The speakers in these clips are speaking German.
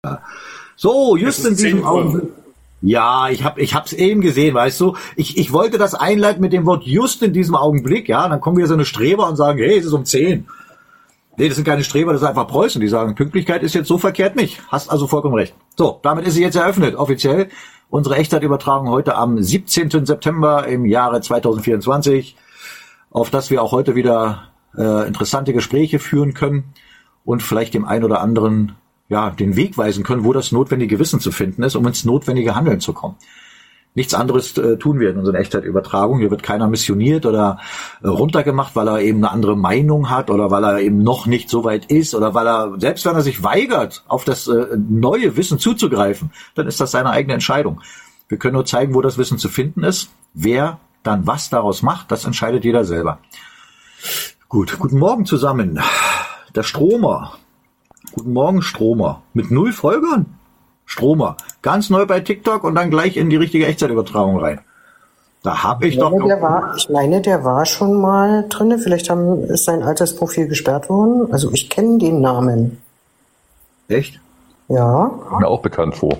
So, just in diesem Augenblick. Ja, ich hab's eben gesehen, weißt du. Ich wollte das einleiten mit dem Wort just in diesem Augenblick, ja. Dann kommen wieder so eine Streber und sagen, hey, es ist um 10. Nee, das sind keine Streber, das ist einfach Preußen. Die sagen, Pünktlichkeit ist jetzt so verkehrt nicht. Hast also vollkommen recht. So, damit ist sie jetzt eröffnet, offiziell. Unsere Echtzeitübertragung heute am 17. September im Jahre 2024, auf das wir auch heute wieder interessante Gespräche führen können und vielleicht dem einen oder anderen den Weg weisen können, wo das notwendige Wissen zu finden ist, um ins notwendige Handeln zu kommen. Nichts anderes tun wir in unseren Echtzeitübertragungen. Hier wird keiner missioniert oder runtergemacht, weil er eben eine andere Meinung hat oder weil er eben noch nicht so weit ist oder weil er, selbst wenn er sich weigert, auf das neue Wissen zuzugreifen, dann ist das seine eigene Entscheidung. Wir können nur zeigen, wo das Wissen zu finden ist. Wer dann was daraus macht, das entscheidet jeder selber. Gut, guten Morgen zusammen. Der Stromer. Guten Morgen, Stromer. Mit 0 Folgern? Stromer. Ganz neu bei TikTok und dann gleich in die richtige Echtzeitübertragung rein. Da habe ich doch... Ich meine, der war schon mal drin. Vielleicht ist sein altes Profil gesperrt worden. Also ich kenne den Namen. Echt? Ja. Kommt mir auch bekannt vor.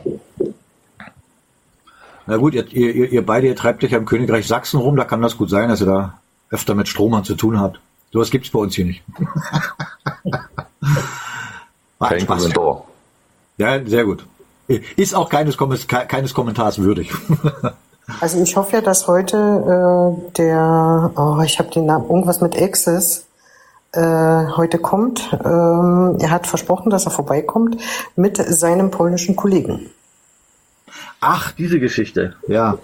Na gut, ihr beide, ihr treibt euch ja im Königreich Sachsen rum. Da kann das gut sein, dass ihr da öfter mit Stromern zu tun habt. Sowas gibt's bei uns hier nicht. Kein Kommentar. Ja, sehr gut. Ist auch keines Kommentars würdig. Also ich hoffe ja, dass heute ich habe den Namen, irgendwas mit Access, heute kommt. Er hat versprochen, dass er vorbeikommt mit seinem polnischen Kollegen. Ach, diese Geschichte, ja.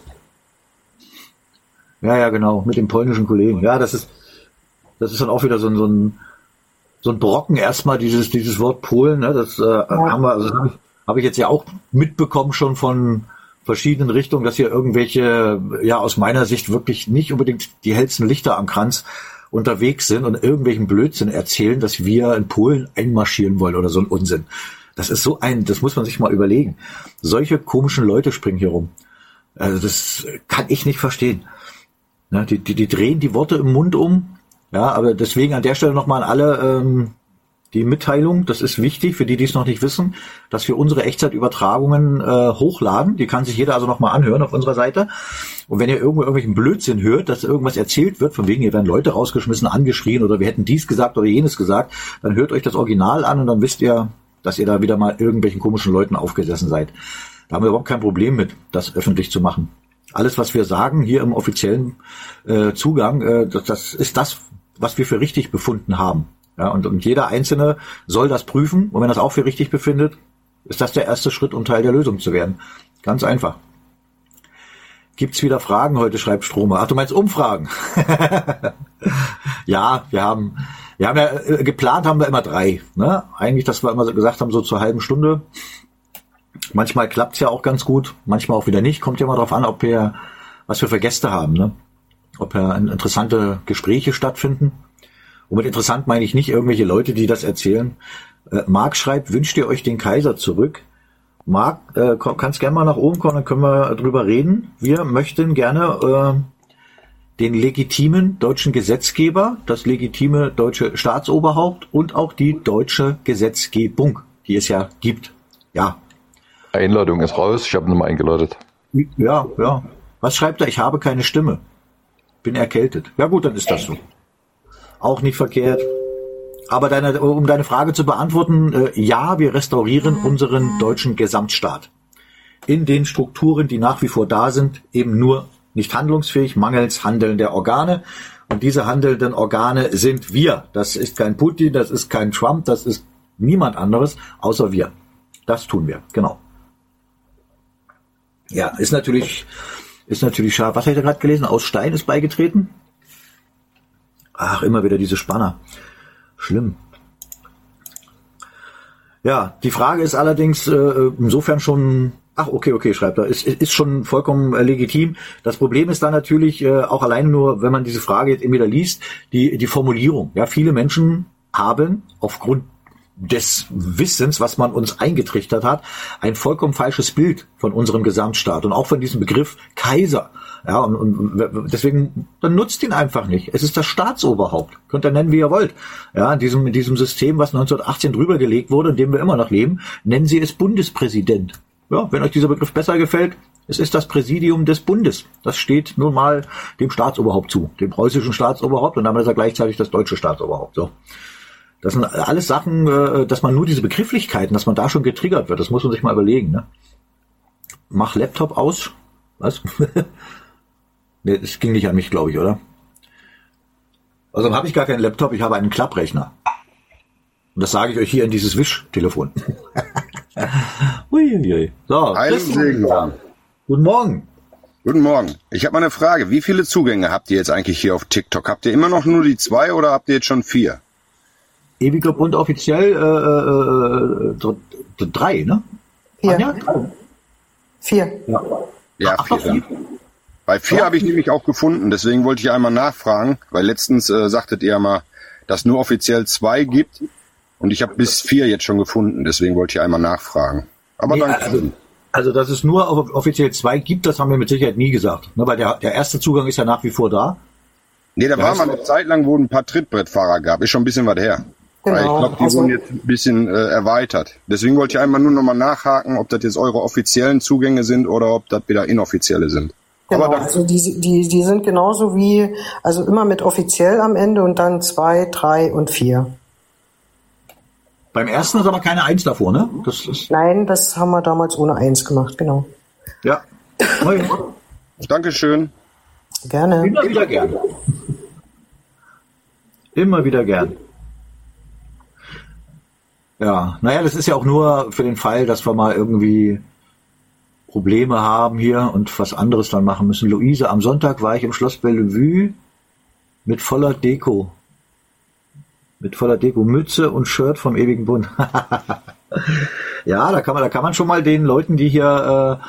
Ja, genau, mit dem polnischen Kollegen. Ja, das ist dann auch wieder so ein Brocken erstmal, dieses Wort Polen, ne, das habe ich jetzt ja auch mitbekommen schon von verschiedenen Richtungen, dass hier irgendwelche, aus meiner Sicht wirklich nicht unbedingt die hellsten Lichter am Kranz unterwegs sind und irgendwelchen Blödsinn erzählen, dass wir in Polen einmarschieren wollen oder so ein Unsinn. Das ist das muss man sich mal überlegen. Solche komischen Leute springen hier rum. Also das kann ich nicht verstehen. Ne, die drehen die Worte im Mund um. Ja, aber deswegen an der Stelle nochmal an alle die Mitteilung, das ist wichtig für die, die es noch nicht wissen, dass wir unsere Echtzeitübertragungen hochladen. Die kann sich jeder also nochmal anhören auf unserer Seite. Und wenn ihr irgendwelchen Blödsinn hört, dass irgendwas erzählt wird, von wegen, hier werden Leute rausgeschmissen, angeschrien oder wir hätten dies gesagt oder jenes gesagt, dann hört euch das Original an und dann wisst ihr, dass ihr da wieder mal irgendwelchen komischen Leuten aufgesessen seid. Da haben wir überhaupt kein Problem mit, das öffentlich zu machen. Alles, was wir sagen hier im offiziellen Zugang, das ist das, was wir für richtig befunden haben. Ja, und jeder Einzelne soll das prüfen. Und wenn er das auch für richtig befindet, ist das der erste Schritt, um Teil der Lösung zu werden. Ganz einfach. Gibt's wieder Fragen heute, schreibt Stromer. Ach, du meinst Umfragen? Ja, wir haben geplant haben wir immer 3. Ne? Eigentlich, dass wir immer so gesagt haben, so zur halben Stunde. Manchmal klappt's ja auch ganz gut, manchmal auch wieder nicht. Kommt ja mal drauf an, was wir für Gäste haben, ne? Ob interessante Gespräche stattfinden. Und mit interessant meine ich nicht irgendwelche Leute, die das erzählen. Marc schreibt, wünscht ihr euch den Kaiser zurück? Marc, kannst gerne mal nach oben kommen, dann können wir drüber reden. Wir möchten gerne den legitimen deutschen Gesetzgeber, das legitime deutsche Staatsoberhaupt und auch die deutsche Gesetzgebung, die es ja gibt. Ja. Einladung ist raus, ich habe ihn mal eingeladen. Ja. Was schreibt er? Ich habe keine Stimme. Bin erkältet. Ja gut, dann ist das so. Auch nicht verkehrt. Aber um deine Frage zu beantworten, ja, wir restaurieren unseren deutschen Gesamtstaat. In den Strukturen, die nach wie vor da sind, eben nur nicht handlungsfähig, mangels handelnder Organe. Und diese handelnden Organe sind wir. Das ist kein Putin, das ist kein Trump, das ist niemand anderes, außer wir. Das tun wir, genau. Ja, ist natürlich scharf. Was habe ich da gerade gelesen? Aus Stein ist beigetreten? Ach, immer wieder diese Spanner. Schlimm. Ja, die Frage ist allerdings insofern schon, okay, schreibt er, ist schon vollkommen legitim. Das Problem ist dann natürlich auch alleine nur, wenn man diese Frage jetzt immer wieder liest, die Formulierung. Ja, viele Menschen haben aufgrund des Wissens, was man uns eingetrichtert hat, ein vollkommen falsches Bild von unserem Gesamtstaat und auch von diesem Begriff Kaiser. Ja, und deswegen, dann nutzt ihn einfach nicht. Es ist das Staatsoberhaupt. Könnt ihr nennen, wie ihr wollt. Ja, in diesem System, was 1918 drüber gelegt wurde, in dem wir immer noch leben, nennen Sie es Bundespräsident. Ja, wenn euch dieser Begriff besser gefällt, es ist das Präsidium des Bundes. Das steht nun mal dem Staatsoberhaupt zu, dem preußischen Staatsoberhaupt, und damit ist er gleichzeitig das deutsche Staatsoberhaupt. So. Das sind alles Sachen, dass man nur diese Begrifflichkeiten, dass man da schon getriggert wird, das muss man sich mal überlegen. Ne? Mach Laptop aus. Was? Nee, das ging nicht an mich, glaube ich, oder? Also habe ich gar keinen Laptop, ich habe einen Klapprechner. Und das sage ich euch hier in dieses Wischtelefon. Uiuiui. So, Segen. Guten Morgen. Guten Morgen. Ich habe mal eine Frage. Wie viele Zugänge habt ihr jetzt eigentlich hier auf TikTok? Habt ihr immer noch nur die 2 oder habt ihr jetzt schon 4? Ewig und offiziell 3, ne? 4. Ja, 4. Ja, 4. Bei 4 habe ich nämlich auch gefunden. Deswegen wollte ich einmal nachfragen, weil letztens sagtet ihr mal, dass nur offiziell 2 gibt. Und ich habe bis 4 jetzt schon gefunden. Deswegen wollte ich einmal nachfragen. Aber nee, danke. Also, dass es nur offiziell 2 gibt, das haben wir mit Sicherheit nie gesagt. Ne, weil der erste Zugang ist ja nach wie vor da. Nee, da war mal eine Zeit lang, wo ein paar Trittbrettfahrer gab. Ist schon ein bisschen was her. Genau. Weil ich glaube, die wurden jetzt ein bisschen erweitert. Deswegen wollte ich einmal nur nochmal nachhaken, ob das jetzt eure offiziellen Zugänge sind oder ob das wieder inoffizielle sind. Genau, Aber also die sind genauso wie, also immer mit offiziell am Ende und dann 2, 3 und 4. Beim ersten ist aber keine 1 davor, ne? Nein, das haben wir damals ohne 1 gemacht, genau. Ja. Dankeschön. Gerne. Immer wieder gern. Immer wieder gern. Ja, naja, das ist ja auch nur für den Fall, dass wir mal irgendwie Probleme haben hier und was anderes dann machen müssen. Luise, am Sonntag war ich im Schloss Bellevue mit voller Deko. Mit voller Deko, Mütze und Shirt vom Ewigen Bund. Ja, da kann man schon mal den Leuten, die hier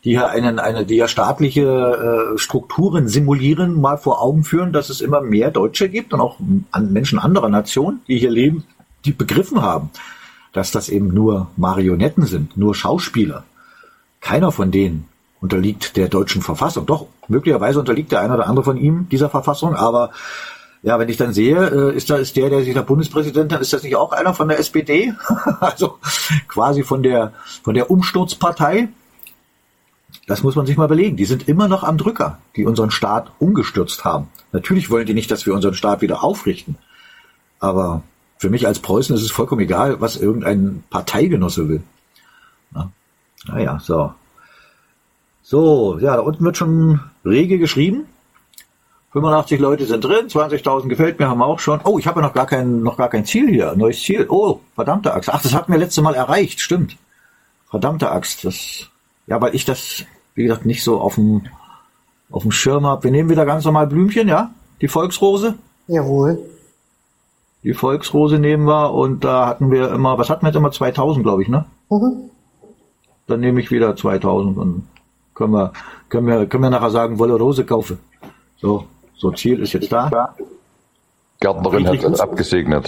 staatliche Strukturen simulieren, mal vor Augen führen, dass es immer mehr Deutsche gibt und auch Menschen anderer Nationen, die hier leben, die begriffen haben, dass das eben nur Marionetten sind, nur Schauspieler. Keiner von denen unterliegt der deutschen Verfassung. Doch, möglicherweise unterliegt der eine oder andere von ihm dieser Verfassung, aber ja, wenn ich dann sehe, ist der sich der Bundespräsident, dann ist das nicht auch einer von der SPD? Also quasi von der Umsturzpartei. Das muss man sich mal überlegen. Die sind immer noch am Drücker, die unseren Staat umgestürzt haben. Natürlich wollen die nicht, dass wir unseren Staat wieder aufrichten. Aber für mich als Preußen ist es vollkommen egal, was irgendein Parteigenosse will. Naja, so. So, ja, da unten wird schon rege geschrieben. 85 Leute sind drin, 20.000 gefällt mir, haben wir auch schon. Oh, ich habe ja noch gar kein Ziel hier, neues Ziel. Oh, verdammte Axt. Ach, das hatten wir letztes Mal erreicht, stimmt. Verdammte Axt. Weil ich das, wie gesagt, nicht so auf dem Schirm habe. Wir nehmen wieder ganz normal Blümchen, ja? Die Volksrose. Jawohl. Die Volksrose nehmen wir und da hatten wir immer, was hatten wir jetzt immer? 2000, glaube ich, ne? Mhm. Dann nehme ich wieder 2000 und können wir nachher sagen, wolle Rose kaufen. So, Ziel ist jetzt da. Gärtnerin hat das abgesegnet.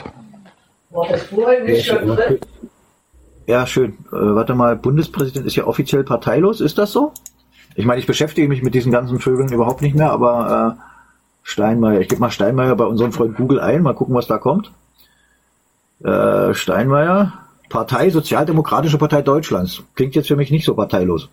Ja, schön. Warte mal, Bundespräsident ist ja offiziell parteilos, ist das so? Ich meine, ich beschäftige mich mit diesen ganzen Vögeln überhaupt nicht mehr, aber Steinmeier, ich gebe mal Steinmeier bei unserem Freund Google ein, mal gucken, was da kommt. Steinmeier, Partei, Sozialdemokratische Partei Deutschlands. Klingt jetzt für mich nicht so parteilos.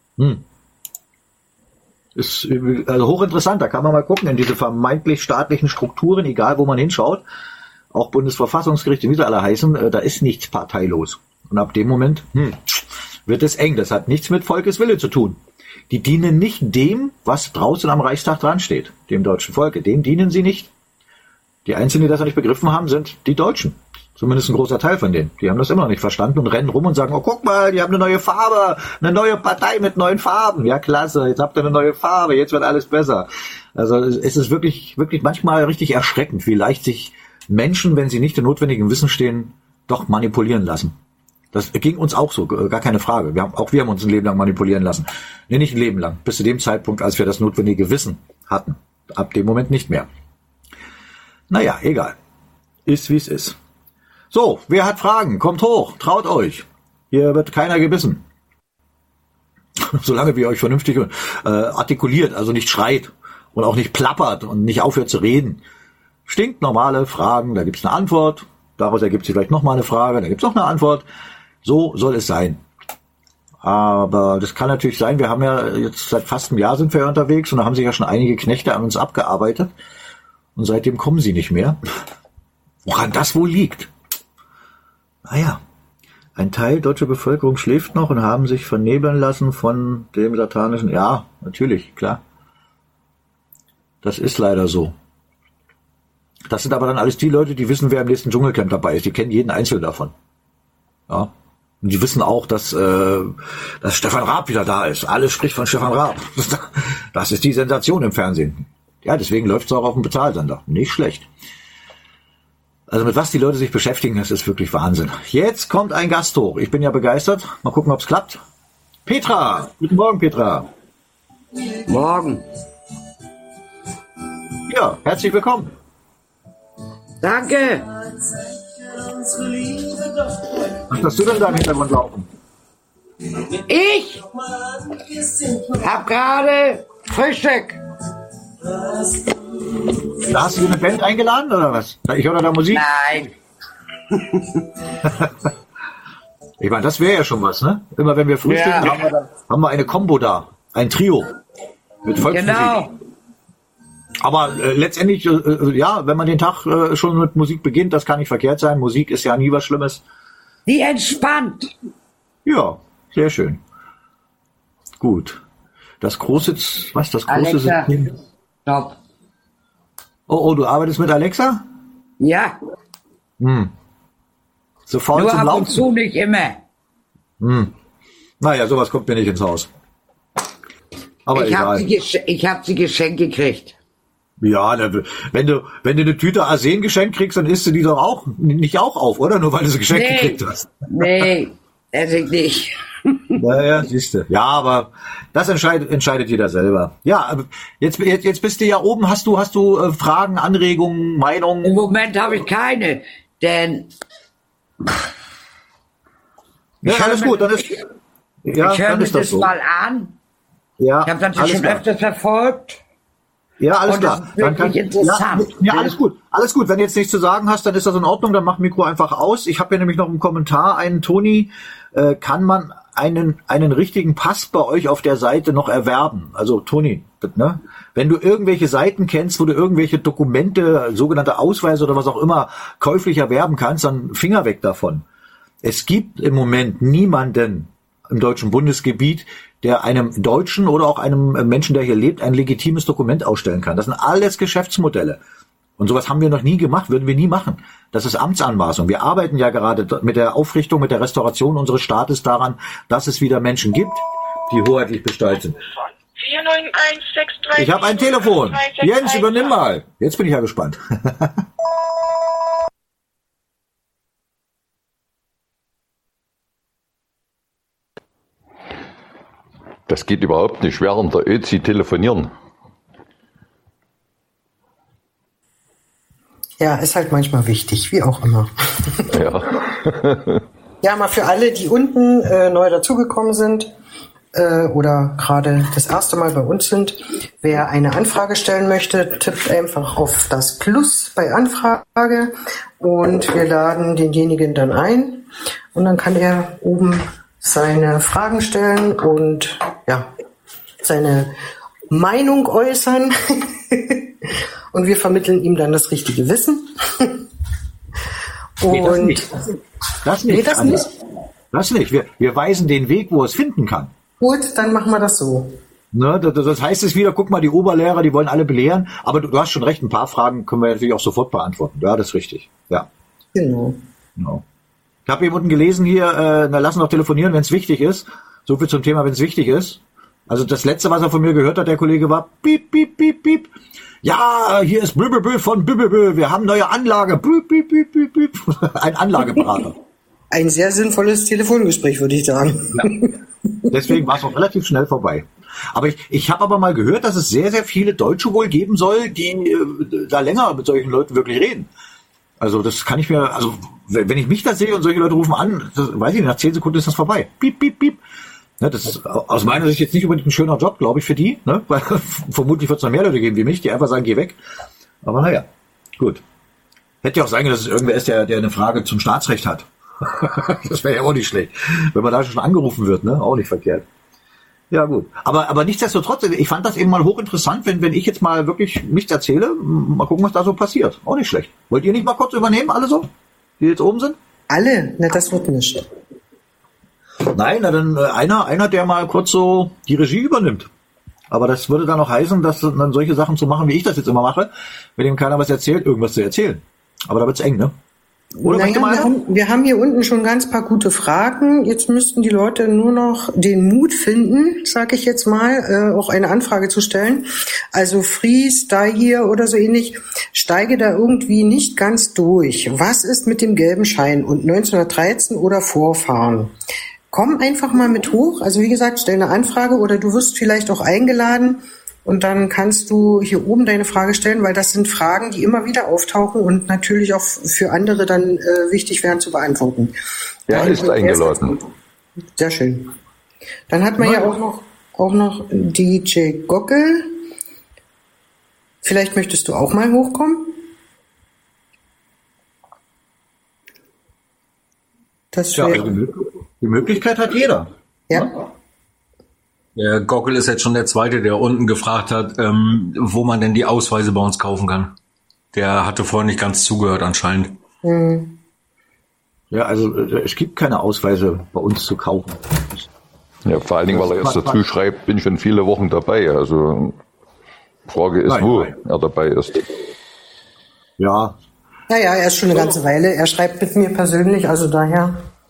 Ist also hochinteressant, da kann man mal gucken in diese vermeintlich staatlichen Strukturen, egal wo man hinschaut, auch Bundesverfassungsgericht, wie sie alle heißen, da ist nichts parteilos. Und ab dem Moment wird es eng. Das hat nichts mit Volkeswille zu tun. Die dienen nicht dem, was draußen am Reichstag dran steht, dem deutschen Volke. Dem dienen sie nicht. Die Einzigen, die das noch nicht begriffen haben, sind die Deutschen. Zumindest ein großer Teil von denen. Die haben das immer noch nicht verstanden und rennen rum und sagen, oh, guck mal, die haben eine neue Farbe, eine neue Partei mit neuen Farben. Ja, klasse, jetzt habt ihr eine neue Farbe, jetzt wird alles besser. Also es ist wirklich, wirklich manchmal richtig erschreckend, wie leicht sich Menschen, wenn sie nicht im notwendigen Wissen stehen, doch manipulieren lassen. Das ging uns auch so, gar keine Frage. Wir haben uns ein Leben lang manipulieren lassen. Nee, nicht ein Leben lang. Bis zu dem Zeitpunkt, als wir das notwendige Wissen hatten. Ab dem Moment nicht mehr. Naja, egal. Ist, wie es ist. So, wer hat Fragen? Kommt hoch, traut euch. Hier wird keiner gebissen. solange wie ihr euch vernünftig artikuliert, also nicht schreit und auch nicht plappert und nicht aufhört zu reden. Stinknormale Fragen, da gibt's eine Antwort, daraus ergibt sich vielleicht nochmal eine Frage, da gibt's noch eine Antwort. So soll es sein. Aber das kann natürlich sein, wir haben ja jetzt seit fast einem Jahr sind wir ja unterwegs und da haben sich ja schon einige Knechte an uns abgearbeitet und seitdem kommen sie nicht mehr. Woran das wohl liegt? Naja, ein Teil deutscher Bevölkerung schläft noch und haben sich vernebeln lassen von dem satanischen, ja, natürlich, klar. Das ist leider so. Das sind aber dann alles die Leute, die wissen, wer im nächsten Dschungelcamp dabei ist. Die kennen jeden Einzelnen davon. Ja. Und die wissen auch, dass Stefan Raab wieder da ist. Alles spricht von Stefan Raab. Das ist die Sensation im Fernsehen. Ja, deswegen läuft es auch auf dem Bezahlsender. Nicht schlecht. Also mit was die Leute sich beschäftigen, das ist wirklich Wahnsinn. Jetzt kommt ein Gast hoch. Ich bin ja begeistert. Mal gucken, ob es klappt. Petra. Guten Morgen, Petra. Morgen. Ja, herzlich willkommen. Danke. Was hast du denn da im Hintergrund laufen? Ich hab gerade Frühstück. Da hast du eine Band eingeladen oder was? Ich höre da Musik. Nein. Ich meine, das wäre ja schon was, ne? Immer wenn wir frühstücken, Ja. haben wir eine Combo da. Ein Trio. Mit Volksmusik. Genau. Aber letztendlich, ja, wenn man den Tag schon mit Musik beginnt, das kann nicht verkehrt sein. Musik ist ja nie was Schlimmes. Wie entspannt. Ja, sehr schön. Gut. Das große, was? Das große Alexa. System. Stopp. Oh, du arbeitest mit Alexa? Ja, So faul nur zum ab und Laufen. zu nicht immer. Naja, sowas kommt mir nicht ins Haus. Aber Ich egal. hab sie geschenkt gekriegt. Ja, wenn du eine Tüte Arsen geschenkt kriegst, dann isst du die doch auch nicht auch auf, oder? Nur weil du sie geschenkt gekriegt hast. Nee, esse ich nicht. Naja, siehst du. Ja, aber das entscheidet jeder selber. Ja, aber jetzt bist du ja oben. Hast du Fragen, Anregungen, Im Meinungen? Moment habe ich keine, denn Ja, alles gut. Dann ist ich höre dann mir ist das das so. mal an. Ja, Ich habe das alles schon klar. öfters verfolgt. Ja, alles Und klar. das ist wirklich interessant. Ja, alles gut. Alles gut. Wenn du jetzt nichts zu sagen hast, dann ist das in Ordnung. Dann mach Mikro einfach aus. Ich habe hier nämlich noch einen Kommentar. Toni, kann man einen richtigen Pass bei euch auf der Seite noch erwerben? Also Toni, ne? Wenn du irgendwelche Seiten kennst, wo du irgendwelche Dokumente, sogenannte Ausweise oder was auch immer käuflich erwerben kannst, dann Finger weg davon. Es gibt im Moment niemanden im deutschen Bundesgebiet, der einem Deutschen oder auch einem Menschen, der hier lebt, ein legitimes Dokument ausstellen kann. Das sind alles Geschäftsmodelle. Und sowas haben wir noch nie gemacht, würden wir nie machen. Das ist Amtsanmaßung. Wir arbeiten ja gerade mit der Aufrichtung, mit der Restauration unseres Staates daran, dass es wieder Menschen gibt, die hoheitlich bestellt sind. 49163. Ich habe ein Telefon. Jens, übernimm mal. Jetzt bin ich ja gespannt. Das geht überhaupt nicht während der Özi telefonieren. Ja, ist halt manchmal wichtig, wie auch immer. Ja. Ja, mal für alle, die unten neu dazugekommen sind oder gerade das erste Mal bei uns sind, wer eine Anfrage stellen möchte, tippt einfach auf das Plus bei Anfrage und wir laden denjenigen dann ein und dann kann er oben seine Fragen stellen und ja, seine Meinung äußern und wir vermitteln ihm dann das richtige Wissen. Nee, das Und nicht. Das Nee, nicht. das Anja. nicht. Das nicht. Wir weisen den Weg, wo es finden kann. Gut, dann machen wir das so. Ne, das heißt es wieder, guck mal, die Oberlehrer, die wollen alle belehren, aber du hast schon recht, ein paar Fragen können wir natürlich auch sofort beantworten. Ja, das ist richtig. Ja. Genau. Genau. Ich habe jemanden gelesen hier, lass uns doch telefonieren, wenn es wichtig ist. So viel zum Thema, wenn es wichtig ist. Also das Letzte, was er von mir gehört hat, der Kollege, war piep, piep, piep, piep. Ja, hier ist Blübbelbö von Blübbelbö. Wir haben neue Anlage. Piep, piep, piep, piep, piep. Ein Anlageberater. Ein sehr sinnvolles Telefongespräch, würde ich sagen. Ja. Deswegen war es auch relativ schnell vorbei. Aber ich habe aber mal gehört, dass es sehr, sehr viele Deutsche wohl geben soll, die da länger mit solchen Leuten wirklich reden. Also das kann ich mir, also wenn ich mich da sehe und solche Leute rufen an, das, weiß ich nicht, nach 10 Sekunden ist das vorbei. Piep, piep, piep. Ne, das ist aus meiner Sicht jetzt nicht unbedingt ein schöner Job, glaube ich, für die. Ne? Weil vermutlich wird es noch mehr Leute geben wie mich, die einfach sagen, geh weg. Aber naja, gut. Hätte ja auch sein können, dass es irgendwer ist, der eine Frage zum Staatsrecht hat. Das wäre ja auch nicht schlecht. Wenn man da schon angerufen wird, ne? Auch nicht verkehrt. Ja, gut. Aber nichtsdestotrotz, ich fand das eben mal hochinteressant, wenn ich jetzt mal wirklich nichts erzähle, mal gucken, was da so passiert. Auch nicht schlecht. Wollt ihr nicht mal kurz übernehmen, alle so? Die jetzt oben sind? Alle? Ne, das wird nicht. Nein, na dann einer, der mal kurz so die Regie übernimmt. Aber das würde dann auch heißen, dass dann solche Sachen zu machen, wie ich das jetzt immer mache, wenn ihm keiner was erzählt, irgendwas zu erzählen. Aber da wird's eng, ne? Oder naja, wir haben hier unten schon ganz paar gute Fragen. Jetzt müssten die Leute nur noch den Mut finden, sage ich jetzt mal, auch eine Anfrage zu stellen. Also Fries, da hier oder so ähnlich, steige da irgendwie nicht ganz durch. Was ist mit dem gelben Schein und 1913 oder Vorfahren? Komm einfach mal mit hoch. Also wie gesagt, stell eine Anfrage oder du wirst vielleicht auch eingeladen und dann kannst du hier oben deine Frage stellen, weil das sind Fragen, die immer wieder auftauchen und natürlich auch für andere dann wichtig wären zu beantworten. Ja, ist eingeladen. Sehr schön. Dann hat man ja auch noch DJ Gockel. Vielleicht möchtest du auch mal hochkommen? Das wäre... Ja, die Möglichkeit hat jeder. Ja. Der Gockel ist jetzt schon der Zweite, der unten gefragt hat, wo man denn die Ausweise bei uns kaufen kann. Der hatte vorher nicht ganz zugehört anscheinend. Hm. Ja, also es gibt keine Ausweise bei uns zu kaufen. Ja, vor allen Dingen, weil er erst dazu schreibt, bin schon viele Wochen dabei. Also Frage ist, wo er dabei ist. Ja. Naja, er ist schon eine ganze Weile. Er schreibt mit mir persönlich, also daher...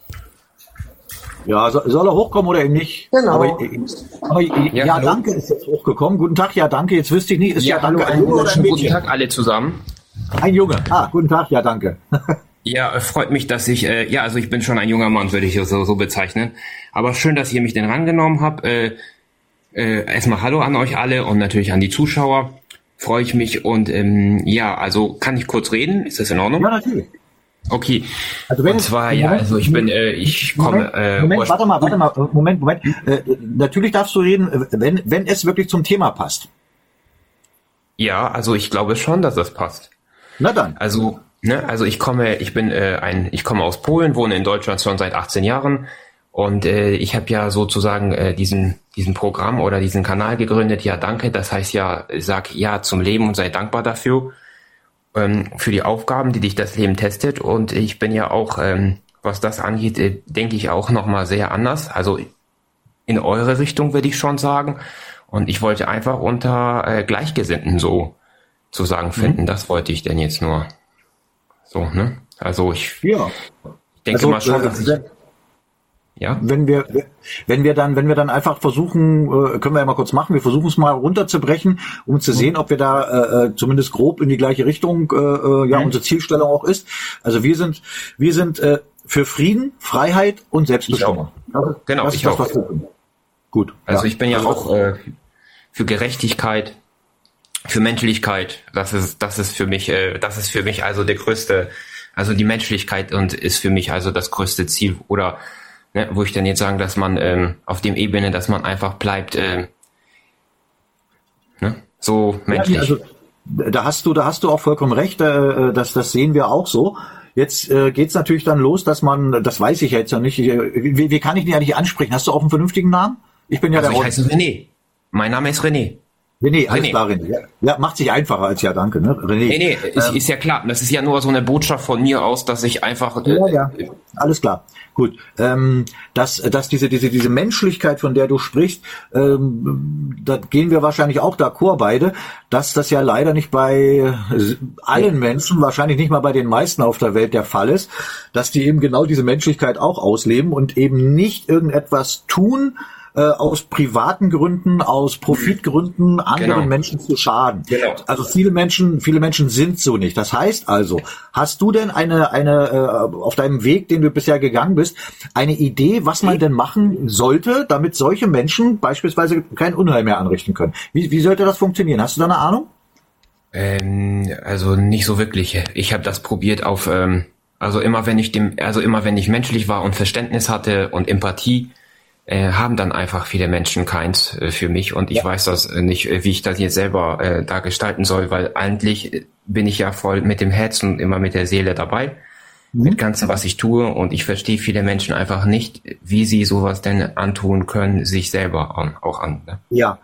Ja, soll er hochkommen oder eben nicht? Genau. Aber ja, danke ist jetzt hochgekommen. Guten Tag, ja, danke. Jetzt wüsste ich nicht, ist ja danke ein Junge oder ein Mädchen? Guten Tag alle zusammen. Ein Junge. Guten Tag, ja, danke. Ja, freut mich, dass ich, also ich bin schon ein junger Mann, würde ich so bezeichnen. Aber schön, dass ihr mich denn rangenommen habt. Erstmal Hallo an euch alle und natürlich an die Zuschauer. Freue ich mich und also kann ich kurz reden? Ist das in Ordnung? Ja, natürlich. Okay. Also und zwar, ich komme... Moment, warte mal, Moment. Natürlich darfst du reden, wenn es wirklich zum Thema passt. Ja, also ich glaube schon, dass das passt. Na dann. Also ich komme aus Polen, wohne in Deutschland schon seit 18 Jahren und ich habe ja sozusagen diesen Programm oder diesen Kanal gegründet, ja danke, das heißt ja, sag ja zum Leben und sei dankbar dafür. Für die Aufgaben, die dich das Leben testet. Und ich bin ja auch, was das angeht, denke ich auch nochmal sehr anders. Also in eure Richtung würde ich schon sagen. Und ich wollte einfach unter Gleichgesinnten sozusagen finden. Das wollte ich denn jetzt nur. So, ne? Also ich denke mal schon, dass ich... Ja. Wenn wir dann einfach versuchen, können wir ja mal kurz machen, wir versuchen es mal runterzubrechen, um zu sehen, ob wir da zumindest grob in die gleiche Richtung unsere Zielstellung auch ist. Also wir sind für Frieden, Freiheit und Selbstbestimmung. Genau, das ist ich das, auch. was wir tun. Gut. Also ich bin ja auch für Gerechtigkeit, für Menschlichkeit. Das ist für mich also der größte, also die Menschlichkeit und ist für mich also das größte Ziel oder wo ich dann jetzt sagen, dass man auf dem Ebene, dass man einfach bleibt, so menschlich. Ja, also, da hast du auch vollkommen recht, das sehen wir auch so. Jetzt geht's natürlich dann los, dass man, das weiß ich jetzt ja nicht, wie kann ich dich eigentlich ansprechen? Hast du auch einen vernünftigen Namen? Ich bin ja also ich heiße René. Mein Name ist René. René, alles klar, René. Ja, macht sich einfacher als ja, danke, ne? René. Nee, ist ja klar. Das ist ja nur so eine Botschaft von mir aus, dass ich einfach... Ja, alles klar. Gut. Dass diese Menschlichkeit, von der du sprichst, da gehen wir wahrscheinlich auch d'accord beide, dass das ja leider nicht bei allen Menschen, wahrscheinlich nicht mal bei den meisten auf der Welt der Fall ist, dass die eben genau diese Menschlichkeit auch ausleben und eben nicht irgendetwas tun, aus privaten Gründen, aus Profitgründen anderen Menschen zu schaden. Genau. Also viele Menschen sind so nicht. Das heißt also, hast du denn eine auf deinem Weg, den du bisher gegangen bist, eine Idee, was man denn machen sollte, damit solche Menschen beispielsweise kein Unheil mehr anrichten können? Wie sollte das funktionieren? Hast du da eine Ahnung? Also nicht so wirklich. Ich habe das probiert auf, immer wenn ich menschlich war und Verständnis hatte und Empathie, haben dann einfach viele Menschen keins für mich und ich weiß das nicht, wie ich das jetzt selber da gestalten soll, weil eigentlich bin ich ja voll mit dem Herzen und immer mit der Seele dabei, mit Ganzen, was ich tue und ich verstehe viele Menschen einfach nicht, wie sie sowas denn antun können, sich selber auch an. Ne? Ja.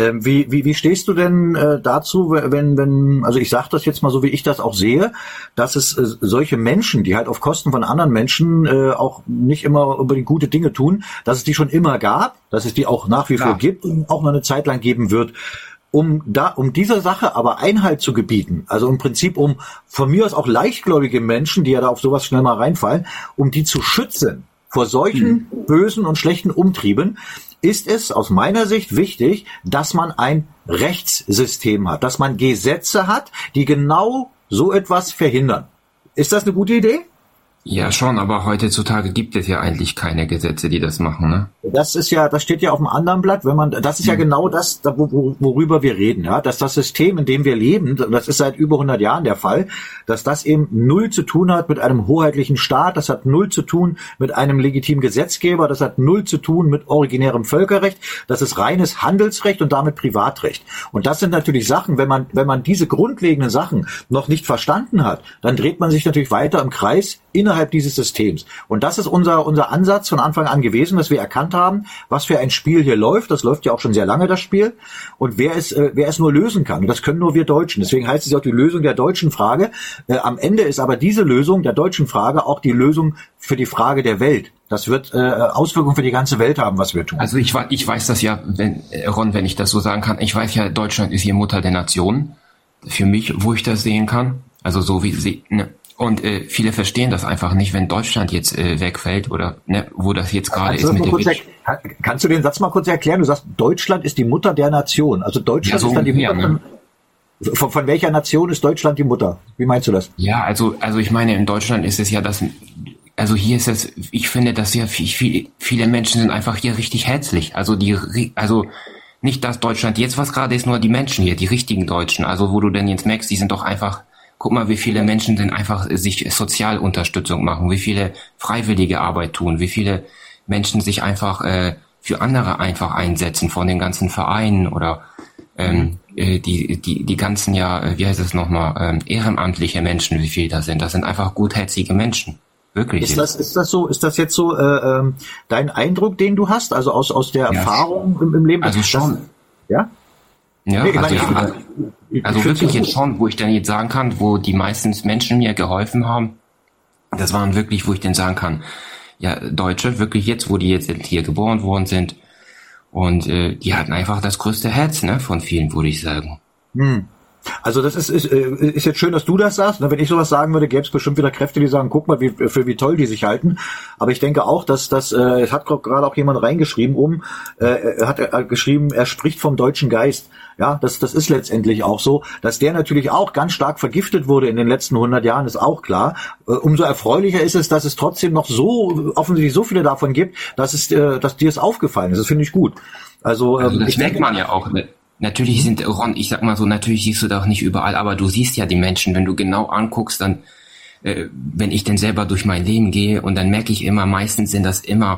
Wie stehst du denn dazu, wenn, also ich sage das jetzt mal so, wie ich das auch sehe, dass es solche Menschen, die halt auf Kosten von anderen Menschen auch nicht immer unbedingt gute Dinge tun, dass es die schon immer gab, dass es die auch nach wie vor gibt und auch noch eine Zeit lang geben wird. Um dieser Sache aber Einhalt zu gebieten, also im Prinzip um von mir aus auch leichtgläubige Menschen, die ja da auf sowas schnell mal reinfallen, um die zu schützen vor solchen bösen und schlechten Umtrieben, ist es aus meiner Sicht wichtig, dass man ein Rechtssystem hat, dass man Gesetze hat, die genau so etwas verhindern. Ist das eine gute Idee? Ja, schon, aber heutzutage gibt es ja eigentlich keine Gesetze, die das machen, ne? Das steht ja auf dem anderen Blatt, das ist ja genau das, worüber wir reden, ja, dass das System, in dem wir leben, das ist seit über 100 Jahren der Fall, dass das eben null zu tun hat mit einem hoheitlichen Staat, das hat null zu tun mit einem legitimen Gesetzgeber, das hat null zu tun mit originärem Völkerrecht, das ist reines Handelsrecht und damit Privatrecht. Und das sind natürlich Sachen, wenn man diese grundlegenden Sachen noch nicht verstanden hat, dann dreht man sich natürlich weiter im Kreis innerhalb dieses Systems. Und das ist unser Ansatz von Anfang an gewesen, dass wir erkannt haben, was für ein Spiel hier läuft. Das läuft ja auch schon sehr lange, das Spiel. Und wer es nur lösen kann. Und das können nur wir Deutschen. Deswegen heißt es ja auch die Lösung der deutschen Frage. Am Ende ist aber diese Lösung der deutschen Frage auch die Lösung für die Frage der Welt. Das wird Auswirkungen für die ganze Welt haben, was wir tun. Also ich weiß das ja, Ron, wenn ich das so sagen kann, ich weiß ja, Deutschland ist hier Mutter der Nation. Für mich, wo ich das sehen kann. Also so wie sie, ne? Und viele verstehen das einfach nicht, wenn Deutschland jetzt wegfällt oder ne, wo das jetzt gerade ist mit der Kannst du den Satz mal kurz erklären? Du sagst, Deutschland ist die Mutter der Nation. Also Deutschland ist dann die Mutter. Ne? Von welcher Nation ist Deutschland die Mutter? Wie meinst du das? Ja, also ich meine, in Deutschland ist es ja das, also hier ist es, ich finde, dass ja viele Menschen sind einfach hier richtig herzlich. Also nicht das Deutschland jetzt, was gerade ist, nur die Menschen hier, die richtigen Deutschen. Also wo du denn jetzt merkst, die sind doch einfach. Guck mal, wie viele Menschen denn einfach sich Sozialunterstützung machen, wie viele freiwillige Arbeit tun, wie viele Menschen sich einfach für andere einfach einsetzen von den ganzen Vereinen oder die ganzen wie heißt es nochmal, ehrenamtliche Menschen, wie viele da sind. Das sind einfach gutherzige Menschen. Wirklich. Ist das jetzt so dein Eindruck, den du hast? Also aus der Erfahrung im Leben? Also schon. Ja? Ja, also wirklich jetzt schon, wo ich dann jetzt sagen kann, wo die meisten Menschen mir geholfen haben, das waren wirklich, wo ich dann sagen kann, ja, Deutsche, wirklich jetzt, wo die jetzt hier geboren worden sind und die hatten einfach das größte Herz, ne, von vielen, würde ich sagen. Also das ist jetzt schön, dass du das sagst. Wenn ich sowas sagen würde, gäbe es bestimmt wieder Kräfte, die sagen, guck mal, wie toll die sich halten. Aber ich denke auch, dass es hat gerade auch jemand reingeschrieben, hat geschrieben, er spricht vom deutschen Geist. Ja, das ist letztendlich auch so, dass der natürlich auch ganz stark vergiftet wurde in den letzten 100 Jahren, ist auch klar. Umso erfreulicher ist es, dass es trotzdem noch so offensichtlich so viele davon gibt, dass dir es aufgefallen ist. Das finde ich gut. Also das merkt man ja auch. Natürlich Ron, ich sag mal so, natürlich siehst du da auch nicht überall, aber du siehst ja die Menschen, wenn du genau anguckst, dann, wenn ich denn selber durch mein Leben gehe und dann merke ich immer, meistens sind das immer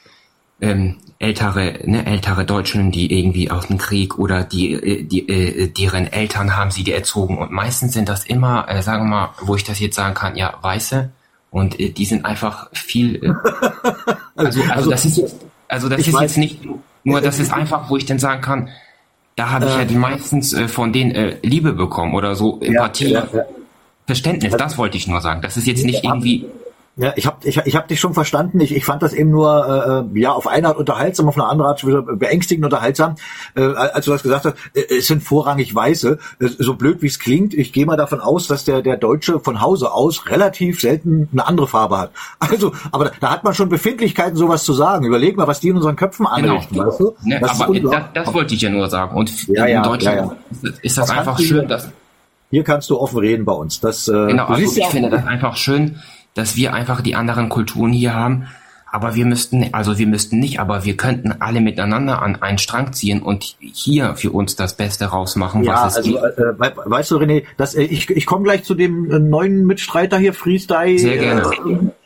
ältere Deutschen, die irgendwie aus dem Krieg oder deren Eltern haben sie die erzogen und meistens sind das immer, sagen wir mal, wo ich das jetzt sagen kann, ja, Weiße und die sind einfach viel, das ist jetzt nicht, nur das ist einfach, wo ich dann sagen kann, da habe ich ja die meistens von denen Liebe bekommen oder so, Empathie, Verständnis, das wollte ich nur sagen. Das ist jetzt nicht irgendwie... Ja, ich hab dich schon verstanden. Ich fand das eben nur auf eine Art unterhaltsam, auf eine andere Art wieder beängstigend unterhaltsam. Als du das gesagt hast, es sind vorrangig Weiße. So blöd wie es klingt, ich gehe mal davon aus, dass der Deutsche von Hause aus relativ selten eine andere Farbe hat. Also, aber da hat man schon Befindlichkeiten, sowas zu sagen. Überleg mal, was die in unseren Köpfen anrichten, weißt du? Ne, das wollte ich ja nur sagen. Und in Deutschland ist das einfach schön, dass... Hier kannst du offen reden bei uns. Genau, also ich finde das einfach schön, dass wir einfach die anderen Kulturen hier haben, aber wir könnten alle miteinander an einen Strang ziehen und hier für uns das Beste rausmachen, was es gibt. Weißt du, René, ich komme gleich zu dem neuen Mitstreiter hier, Freestyle. Sehr gerne.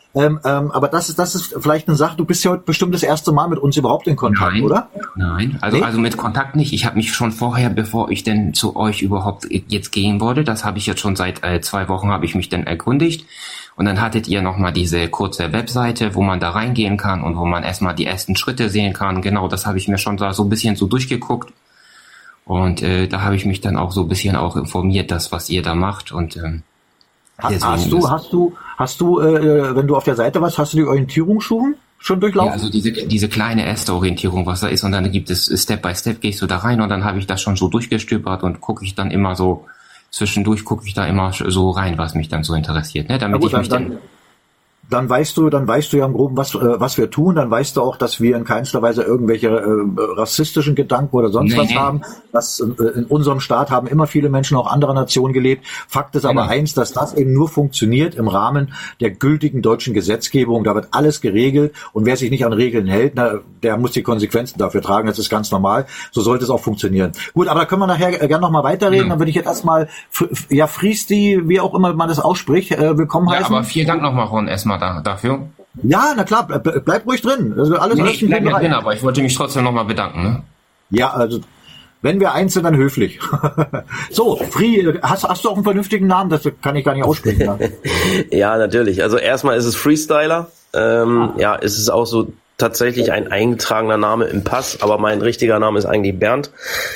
Aber das ist vielleicht eine Sache, du bist ja heute bestimmt das erste Mal mit uns überhaupt in Kontakt, Nein, oder? Nein, also mit Kontakt nicht. Ich habe mich schon vorher, bevor ich denn zu euch überhaupt jetzt gehen wollte, das habe ich jetzt schon seit 2 Wochen, habe ich mich dann erkundigt. Und dann hattet ihr nochmal diese kurze Webseite, wo man da reingehen kann und wo man erstmal die ersten Schritte sehen kann. Genau, das habe ich mir schon da so ein bisschen so durchgeguckt. Und da habe ich mich dann auch so ein bisschen auch informiert, das, was ihr da macht. Und Hast du, wenn du auf der Seite warst, hast du die Orientierungsschulen schon durchlaufen? Ja, also diese kleine erste Orientierung, was da ist, und dann gibt es Step by Step, gehst du da rein und dann habe ich das schon so durchgestöbert und gucke ich dann immer so, zwischendurch gucke ich da immer so rein, was mich dann so interessiert, ne? Damit ich mich dann weißt du ja im Groben, was wir tun, dann weißt du auch, dass wir in keinster Weise irgendwelche rassistischen Gedanken oder sonst was haben. In unserem Staat haben immer viele Menschen auch anderer Nationen gelebt. Fakt ist aber eins, dass das eben nur funktioniert im Rahmen der gültigen deutschen Gesetzgebung. Da wird alles geregelt und wer sich nicht an Regeln hält, der muss die Konsequenzen dafür tragen. Das ist ganz normal. So sollte es auch funktionieren. Gut, aber da können wir nachher gerne nochmal weiterreden. Dann würde ich jetzt erstmal Friesti, wie auch immer man das ausspricht, willkommen heißen. Aber vielen Dank nochmal, Ron, erstmal dafür. Ja, na klar, bleib ruhig drin. Also ich bleib ja drin, aber ich wollte mich trotzdem nochmal bedanken. Ne? Ja, also wenn wir eins sind, dann höflich. So, Free, hast du auch einen vernünftigen Namen? Das kann ich gar nicht aussprechen. Ja, ja, natürlich. Also erstmal ist es Freestyler. Ja, ist es auch so tatsächlich ein eingetragener Name im Pass, aber mein richtiger Name ist eigentlich Bernd.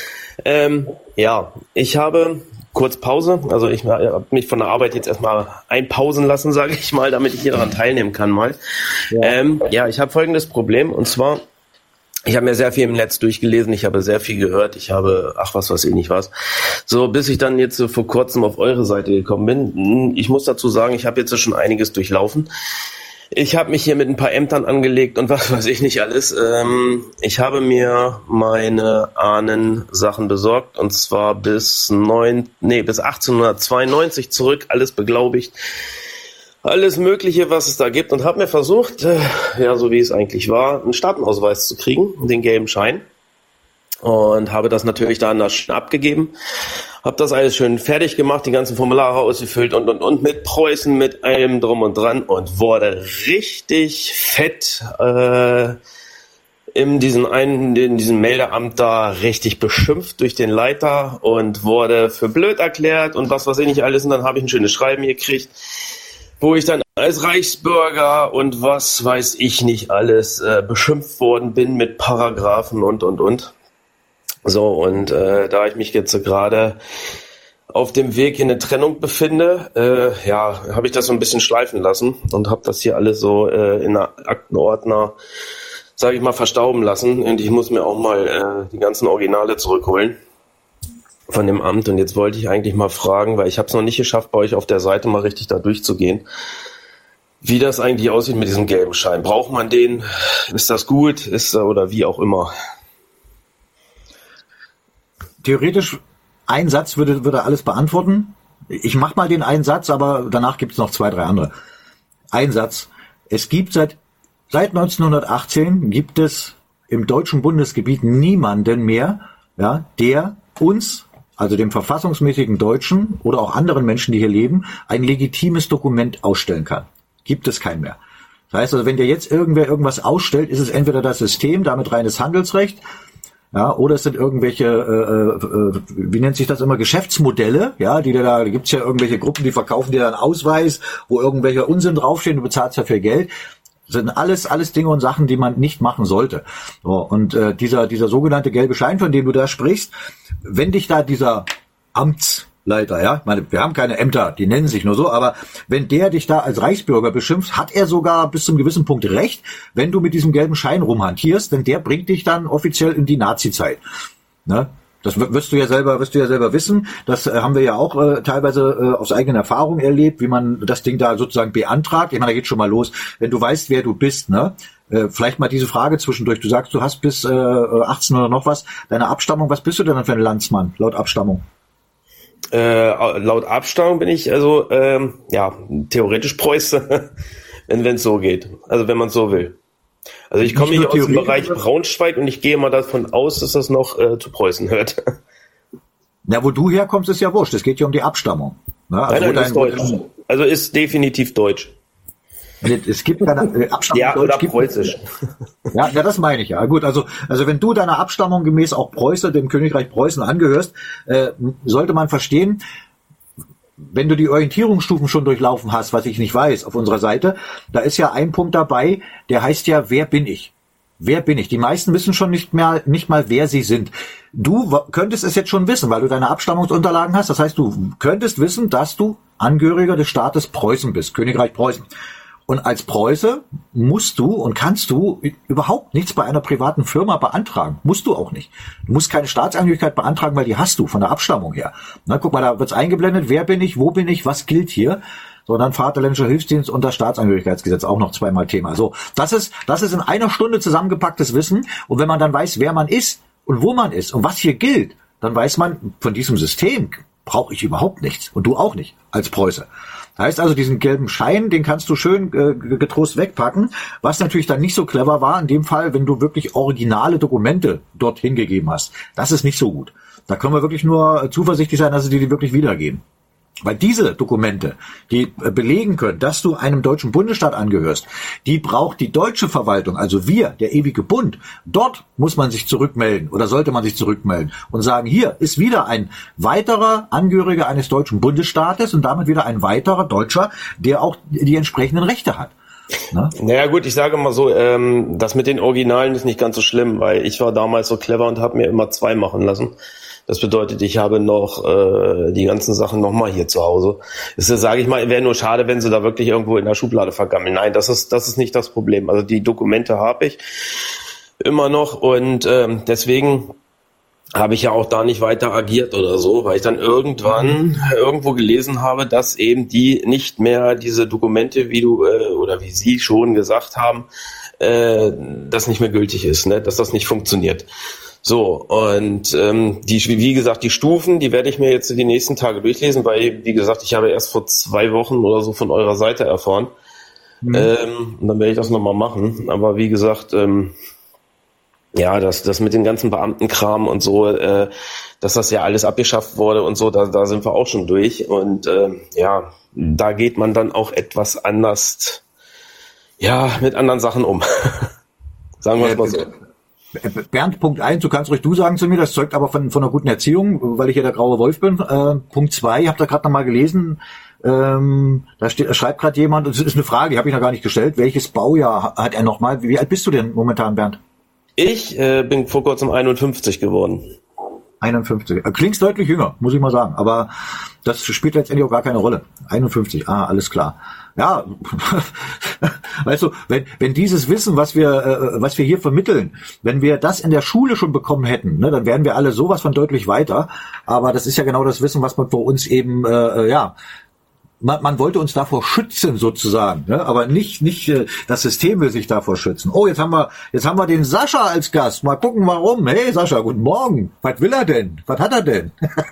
Ja, ich habe kurz Pause, also ich habe mich von der Arbeit jetzt erstmal einpausen lassen, sage ich mal, damit ich hier daran teilnehmen kann mal. Ja, ich habe folgendes Problem, und zwar, ich habe mir sehr viel im Netz durchgelesen, ich habe sehr viel gehört, ich habe, was weiß ich nicht was, so bis ich dann jetzt so vor kurzem auf eure Seite gekommen bin. Ich muss dazu sagen, ich habe jetzt schon einiges durchlaufen. Ich habe mich hier mit ein paar Ämtern angelegt und was weiß ich nicht alles. Ich habe mir meine Ahnensachen besorgt, und zwar bis 1892 zurück, alles beglaubigt, alles Mögliche, was es da gibt, und habe mir versucht, ja, so wie es eigentlich war, einen Staatenausweis zu kriegen, den gelben Schein. Und habe das natürlich dann abgegeben, habe das alles schön fertig gemacht, die ganzen Formulare ausgefüllt und mit Preußen, mit allem drum und dran, und wurde richtig fett in diesem Meldeamt da richtig beschimpft durch den Leiter und wurde für blöd erklärt und was weiß ich nicht alles. Und dann habe ich ein schönes Schreiben gekriegt, wo ich dann als Reichsbürger und was weiß ich nicht alles beschimpft worden bin mit Paragraphen und. So, und da ich mich jetzt gerade auf dem Weg in eine Trennung befinde, ja, habe ich das so ein bisschen schleifen lassen und habe das hier alles so in einer Aktenordner, sage ich mal, verstauben lassen. Und ich muss mir auch mal die ganzen Originale zurückholen von dem Amt. Und jetzt wollte ich eigentlich mal fragen, weil ich habe es noch nicht geschafft, bei euch auf der Seite mal richtig da durchzugehen, wie das eigentlich aussieht mit diesem gelben Schein. Braucht man den? Ist das gut? Oder wie auch immer? Theoretisch, ein Satz würde alles beantworten. Ich mache mal den einen Satz, aber danach gibt es noch 2, 3 andere. Ein Satz. Es gibt seit 1918 gibt es im deutschen Bundesgebiet niemanden mehr, ja, der uns, also dem verfassungsmäßigen Deutschen oder auch anderen Menschen, die hier leben, ein legitimes Dokument ausstellen kann. Gibt es keinen mehr. Das heißt also, wenn dir jetzt irgendwer irgendwas ausstellt, ist es entweder das System, damit reines Handelsrecht, ja, oder es sind irgendwelche, wie nennt sich das immer, Geschäftsmodelle, ja, da gibt's ja irgendwelche Gruppen, die verkaufen dir einen Ausweis, wo irgendwelche Unsinn draufstehen, du bezahlst ja viel Geld. Das sind alles Dinge und Sachen, die man nicht machen sollte. So, und dieser sogenannte gelbe Schein, von dem du da sprichst, wenn dich da dieser Amtsleiter, ja, ich meine, wir haben keine Ämter, die nennen sich nur so, aber wenn der dich da als Reichsbürger beschimpft, hat er sogar bis zum gewissen Punkt recht, wenn du mit diesem gelben Schein rumhantierst, denn der bringt dich dann offiziell in die Nazi-Zeit. Ne? Das wirst du ja selber wissen. Das haben wir ja auch teilweise aus eigener Erfahrung erlebt, wie man das Ding da sozusagen beantragt. Ich meine, da geht schon mal los, wenn du weißt, wer du bist, ne? Vielleicht mal diese Frage zwischendurch. Du sagst, du hast bis 18 oder noch was deine Abstammung. Was bist du denn für ein Landsmann, laut Abstammung? Laut Abstammung bin ich also ja, theoretisch Preuße, wenn es so geht. Also wenn man es so will. Also ich komme hier aus dem Bereich Braunschweig und ich gehe mal davon aus, dass das noch zu Preußen hört. Na, wo du herkommst, ist ja wurscht. Es geht ja um die Abstammung. Ne? Also nein, ist deutsch. Also ist definitiv deutsch. Es gibt keine Abstammung. Ja, oder preußisch. Ja, das meine ich ja. Gut, also wenn du deiner Abstammung gemäß auch Preuße, dem Königreich Preußen angehörst, sollte man verstehen, wenn du die Orientierungsstufen schon durchlaufen hast, was ich nicht weiß, auf unserer Seite, da ist ja ein Punkt dabei, der heißt ja, wer bin ich? Wer bin ich? Die meisten wissen schon nicht mal, wer sie sind. Du könntest es jetzt schon wissen, weil du deine Abstammungsunterlagen hast. Das heißt, du könntest wissen, dass du Angehöriger des Staates Preußen bist, Königreich Preußen. Und als Preuße musst du und kannst du überhaupt nichts bei einer privaten Firma beantragen. Musst du auch nicht. Du musst keine Staatsangehörigkeit beantragen, weil die hast du von der Abstammung her. Na, guck mal, da wird's eingeblendet. Wer bin ich? Wo bin ich? Was gilt hier? So, dann Vaterländischer Hilfsdienst und das Staatsangehörigkeitsgesetz, auch noch zweimal Thema. So, das ist in einer Stunde zusammengepacktes Wissen. Und wenn man dann weiß, wer man ist und wo man ist und was hier gilt, dann weiß man, von diesem System brauche ich überhaupt nichts. Und du auch nicht, als Preuße. Heißt also, diesen gelben Schein, den kannst du schön getrost wegpacken. Was natürlich dann nicht so clever war, in dem Fall, wenn du wirklich originale Dokumente dort hingegeben hast. Das ist nicht so gut. Da können wir wirklich nur zuversichtlich sein, dass sie die wirklich wiedergeben. Weil diese Dokumente, die belegen können, dass du einem deutschen Bundesstaat angehörst, die braucht die deutsche Verwaltung, also wir, der ewige Bund. Dort muss man sich zurückmelden oder sollte man sich zurückmelden und sagen, hier ist wieder ein weiterer Angehöriger eines deutschen Bundesstaates und damit wieder ein weiterer Deutscher, der auch die entsprechenden Rechte hat. Na? Naja gut, ich sage mal so, das mit den Originalen ist nicht ganz so schlimm, weil ich war damals so clever und habe mir immer 2 machen lassen. Das bedeutet, ich habe noch die ganzen Sachen nochmal hier zu Hause. Das sage ich mal, wäre nur schade, wenn sie da wirklich irgendwo in der Schublade vergammeln. Nein, das ist nicht das Problem. Also die Dokumente habe ich immer noch und deswegen habe ich ja auch da nicht weiter agiert oder so, weil ich dann irgendwann irgendwo gelesen habe, dass eben die nicht mehr diese Dokumente, wie du oder wie Sie schon gesagt haben, das nicht mehr gültig ist, ne? Dass das nicht funktioniert. So, und wie gesagt, die Stufen, die werde ich mir jetzt die nächsten Tage durchlesen, weil, wie gesagt, ich habe erst vor 2 Wochen oder so von eurer Seite erfahren. Und dann werde ich das nochmal machen. Aber wie gesagt, ja, das mit dem ganzen Beamtenkram und so, dass das ja alles abgeschafft wurde und so, da sind wir auch schon durch. Und ja, da geht man dann auch etwas anders, ja, mit anderen Sachen um. Sagen wir es mal so. Bernd, Punkt 1, du kannst ruhig du sagen zu mir, das zeugt aber von einer guten Erziehung, weil ich ja der graue Wolf bin. Punkt 2, ich habe da gerade nochmal gelesen, da schreibt gerade jemand, das ist eine Frage, die habe ich noch gar nicht gestellt, welches Baujahr hat er nochmal? Wie alt bist du denn momentan, Bernd? Ich bin vor kurzem 51 geworden. 51. Klingst deutlich jünger, muss ich mal sagen, aber das spielt letztendlich auch gar keine Rolle. 51, alles klar. Ja, weißt du, wenn dieses Wissen, was wir hier vermitteln, wenn wir das in der Schule schon bekommen hätten, ne, dann wären wir alle sowas von deutlich weiter. Aber das ist ja genau das Wissen, was man vor uns eben, man wollte uns davor schützen sozusagen, ne? Aber nicht das System will sich davor schützen. Oh, jetzt haben wir den Sascha als Gast. Mal gucken, warum. Hey Sascha, guten Morgen. Was will er denn? Was hat er denn?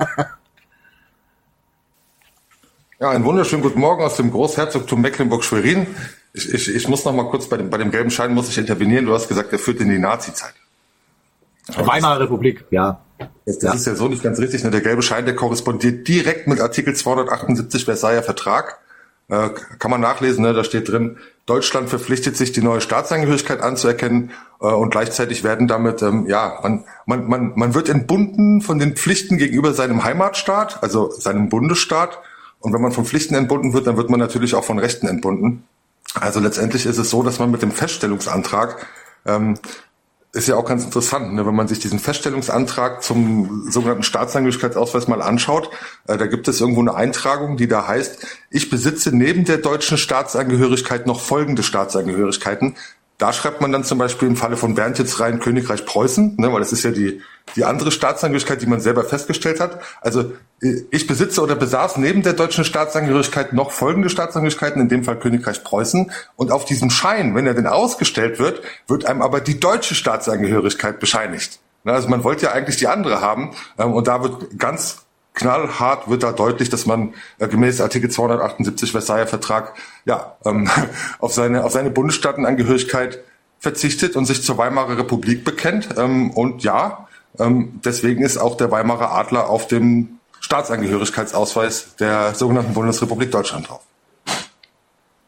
Ja, einen wunderschönen guten Morgen aus dem Großherzogtum Mecklenburg-Schwerin. Ich muss noch mal kurz bei dem gelben Schein muss ich intervenieren. Du hast gesagt, er führt in die Nazi-Zeit. Weimarer Republik, ja. Das ist ja so nicht ganz richtig. Der gelbe Schein, der korrespondiert direkt mit Artikel 278 Versailler Vertrag. Kann man nachlesen, ne? Da steht drin, Deutschland verpflichtet sich, die neue Staatsangehörigkeit anzuerkennen und gleichzeitig werden damit, man wird entbunden von den Pflichten gegenüber seinem Heimatstaat, also seinem Bundesstaat. Und wenn man von Pflichten entbunden wird, dann wird man natürlich auch von Rechten entbunden. Also letztendlich ist es so, dass man mit dem Feststellungsantrag, ist ja auch ganz interessant, ne? Wenn man sich diesen Feststellungsantrag zum sogenannten Staatsangehörigkeitsausweis mal anschaut, da gibt es irgendwo eine Eintragung, die da heißt, ich besitze neben der deutschen Staatsangehörigkeit noch folgende Staatsangehörigkeiten. Da schreibt man dann zum Beispiel im Falle von Bernd jetzt rein Königreich Preußen, ne, weil das ist ja die andere Staatsangehörigkeit, die man selber festgestellt hat. Also ich besitze oder besaß neben der deutschen Staatsangehörigkeit noch folgende Staatsangehörigkeiten, in dem Fall Königreich Preußen. Und auf diesem Schein, wenn er denn ausgestellt wird, wird einem aber die deutsche Staatsangehörigkeit bescheinigt. Also man wollte ja eigentlich die andere haben. Und da wird ganz knallhart wird da deutlich, dass man gemäß Artikel 278 Versailler Vertrag auf seine Bundesstaatenangehörigkeit verzichtet und sich zur Weimarer Republik bekennt. Deswegen ist auch der Weimarer Adler auf dem Staatsangehörigkeitsausweis der sogenannten Bundesrepublik Deutschland drauf.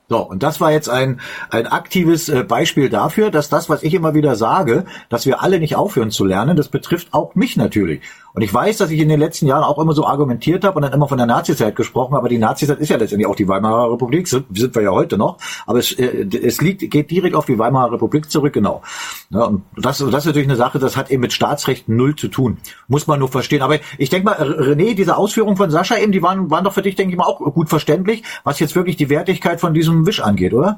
So, und das war jetzt ein aktives Beispiel dafür, dass das, was ich immer wieder sage, dass wir alle nicht aufhören zu lernen, das betrifft auch mich natürlich. Und ich weiß, dass ich in den letzten Jahren auch immer so argumentiert habe und dann immer von der Nazizeit gesprochen, aber die Nazizeit ist ja letztendlich auch die Weimarer Republik, sind wir ja heute noch, aber es geht direkt auf die Weimarer Republik zurück, genau. Ja, und das ist natürlich eine Sache, das hat eben mit Staatsrecht null zu tun. Muss man nur verstehen. Aber ich denke mal, René, diese Ausführungen von Sascha eben, die waren doch für dich, denke ich mal, auch gut verständlich, was jetzt wirklich die Wertigkeit von diesem Wisch angeht, oder?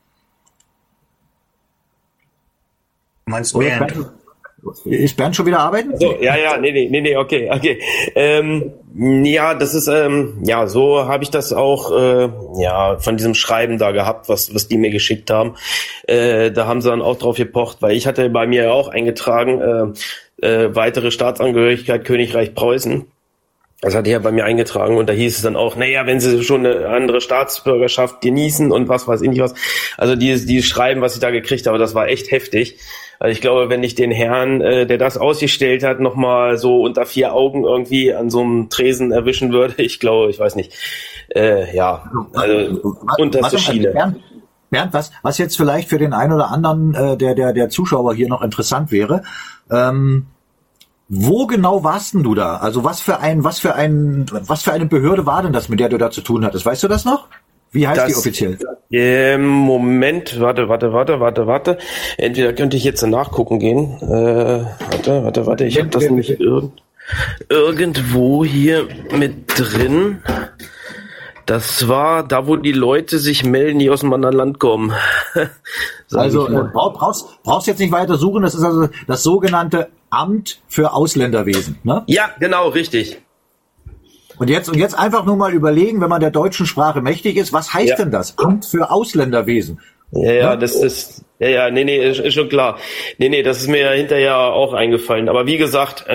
Meinst du Bernd? Ist Bernd schon wieder arbeiten? So, nee, okay. Ja, das ist, so habe ich das auch, von diesem Schreiben da gehabt, was die mir geschickt haben. Da haben sie dann auch drauf gepocht, weil ich hatte bei mir auch eingetragen, weitere Staatsangehörigkeit Königreich Preußen. Das hatte ich ja bei mir eingetragen und da hieß es dann auch, wenn sie schon eine andere Staatsbürgerschaft genießen und was weiß ich nicht was. Also dieses Schreiben, was ich da gekriegt habe, das war echt heftig. Also ich glaube, wenn ich den Herrn, der das ausgestellt hat, nochmal so unter 4 Augen irgendwie an so einem Tresen erwischen würde, ich weiß nicht. Unterste Schiene. Bernd, was jetzt vielleicht für den einen oder anderen der Zuschauer hier noch interessant wäre, wo genau warst denn du da? Also was für eine Behörde war denn das, mit der du da zu tun hattest? Weißt du das noch? Wie heißt die offiziell? Moment, warte. Entweder könnte ich jetzt nachgucken gehen. Warte. Ich habe das nämlich irgendwo hier mit drin. Das war da, wo die Leute sich melden, die aus einem anderen Land kommen. Also brauchst jetzt nicht weiter suchen. Das ist also das sogenannte Amt für Ausländerwesen, ne? Ja, genau, richtig. Und jetzt einfach nur mal überlegen, wenn man der deutschen Sprache mächtig ist, was heißt denn das? Amt für Ausländerwesen. Das ist, ist schon klar. Das ist mir ja hinterher auch eingefallen. Aber wie gesagt,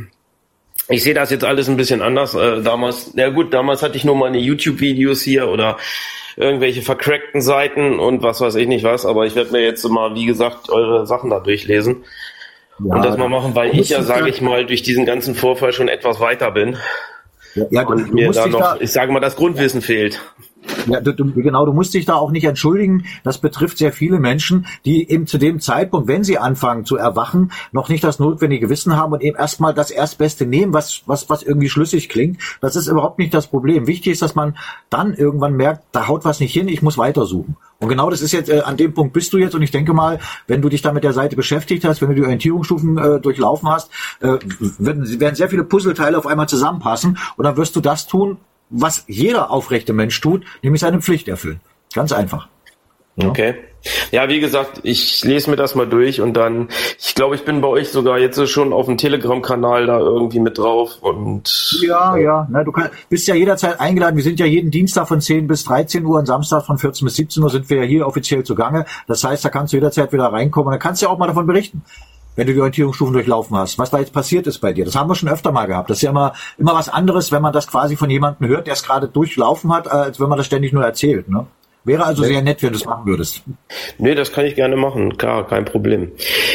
ich sehe das jetzt alles ein bisschen anders. Damals hatte ich nur meine YouTube-Videos hier oder irgendwelche vercrackten Seiten und was weiß ich nicht was. Aber ich werde mir jetzt mal, wie gesagt, eure Sachen da durchlesen. Ja, und das mal machen, weil ich ja, sage ich mal, durch diesen ganzen Vorfall schon etwas weiter bin. Und mir da noch, ich sage mal, das Grundwissen fehlt. Ja, du musst dich da auch nicht entschuldigen. Das betrifft sehr viele Menschen, die eben zu dem Zeitpunkt, wenn sie anfangen zu erwachen, noch nicht das notwendige Wissen haben und eben erstmal das Erstbeste nehmen, was irgendwie schlüssig klingt. Das ist überhaupt nicht das Problem. Wichtig ist, dass man dann irgendwann merkt, da haut was nicht hin, ich muss weitersuchen. Und genau das ist jetzt, an dem Punkt bist du jetzt. Und ich denke mal, wenn du dich da mit der Seite beschäftigt hast, wenn du die Orientierungsstufen durchlaufen hast, werden sehr viele Puzzleteile auf einmal zusammenpassen. Und dann wirst du das tun, was jeder aufrechte Mensch tut, nämlich seine Pflicht erfüllen. Ganz einfach. Ja. Okay. Ja, wie gesagt, ich lese mir das mal durch und dann, ich glaube, ich bin bei euch sogar jetzt schon auf dem Telegram-Kanal da irgendwie mit drauf und... Ja, du bist ja jederzeit eingeladen. Wir sind ja jeden Dienstag von 10 bis 13 Uhr und Samstag von 14 bis 17 Uhr sind wir ja hier offiziell zugange. Das heißt, da kannst du jederzeit wieder reinkommen und dann kannst du ja auch mal davon berichten, wenn du die Orientierungsstufen durchlaufen hast, was da jetzt passiert ist bei dir. Das haben wir schon öfter mal gehabt. Das ist ja immer was anderes, wenn man das quasi von jemandem hört, der es gerade durchlaufen hat, als wenn man das ständig nur erzählt, ne? Wäre also sehr nett, wenn du es machen würdest. Nee, das kann ich gerne machen. Klar, kein Problem.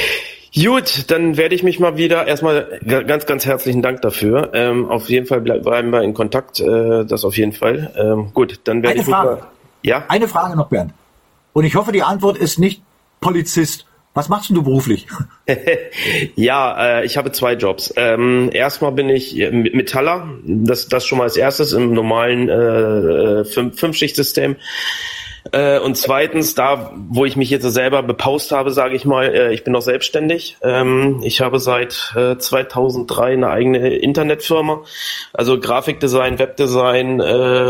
Gut, dann werde ich mich mal wieder, erstmal ganz, ganz herzlichen Dank dafür. Auf jeden Fall bleiben wir in Kontakt, das auf jeden Fall. Gut, dann werde ich mich mal... Ja? Eine Frage noch, Bernd. Und ich hoffe, die Antwort ist nicht Polizist. Was machst du beruflich? Ja, ich habe 2 Jobs. Erstmal bin ich Metaller, das schon mal als erstes im normalen 5-Schicht-System. Und zweitens, da, wo ich mich jetzt selber bepaust habe, sage ich mal, ich bin noch selbstständig. Ich habe seit 2003 eine eigene Internetfirma, also Grafikdesign, Webdesign,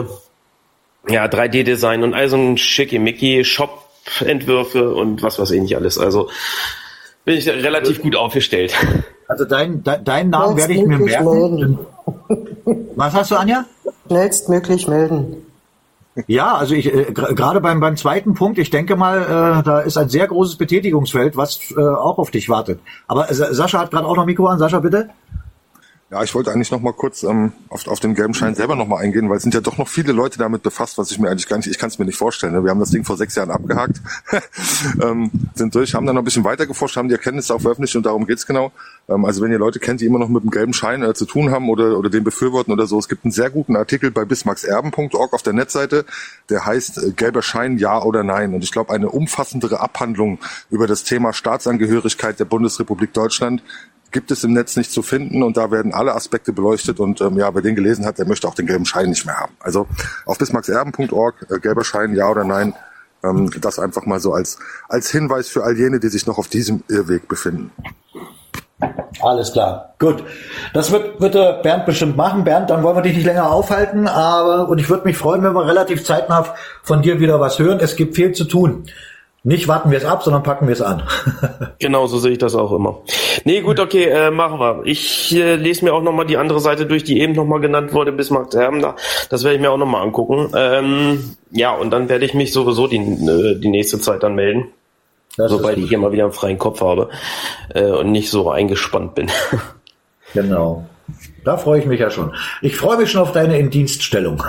3D-Design und all so ein Schickimicki, Shop-Entwürfe und was weiß ich nicht alles. Also bin ich relativ gut aufgestellt. Also deinen Namen werde ich mir merken. Was hast du, Anja? Schnellstmöglich melden. Ja, also ich gerade beim zweiten Punkt, ich denke mal, da ist ein sehr großes Betätigungsfeld, was auch auf dich wartet. Aber Sascha hat gerade auch noch Mikro an. Sascha, bitte. Ja, ich wollte eigentlich noch mal kurz auf den gelben Schein selber noch mal eingehen, weil es sind ja doch noch viele Leute damit befasst, was ich mir eigentlich gar nicht, ich kann es mir nicht vorstellen. Ne? Wir haben das Ding vor 6 Jahren abgehakt, sind durch, haben dann noch ein bisschen weiter geforscht, haben die Erkenntnisse auch veröffentlicht und darum geht's genau. Also wenn ihr Leute kennt, die immer noch mit dem gelben Schein zu tun haben oder den befürworten oder so, es gibt einen sehr guten Artikel bei bismarckserben.org auf der Netseite, der heißt gelber Schein, ja oder nein. Und ich glaube, eine umfassendere Abhandlung über das Thema Staatsangehörigkeit der Bundesrepublik Deutschland gibt es im Netz nicht zu finden und da werden alle Aspekte beleuchtet und wer den gelesen hat, der möchte auch den gelben Schein nicht mehr haben. Also auf bismarckserben.org, gelber Schein, ja oder nein, das einfach mal so als Hinweis für all jene, die sich noch auf diesem Irrweg befinden. Alles klar, gut. Das wird Bernd bestimmt machen. Bernd, dann wollen wir dich nicht länger aufhalten, und ich würde mich freuen, wenn wir relativ zeitnah von dir wieder was hören. Es gibt viel zu tun. Nicht warten wir es ab, sondern packen wir es an. Genau, so sehe ich das auch immer. Nee, gut, okay, machen wir. Ich lese mir auch nochmal die andere Seite durch, die eben nochmal genannt wurde, Bismarckserben. Das werde ich mir auch nochmal angucken. Und dann werde ich mich sowieso die nächste Zeit dann melden. Sobald ich hier mal wieder einen freien Kopf habe und nicht so eingespannt bin. Genau. Da freue ich mich ja schon. Ich freue mich schon auf deine Indienststellung.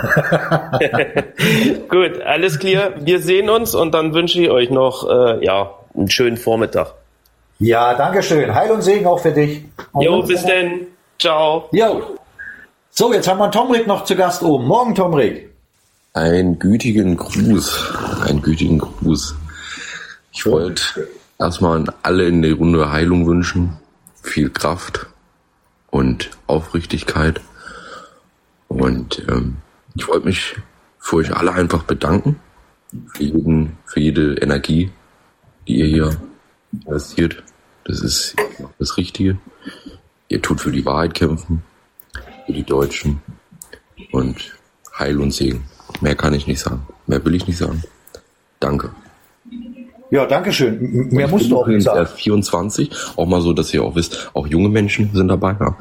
Gut, alles klar. Wir sehen uns und dann wünsche ich euch noch einen schönen Vormittag. Ja, danke schön. Heil und Segen auch für dich. Jo, bis denn. Ciao. Jo. So, jetzt haben wir einen Tomrik noch zu Gast oben. Morgen, Tomrik. Einen gütigen Gruß. Ich wollte erstmal an alle in der Runde Heilung wünschen. Viel Kraft und Aufrichtigkeit. Und ich wollte mich für euch alle einfach bedanken. Für jede Energie, die ihr hier investiert. Das ist das Richtige. Ihr tut für die Wahrheit kämpfen. Für die Deutschen. Und Heil und Segen. Mehr kann ich nicht sagen. Mehr will ich nicht sagen. Danke. Ja, danke schön. Mehr musst du auch nicht sagen. 24, auch mal so, dass ihr auch wisst, auch junge Menschen sind dabei. Ja.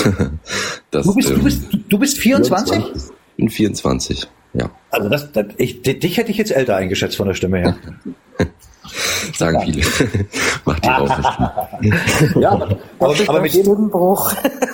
Du bist 24? Ich bin 24, ja. Also dich hätte ich jetzt älter eingeschätzt von der Stimme her. Sagen viele. Macht die auch nicht. Ja, aber mit Stimmbruch.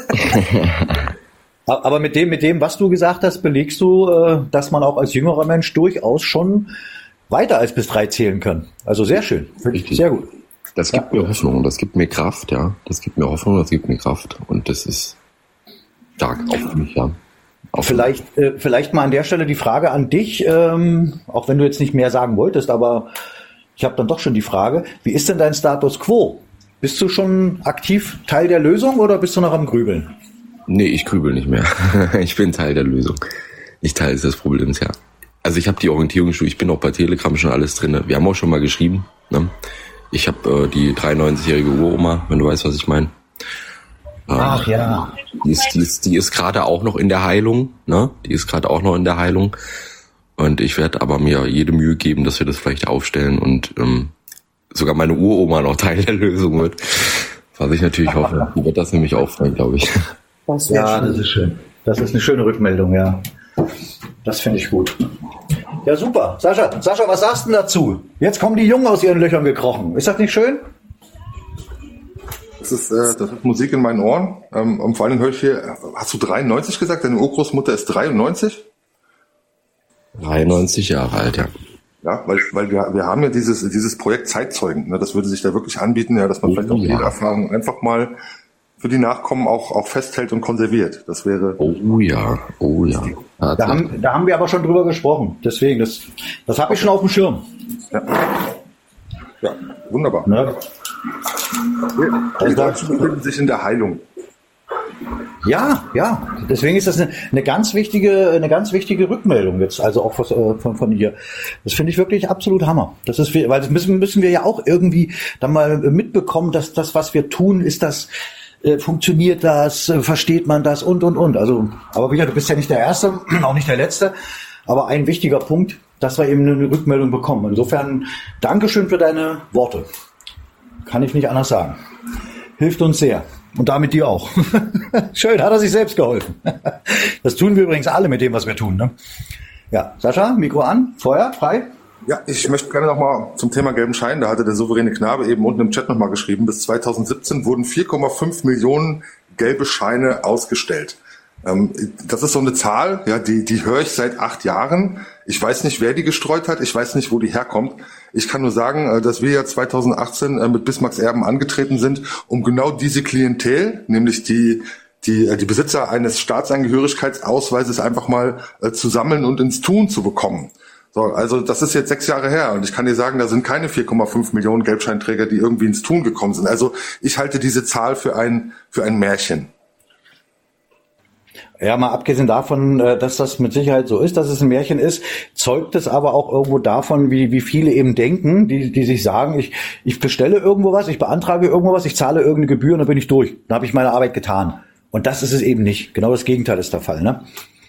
Aber mit dem, was du gesagt hast, belegst du, dass man auch als jüngerer Mensch durchaus schon weiter als bis 3 zählen kann. Also sehr schön. Richtig. Sehr gut. Das gibt mir Hoffnung, das gibt mir Kraft, ja. Das gibt mir Hoffnung, das gibt mir Kraft. Und das ist stark, auch für mich, ja. Vielleicht mal an der Stelle die Frage an dich, auch wenn du jetzt nicht mehr sagen wolltest, aber ich habe dann doch schon die Frage, wie ist denn dein Status quo? Bist du schon aktiv Teil der Lösung oder bist du noch am Grübeln? Nee, ich grübel nicht mehr. Ich bin Teil der Lösung. Nicht Teil des Problems, ja. Also ich habe die Orientierungsstufe, ich bin auch bei Telegram schon alles drin. Wir haben auch schon mal geschrieben. Ne? Ich habe die 93-jährige Uroma, wenn du weißt, was ich meine. Ach ja. Die ist gerade auch noch in der Heilung. Ne? Die ist gerade auch noch in der Heilung. Und ich werde aber mir jede Mühe geben, dass wir das vielleicht aufstellen und sogar meine Uroma noch Teil der Lösung wird. Was ich natürlich hoffe. Die wird das nämlich auffallen, glaube ich. Das ist schön. Das ist eine schöne Rückmeldung, ja. Das finde ich gut. Ja, super. Sascha, was sagst du denn dazu? Jetzt kommen die Jungen aus ihren Löchern gekrochen. Ist das nicht schön? Das ist Musik in meinen Ohren. Und vor allem höre ich hier, hast du 93 gesagt? Deine Urgroßmutter ist 93? 93 Jahre alt, ja. Ja, weil wir haben ja dieses Projekt Zeitzeugen. Ne? Das würde sich da wirklich anbieten, ja, dass man vielleicht auch jede Erfahrung einfach mal für die Nachkommen auch festhält und konserviert. Das wäre. Oh ja. Da haben wir aber schon drüber gesprochen. Deswegen, das habe ich schon auf dem Schirm. Ja, wunderbar. Ne? Die Deutschen befinden sich in der Heilung. Ja. Deswegen ist das eine ganz wichtige Rückmeldung jetzt, also auch von ihr. Das finde ich wirklich absolut Hammer. Das ist, weil das müssen wir ja auch irgendwie dann mal mitbekommen, dass das, was wir tun, ist das. Funktioniert das, versteht man das und. Also, aber wieder, du bist ja nicht der Erste, auch nicht der Letzte, aber ein wichtiger Punkt, dass wir eben eine Rückmeldung bekommen. Insofern, Dankeschön für deine Worte. Kann ich nicht anders sagen. Hilft uns sehr. Und damit dir auch. Schön, hat er sich selbst geholfen. Das tun wir übrigens alle mit dem, was wir tun. Ne? Ja, Sascha, Mikro an, Feuer, frei. Ja, ich möchte gerne nochmal zum Thema gelben Schein, da hatte der souveräne Knabe eben unten im Chat nochmal geschrieben, bis 2017 wurden 4,5 Millionen gelbe Scheine ausgestellt. Das ist so eine Zahl, ja, die höre ich seit 8 Jahren. Ich weiß nicht, wer die gestreut hat. Ich weiß nicht, wo die herkommt. Ich kann nur sagen, dass wir ja 2018 mit Bismarcks Erben angetreten sind, um genau diese Klientel, nämlich die Besitzer eines Staatsangehörigkeitsausweises einfach mal zu sammeln und ins Tun zu bekommen. So, also das ist jetzt 6 Jahre her und ich kann dir sagen, da sind keine 4,5 Millionen Gelbscheinträger, die irgendwie ins Tun gekommen sind. Also ich halte diese Zahl für ein Märchen. Ja, mal abgesehen davon, dass das mit Sicherheit so ist, dass es ein Märchen ist, zeugt es aber auch irgendwo davon, wie viele eben denken, die sich sagen, ich bestelle irgendwo was, ich beantrage irgendwo was, ich zahle irgendeine Gebühr und dann bin ich durch. Dann habe ich meine Arbeit getan. Und das ist es eben nicht. Genau das Gegenteil ist der Fall, ne?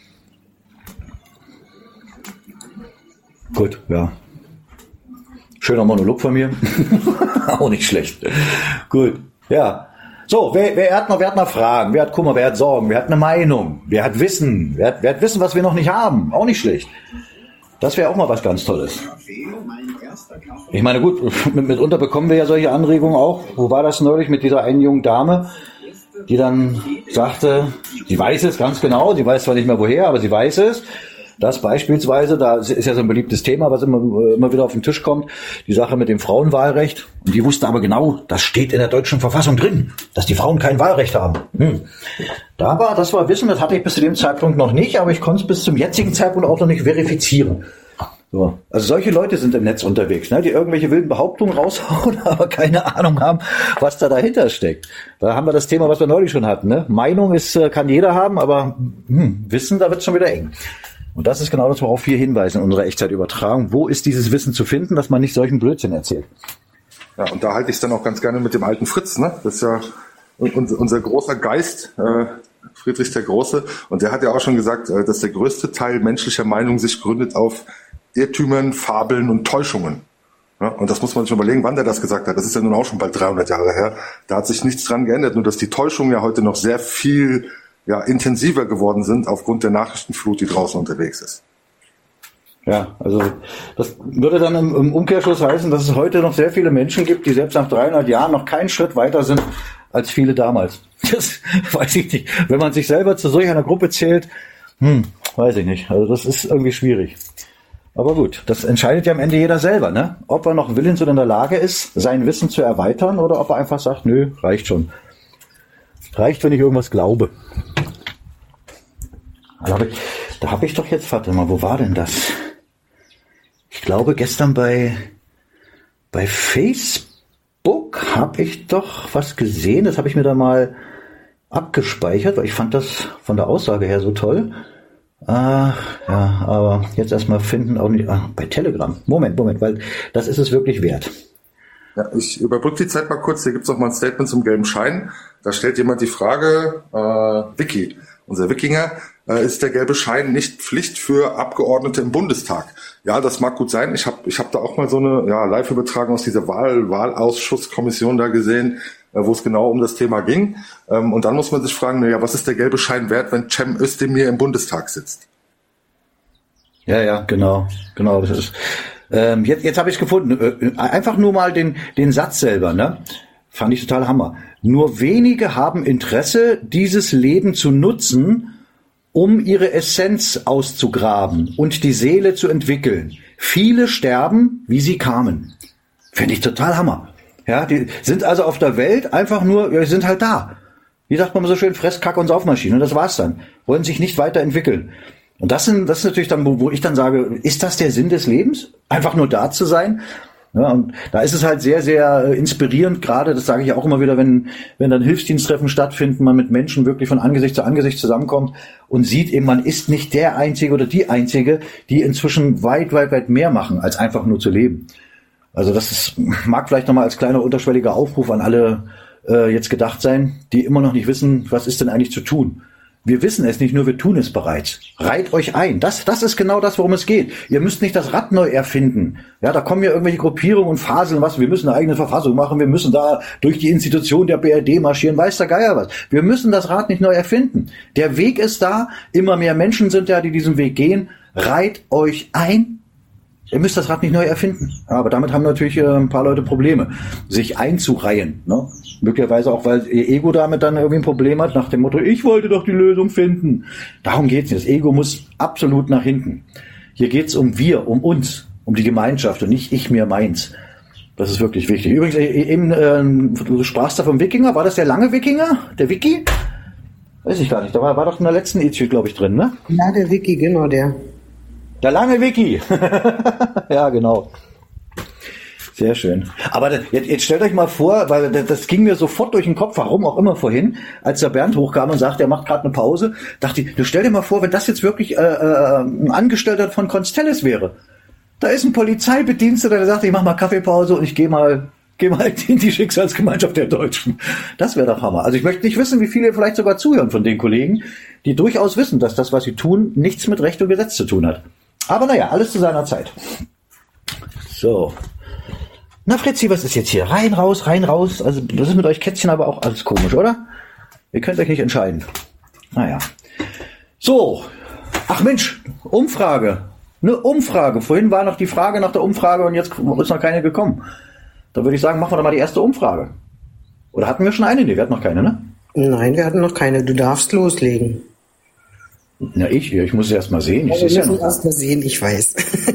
Gut, ja. Schöner Monolog von mir. Auch nicht schlecht. Gut, ja. So, wer hat noch Fragen? Wer hat Kummer? Wer hat Sorgen? Wer hat eine Meinung? Wer hat Wissen? Wer hat Wissen, was wir noch nicht haben? Auch nicht schlecht. Das wäre auch mal was ganz Tolles. Ich meine, gut, mitunter bekommen wir ja solche Anregungen auch. Wo war das neulich mit dieser einen jungen Dame, die dann sagte, sie weiß es ganz genau, sie weiß zwar nicht mehr woher, aber sie weiß es. Das beispielsweise, da ist ja so ein beliebtes Thema, was immer wieder auf den Tisch kommt, die Sache mit dem Frauenwahlrecht. Und die wusste aber genau, das steht in der deutschen Verfassung drin, dass die Frauen kein Wahlrecht haben. Das war Wissen, das hatte ich bis zu dem Zeitpunkt noch nicht, aber ich konnte es bis zum jetzigen Zeitpunkt auch noch nicht verifizieren. So. Also solche Leute sind im Netz unterwegs, ne, die irgendwelche wilden Behauptungen raushauen, aber keine Ahnung haben, was da dahinter steckt. Da haben wir das Thema, was wir neulich schon hatten. Ne? Meinung kann jeder haben, aber Wissen, da wird es schon wieder eng. Und das ist genau das, worauf wir hinweisen in unserer Echtzeitübertragung. Wo ist dieses Wissen zu finden, dass man nicht solchen Blödsinn erzählt? Ja, und da halte ich es dann auch ganz gerne mit dem alten Fritz, ne? Das ist ja unser großer Geist, Friedrich der Große. Und der hat ja auch schon gesagt, dass der größte Teil menschlicher Meinung sich gründet auf Irrtümern, Fabeln und Täuschungen. Ja, und das muss man sich überlegen, wann der das gesagt hat. Das ist ja nun auch schon bald 300 Jahre her. Da hat sich nichts dran geändert, nur dass die Täuschungen ja heute noch sehr viel intensiver geworden sind aufgrund der Nachrichtenflut, die draußen unterwegs ist. Ja, also das würde dann im Umkehrschluss heißen, dass es heute noch sehr viele Menschen gibt, die selbst nach 300 Jahren noch keinen Schritt weiter sind als viele damals. Das weiß ich nicht. Wenn man sich selber zu solch einer Gruppe zählt, weiß ich nicht. Also das ist irgendwie schwierig. Aber gut, das entscheidet ja am Ende jeder selber, ne? Ob er noch willens und in der Lage ist, sein Wissen zu erweitern oder ob er einfach sagt, nö, reicht schon. Reicht, wenn ich irgendwas glaube. Da habe ich doch jetzt, warte mal, wo war denn das? Ich glaube, gestern bei Facebook habe ich doch was gesehen. Das habe ich mir da mal abgespeichert, weil ich fand das von der Aussage her so toll. Ja, aber jetzt erstmal finden auch nicht. Bei Telegram. Moment, weil das ist es wirklich wert. Ja, ich überbrücke die Zeit mal kurz. Hier gibt's noch mal ein Statement zum gelben Schein. Da stellt jemand die Frage, Vicky, unser Wikinger, ist der gelbe Schein nicht Pflicht für Abgeordnete im Bundestag? Ja, das mag gut sein. Ich hab da auch mal so eine Live-Übertragung aus dieser Wahlausschusskommission da gesehen, wo es genau um das Thema ging. Und dann muss man sich fragen, was ist der gelbe Schein wert, wenn Cem Özdemir im Bundestag sitzt? Ja, genau. Das ist, jetzt habe ich es gefunden. Einfach nur mal den Satz selber, ne? Fand ich total Hammer. Nur wenige haben Interesse, dieses Leben zu nutzen, um ihre Essenz auszugraben und die Seele zu entwickeln. Viele sterben, wie sie kamen. Finde ich total Hammer. Ja, die sind also auf der Welt einfach nur, die sind halt da. Wie sagt man so schön, Fress-, Kack- und Saufmaschine. Und das war's dann. Wollen sich nicht weiterentwickeln. Und das ist natürlich dann, wo ich dann sage, ist das der Sinn des Lebens? Einfach nur da zu sein? Ja, und da ist es halt sehr, sehr inspirierend, gerade, das sage ich auch immer wieder, wenn dann Hilfsdiensttreffen stattfinden, man mit Menschen wirklich von Angesicht zu Angesicht zusammenkommt und sieht eben, man ist nicht der Einzige oder die Einzige, die inzwischen weit, weit, weit mehr machen, als einfach nur zu leben. Also mag vielleicht nochmal als kleiner unterschwelliger Aufruf an alle jetzt gedacht sein, die immer noch nicht wissen, was ist denn eigentlich zu tun. Wir wissen es nicht, nur wir tun es bereits. Reiht euch ein. Das ist genau das, worum es geht. Ihr müsst nicht das Rad neu erfinden. Ja, da kommen ja irgendwelche Gruppierungen und faseln was. Wir müssen eine eigene Verfassung machen. Wir müssen da durch die Institution der BRD marschieren. Weiß der Geier was. Wir müssen das Rad nicht neu erfinden. Der Weg ist da. Immer mehr Menschen sind da, die diesen Weg gehen. Reiht euch ein. Ihr müsst das Rad nicht neu erfinden. Aber damit haben natürlich ein paar Leute Probleme, sich einzureihen. Ne? Möglicherweise auch, weil ihr Ego damit dann irgendwie ein Problem hat, nach dem Motto, ich wollte doch die Lösung finden. Darum geht's nicht. Das Ego muss absolut nach hinten. Hier geht's um wir, um uns, um die Gemeinschaft und nicht ich, mir, meins. Das ist wirklich wichtig. Übrigens, eben, du sprachst da vom Wikinger. War das der lange Wikinger? Der Wiki? Weiß ich gar nicht. Da war doch in der letzten Edition, glaube ich, drin, ne? Ja, der Wiki, genau, der. Der lange Wiki. Ja, genau. Sehr schön. Aber jetzt stellt euch mal vor, weil das ging mir sofort durch den Kopf, warum auch immer vorhin, als der Bernd hochkam und sagte, er macht gerade eine Pause, dachte ich, du stell dir mal vor, wenn das jetzt wirklich ein Angestellter von Constellis wäre. Da ist ein Polizeibediensteter, der sagt, ich mach mal Kaffeepause und ich geh mal in die Schicksalsgemeinschaft der Deutschen. Das wäre doch Hammer. Also ich möchte nicht wissen, wie viele vielleicht sogar zuhören von den Kollegen, die durchaus wissen, dass das, was sie tun, nichts mit Recht und Gesetz zu tun hat. Aber naja, alles zu seiner Zeit. So. Na Fritzi, was ist jetzt hier? Rein, raus. Also das ist mit euch Kätzchen aber auch alles komisch, oder? Ihr könnt euch nicht entscheiden. Naja. So. Ach Mensch, Umfrage. Eine Umfrage. Vorhin war noch die Frage nach der Umfrage und jetzt ist noch keine gekommen. Da würde ich sagen, machen wir doch mal die erste Umfrage. Oder hatten wir schon eine? Nee, wir hatten noch keine, ne? Nein, wir hatten noch keine. Du darfst loslegen. Na, ich muss es erst mal sehen. Wir müssen erst mal sehen, ich weiß.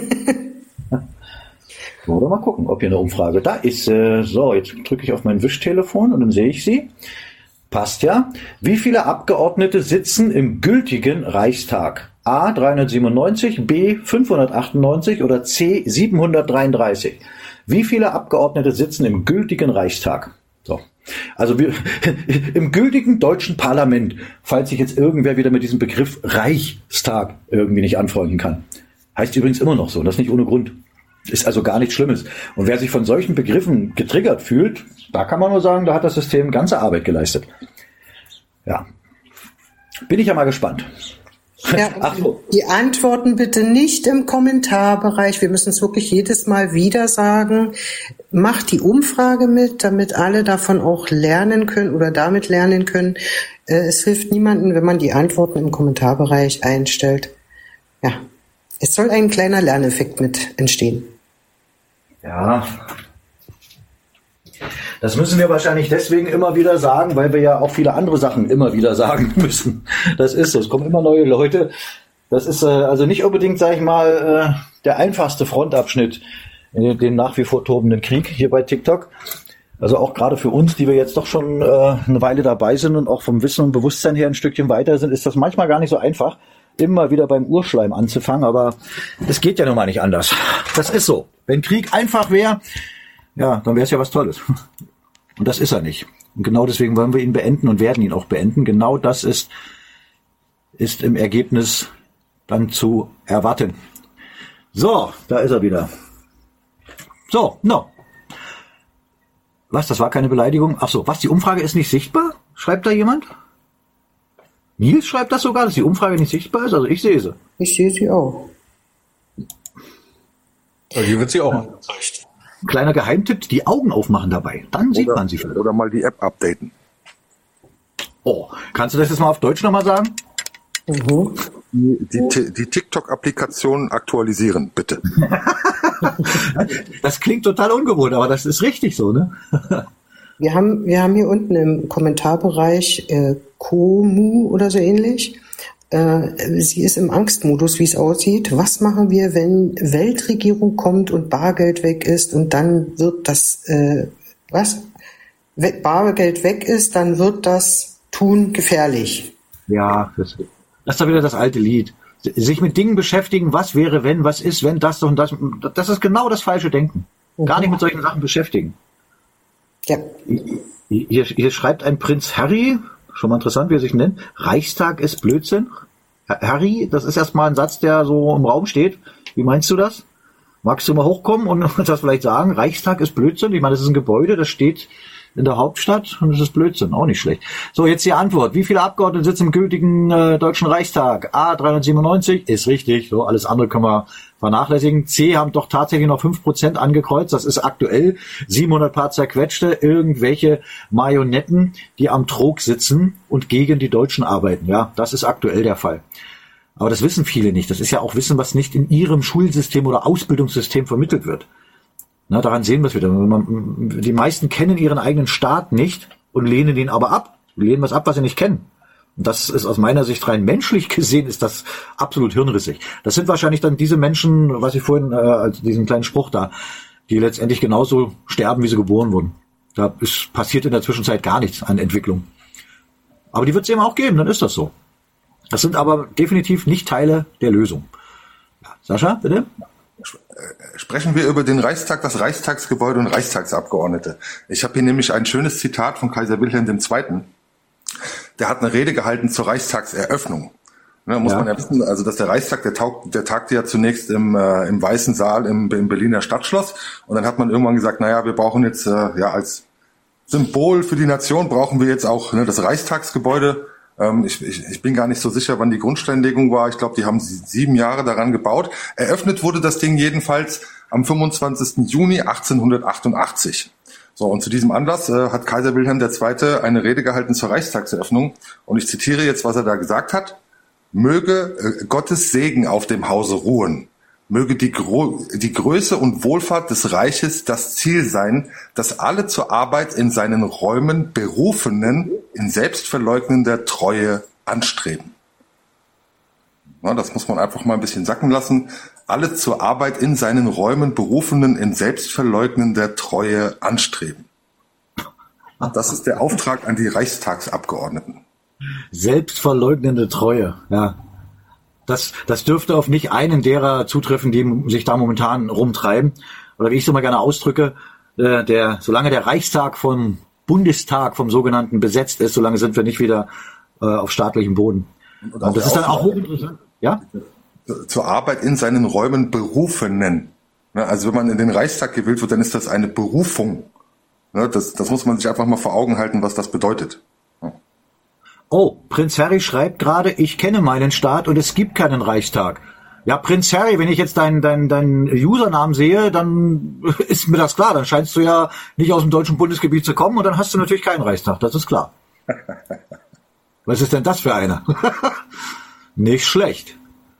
Oder mal gucken, ob hier eine Umfrage da ist. So, jetzt drücke ich auf mein Wischtelefon und dann sehe ich sie. Passt ja. Wie viele Abgeordnete sitzen im gültigen Reichstag? A 397, B 598 oder C 733? Wie viele Abgeordnete sitzen im gültigen Reichstag? So. Also im gültigen deutschen Parlament, falls sich jetzt irgendwer wieder mit diesem Begriff Reichstag irgendwie nicht anfreunden kann. Heißt übrigens immer noch so, das nicht ohne Grund. Ist also gar nichts Schlimmes. Und wer sich von solchen Begriffen getriggert fühlt, da kann man nur sagen, da hat das System ganze Arbeit geleistet. Ja. Bin ich ja mal gespannt. Ja, ach so. Die Antworten bitte nicht im Kommentarbereich. Wir müssen es wirklich jedes Mal wieder sagen. Macht die Umfrage mit, damit alle davon auch lernen können oder damit lernen können. Es hilft niemandem, wenn man die Antworten im Kommentarbereich einstellt. Ja, es soll ein kleiner Lerneffekt mit entstehen. Ja. Das müssen wir wahrscheinlich deswegen immer wieder sagen, weil wir ja auch viele andere Sachen immer wieder sagen müssen. Das ist so. Es kommen immer neue Leute. Das ist also nicht unbedingt, sag ich mal, der einfachste Frontabschnitt in dem nach wie vor tobenden Krieg hier bei TikTok. Also auch gerade für uns, die wir jetzt doch schon eine Weile dabei sind und auch vom Wissen und Bewusstsein her ein Stückchen weiter sind, ist das manchmal gar nicht so einfach, immer wieder beim Urschleim anzufangen. Aber es geht ja nun mal nicht anders. Das ist so. Wenn Krieg einfach wäre, ja, dann wäre es ja was Tolles. Und das ist er nicht. Und genau deswegen wollen wir ihn beenden und werden ihn auch beenden. Genau das ist im Ergebnis dann zu erwarten. So, da ist er wieder. So, no. Was, das war keine Beleidigung? Ach so, was, die Umfrage ist nicht sichtbar? Schreibt da jemand? Nils schreibt das sogar, dass die Umfrage nicht sichtbar ist? Also ich sehe sie. Ich sehe sie auch. Hier wird sie auch angezeigt. Kleiner Geheimtipp, die Augen aufmachen dabei. Dann sieht man sie vielleicht. Oder mal die App updaten. Oh, kannst du das jetzt mal auf Deutsch nochmal sagen? Mhm. Die TikTok-Applikation aktualisieren, bitte. Das klingt total ungewohnt, aber das ist richtig so, ne? Wir haben hier unten im Kommentarbereich Komu oder so ähnlich. Sie ist im Angstmodus, wie es aussieht. Was machen wir, wenn Weltregierung kommt und Bargeld weg ist und dann wird das, Bargeld weg ist, dann wird das Tun gefährlich. Ja, das ist doch wieder das alte Lied. Sich mit Dingen beschäftigen, was wäre, wenn, was ist, wenn, das und das. Das ist genau das falsche Denken. Gar nicht mit solchen Sachen beschäftigen. Ja. Hier schreibt ein Prinz Harry, schon mal interessant, wie er sich nennt, Reichstag ist Blödsinn. Harry, das ist erstmal ein Satz, der so im Raum steht. Wie meinst du das? Magst du mal hochkommen und uns das vielleicht sagen? Reichstag ist Blödsinn. Ich meine, das ist ein Gebäude, das steht in der Hauptstadt und das ist Blödsinn. Auch nicht schlecht. So, jetzt die Antwort. Wie viele Abgeordnete sitzen im gültigen Deutschen Reichstag? A, 397, ist richtig. So, alles andere können wir vernachlässigen. C, haben doch tatsächlich noch 5% angekreuzt. Das ist aktuell 700 paar zerquetschte, irgendwelche Marionetten, die am Trog sitzen und gegen die Deutschen arbeiten. Ja, das ist aktuell der Fall. Aber das wissen viele nicht. Das ist ja auch Wissen, was nicht in ihrem Schulsystem oder Ausbildungssystem vermittelt wird. Na, daran sehen wir es wieder. Die meisten kennen ihren eigenen Staat nicht und lehnen ihn aber ab. Lehnen was ab, was sie nicht kennen. Und das ist aus meiner Sicht rein menschlich gesehen, ist das absolut hirnrissig. Das sind wahrscheinlich dann diese Menschen, was ich vorhin, als diesen kleinen Spruch da, die letztendlich genauso sterben, wie sie geboren wurden. Da passiert in der Zwischenzeit gar nichts an Entwicklung. Aber die wird es eben auch geben, dann ist das so. Das sind aber definitiv nicht Teile der Lösung. Ja, Sascha, bitte? Sprechen wir über den Reichstag, das Reichstagsgebäude und Reichstagsabgeordnete. Ich habe hier nämlich ein schönes Zitat von Kaiser Wilhelm II. Der hat eine Rede gehalten zur Reichstagseröffnung. Ne, muss man ja wissen, also dass der Reichstag, der tagte ja zunächst im Weißen Saal im Berliner Stadtschloss und dann hat man irgendwann gesagt, naja, wir brauchen jetzt als Symbol für die Nation brauchen wir jetzt auch das Reichstagsgebäude. Ich bin gar nicht so sicher, wann die Grundsteinlegung war. Ich glaube, die haben 7 Jahre daran gebaut. Eröffnet wurde das Ding jedenfalls am 25. Juni 1888. So, und zu diesem Anlass hat Kaiser Wilhelm II. Eine Rede gehalten zur Reichstagseröffnung. Und ich zitiere jetzt, was er da gesagt hat. Möge Gottes Segen auf dem Hause ruhen. Möge die Größe und Wohlfahrt des Reiches das Ziel sein, dass alle zur Arbeit in seinen Räumen Berufenen in selbstverleugnender Treue anstreben. Na, das muss man einfach mal ein bisschen sacken lassen. Alle zur Arbeit in seinen Räumen Berufenen in selbstverleugnender Treue anstreben. Das ist der Auftrag an die Reichstagsabgeordneten. Selbstverleugnende Treue, ja. Das dürfte auf nicht einen derer zutreffen, die sich da momentan rumtreiben. Oder wie ich so mal gerne ausdrücke, solange der Reichstag vom Bundestag, vom sogenannten, besetzt ist, solange sind wir nicht wieder auf staatlichem Boden. Und das ist dann auch hochinteressant. Ja? Zur Arbeit in seinen Räumen Berufenen. Also wenn man in den Reichstag gewählt wird, dann ist das eine Berufung. Das muss man sich einfach mal vor Augen halten, was das bedeutet. Oh, Prinz Harry schreibt gerade, ich kenne meinen Staat und es gibt keinen Reichstag. Ja, Prinz Harry, wenn ich jetzt deinen Usernamen sehe, dann ist mir das klar. Dann scheinst du ja nicht aus dem deutschen Bundesgebiet zu kommen und dann hast du natürlich keinen Reichstag. Das ist klar. Was ist denn das für einer? Nicht schlecht.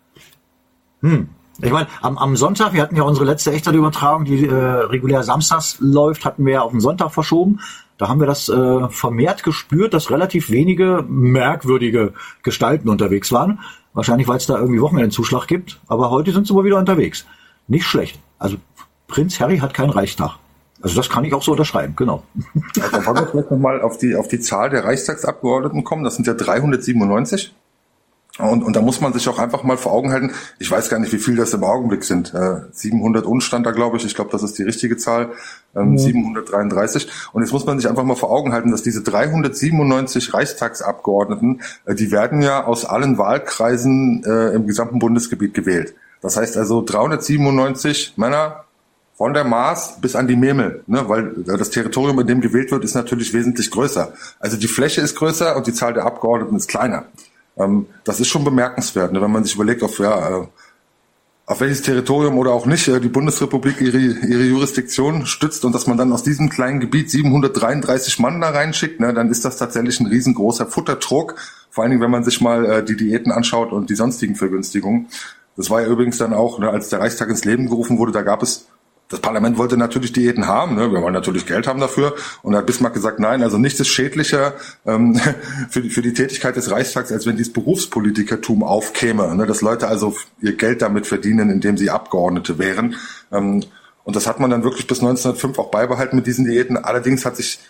Ich meine, am Sonntag, wir hatten ja unsere letzte Echtzeitübertragung, die regulär samstags läuft, hatten wir ja auf den Sonntag verschoben. Da haben wir das vermehrt gespürt, dass relativ wenige merkwürdige Gestalten unterwegs waren. Wahrscheinlich, weil es da irgendwie Wochenendzuschlag gibt. Aber heute sind sie wohl wieder unterwegs. Nicht schlecht. Also Prinz Harry hat keinen Reichstag. Also das kann ich auch so unterschreiben, genau. Also wollen wir vielleicht nochmal auf die Zahl der Reichstagsabgeordneten kommen. Das sind ja 397. Und da muss man sich auch einfach mal vor Augen halten, ich weiß gar nicht, wie viel das im Augenblick sind. 700 und stand da, glaube ich. Ich glaube, das ist die richtige Zahl. 733. Und jetzt muss man sich einfach mal vor Augen halten, dass diese 397 Reichstagsabgeordneten, die werden ja aus allen Wahlkreisen im gesamten Bundesgebiet gewählt. Das heißt also 397 Männer von der Maas bis an die Memel, weil das Territorium, in dem gewählt wird, ist natürlich wesentlich größer. Also die Fläche ist größer und die Zahl der Abgeordneten ist kleiner. Das ist schon bemerkenswert, wenn man sich überlegt, auf welches Territorium oder auch nicht die Bundesrepublik ihre Jurisdiktion stützt und dass man dann aus diesem kleinen Gebiet 733 Mann da reinschickt, dann ist das tatsächlich ein riesengroßer Futtertrog. Vor allen Dingen, wenn man sich mal die Diäten anschaut und die sonstigen Vergünstigungen. Das war ja übrigens dann auch, als der Reichstag ins Leben gerufen wurde, da gab es das Parlament wollte natürlich Diäten haben, wir wollen natürlich Geld haben dafür. Und da hat Bismarck gesagt, nein, also nichts ist schädlicher für die Tätigkeit des Reichstags, als wenn dieses Berufspolitikertum aufkäme. Dass Leute also ihr Geld damit verdienen, indem sie Abgeordnete wären. Und das hat man dann wirklich bis 1905 auch beibehalten mit diesen Diäten. Allerdings hat sich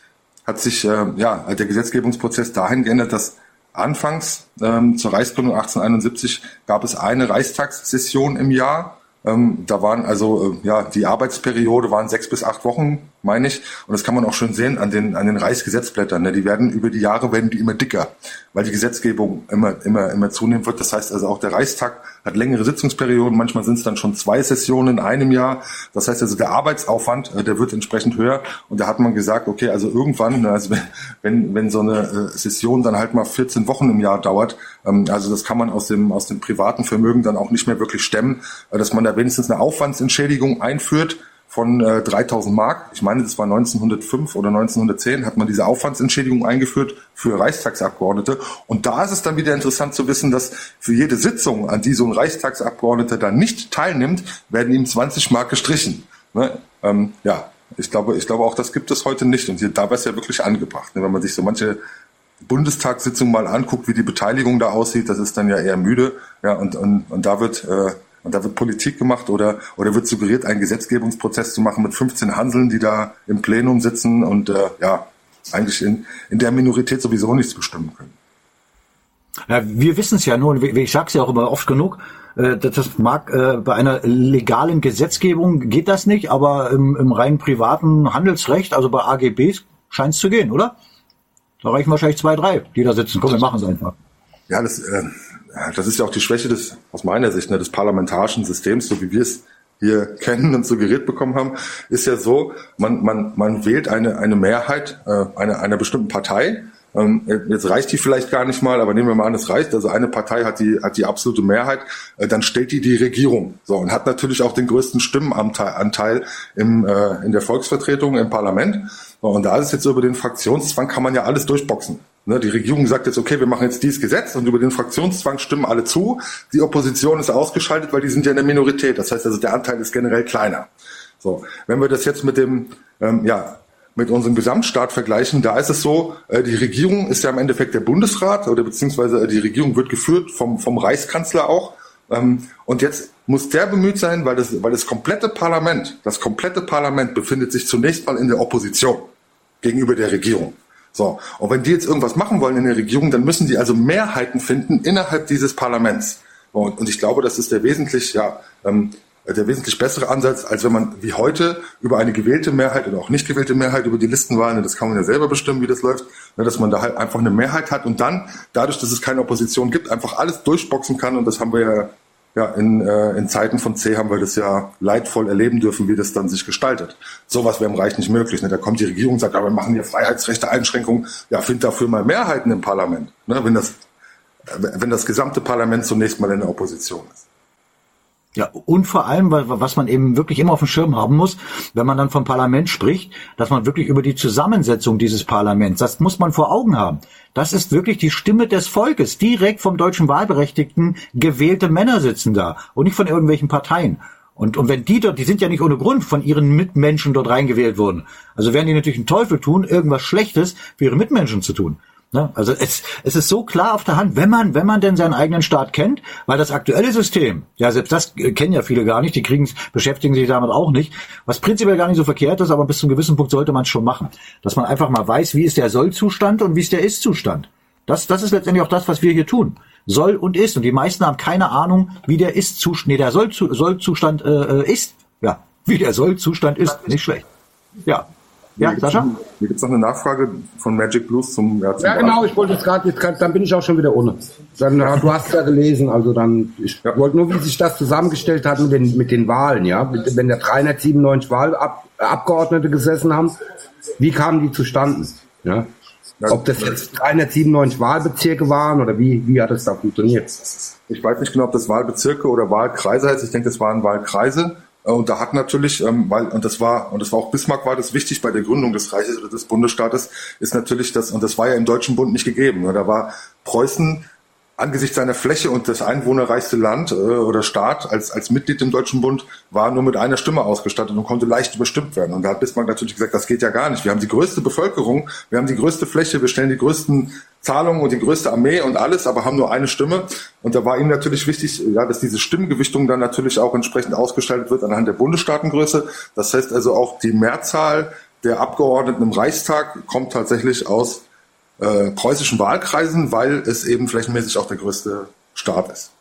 der Gesetzgebungsprozess dahin geändert, dass anfangs zur Reichsgründung 1871 gab es eine Reichstagssession im Jahr. Da waren also die Arbeitsperiode waren 6 bis 8 Wochen, meine ich, und das kann man auch schön sehen an den Reichsgesetzblättern. Die werden über die Jahre immer dicker, weil die Gesetzgebung immer zunehmend wird. Das heißt also auch der Reichstag hat längere Sitzungsperioden. Manchmal sind es dann schon 2 Sessionen in einem Jahr. Das heißt also der Arbeitsaufwand, der wird entsprechend höher. Und da hat man gesagt, okay, also irgendwann, also wenn so eine Session dann halt mal 14 Wochen im Jahr dauert, also das kann man aus dem privaten Vermögen dann auch nicht mehr wirklich stemmen, dass man da wenigstens eine Aufwandsentschädigung einführt von 3.000 Mark. Ich meine, das war 1905 oder 1910, hat man diese Aufwandsentschädigung eingeführt für Reichstagsabgeordnete. Und da ist es dann wieder interessant zu wissen, dass für jede Sitzung, an die so ein Reichstagsabgeordneter dann nicht teilnimmt, werden ihm 20 Mark gestrichen. Ne? Ich glaube auch, das gibt es heute nicht. Und da wäre es ja wirklich angebracht. Ne? Wenn man sich so manche Bundestagssitzungen mal anguckt, wie die Beteiligung da aussieht, das ist dann ja eher müde. Ja, und da wird Politik gemacht oder wird suggeriert, einen Gesetzgebungsprozess zu machen mit 15 Hanseln, die da im Plenum sitzen und eigentlich in der Minorität sowieso nichts bestimmen können. Ja, wir wissen es ja nur, und ich sag's ja auch immer oft genug, das mag bei einer legalen Gesetzgebung geht das nicht, aber im rein privaten Handelsrecht, also bei AGBs, scheint es zu gehen, oder? Da reichen wahrscheinlich 2, 3, die da sitzen. Komm, wir machen es einfach. Ja, das ist ja auch die Schwäche aus meiner Sicht, des parlamentarischen Systems, so wie wir es hier kennen und suggeriert bekommen haben, ist ja so, man wählt eine Mehrheit einer bestimmten Partei. Jetzt reicht die vielleicht gar nicht mal, aber nehmen wir mal an, es reicht. Also eine Partei hat die absolute Mehrheit, dann stellt die Regierung. So, und hat natürlich auch den größten Stimmenanteil in der Volksvertretung im Parlament. So, und da ist es jetzt so, über den Fraktionszwang kann man ja alles durchboxen. Ne, die Regierung sagt jetzt, okay, wir machen jetzt dieses Gesetz und über den Fraktionszwang stimmen alle zu. Die Opposition ist ausgeschaltet, weil die sind ja in der Minorität. Das heißt also, der Anteil ist generell kleiner. So, wenn wir das jetzt mit mit unserem Gesamtstaat vergleichen, da ist es so, die Regierung ist ja im Endeffekt der Bundesrat oder beziehungsweise die Regierung wird geführt vom Reichskanzler auch. Und jetzt muss der bemüht sein, weil das komplette Parlament befindet sich zunächst mal in der Opposition gegenüber der Regierung. So, und wenn die jetzt irgendwas machen wollen in der Regierung, dann müssen die also Mehrheiten finden innerhalb dieses Parlaments. Und ich glaube, das ist der wesentlich bessere Ansatz, als wenn man wie heute über eine gewählte Mehrheit oder auch nicht gewählte Mehrheit über die Listenwahlen, das kann man ja selber bestimmen, wie das läuft, dass man da halt einfach eine Mehrheit hat und dann, dadurch, dass es keine Opposition gibt, einfach alles durchboxen kann. Und das haben wir in Zeiten von C haben wir das ja leidvoll erleben dürfen, wie das dann sich gestaltet. Sowas wäre im Reich nicht möglich. Ne? Da kommt die Regierung und sagt, aber wir machen hier Freiheitsrechte, Einschränkungen. Ja, find dafür mal Mehrheiten im Parlament, ne? Wenn das gesamte Parlament zunächst mal in der Opposition ist. Ja, und vor allem, was man eben wirklich immer auf dem Schirm haben muss, wenn man dann vom Parlament spricht, dass man wirklich über die Zusammensetzung dieses Parlaments, das muss man vor Augen haben. Das ist wirklich die Stimme des Volkes, direkt vom deutschen Wahlberechtigten gewählte Männer sitzen da und nicht von irgendwelchen Parteien. Und wenn die sind ja nicht ohne Grund von ihren Mitmenschen dort reingewählt worden. Also werden die natürlich einen Teufel tun, irgendwas Schlechtes für ihre Mitmenschen zu tun. Also es ist so klar auf der Hand, wenn man denn seinen eigenen Staat kennt, weil das aktuelle System, ja selbst das kennen ja viele gar nicht, beschäftigen sich damit auch nicht, was prinzipiell gar nicht so verkehrt ist, aber bis zu einem gewissen Punkt sollte man es schon machen. Dass man einfach mal weiß, wie ist der Soll-Zustand und wie ist der Ist-Zustand. Das ist letztendlich auch das, was wir hier tun. Soll und Ist. Und die meisten haben keine Ahnung, wie der Ist-Zustand, der Soll-Zustand ist. Ja, wie der Soll-Zustand ist. Nicht schlecht. Ja. Ja, Sascha? Hier gibt's noch eine Nachfrage von Magic Blues zum Ja, genau, ich wollte dann bin ich auch schon wieder ohne. Du hast ja gelesen, also ich wollte nur, wie sich das zusammengestellt hat mit den Wahlen, ja. Wenn da 397 Wahlabgeordnete gesessen haben, wie kamen die zustande? Ja? Ob das jetzt 397 Wahlbezirke waren oder wie hat das da funktioniert? Ich weiß nicht genau, ob das Wahlbezirke oder Wahlkreise heißt. Ich denke, das waren Wahlkreise. Und da hat natürlich, und das war auch Bismarck war das wichtig bei der Gründung des Reiches oder des Bundesstaates, ist natürlich und das war ja im Deutschen Bund nicht gegeben. Da war Preußen angesichts seiner Fläche und das einwohnerreichste Land oder Staat als Mitglied im Deutschen Bund war nur mit einer Stimme ausgestattet und konnte leicht überstimmt werden. Und da hat Bismarck natürlich gesagt, das geht ja gar nicht. Wir haben die größte Bevölkerung, wir haben die größte Fläche, wir stellen die größten Zahlungen und die größte Armee und alles, aber haben nur eine Stimme. Und da war ihm natürlich wichtig, dass diese Stimmgewichtung dann natürlich auch entsprechend ausgestaltet wird anhand der Bundesstaatengröße. Das heißt also auch die Mehrzahl der Abgeordneten im Reichstag kommt tatsächlich aus preußischen Wahlkreisen, weil es eben flächenmäßig auch der größte Staat ist.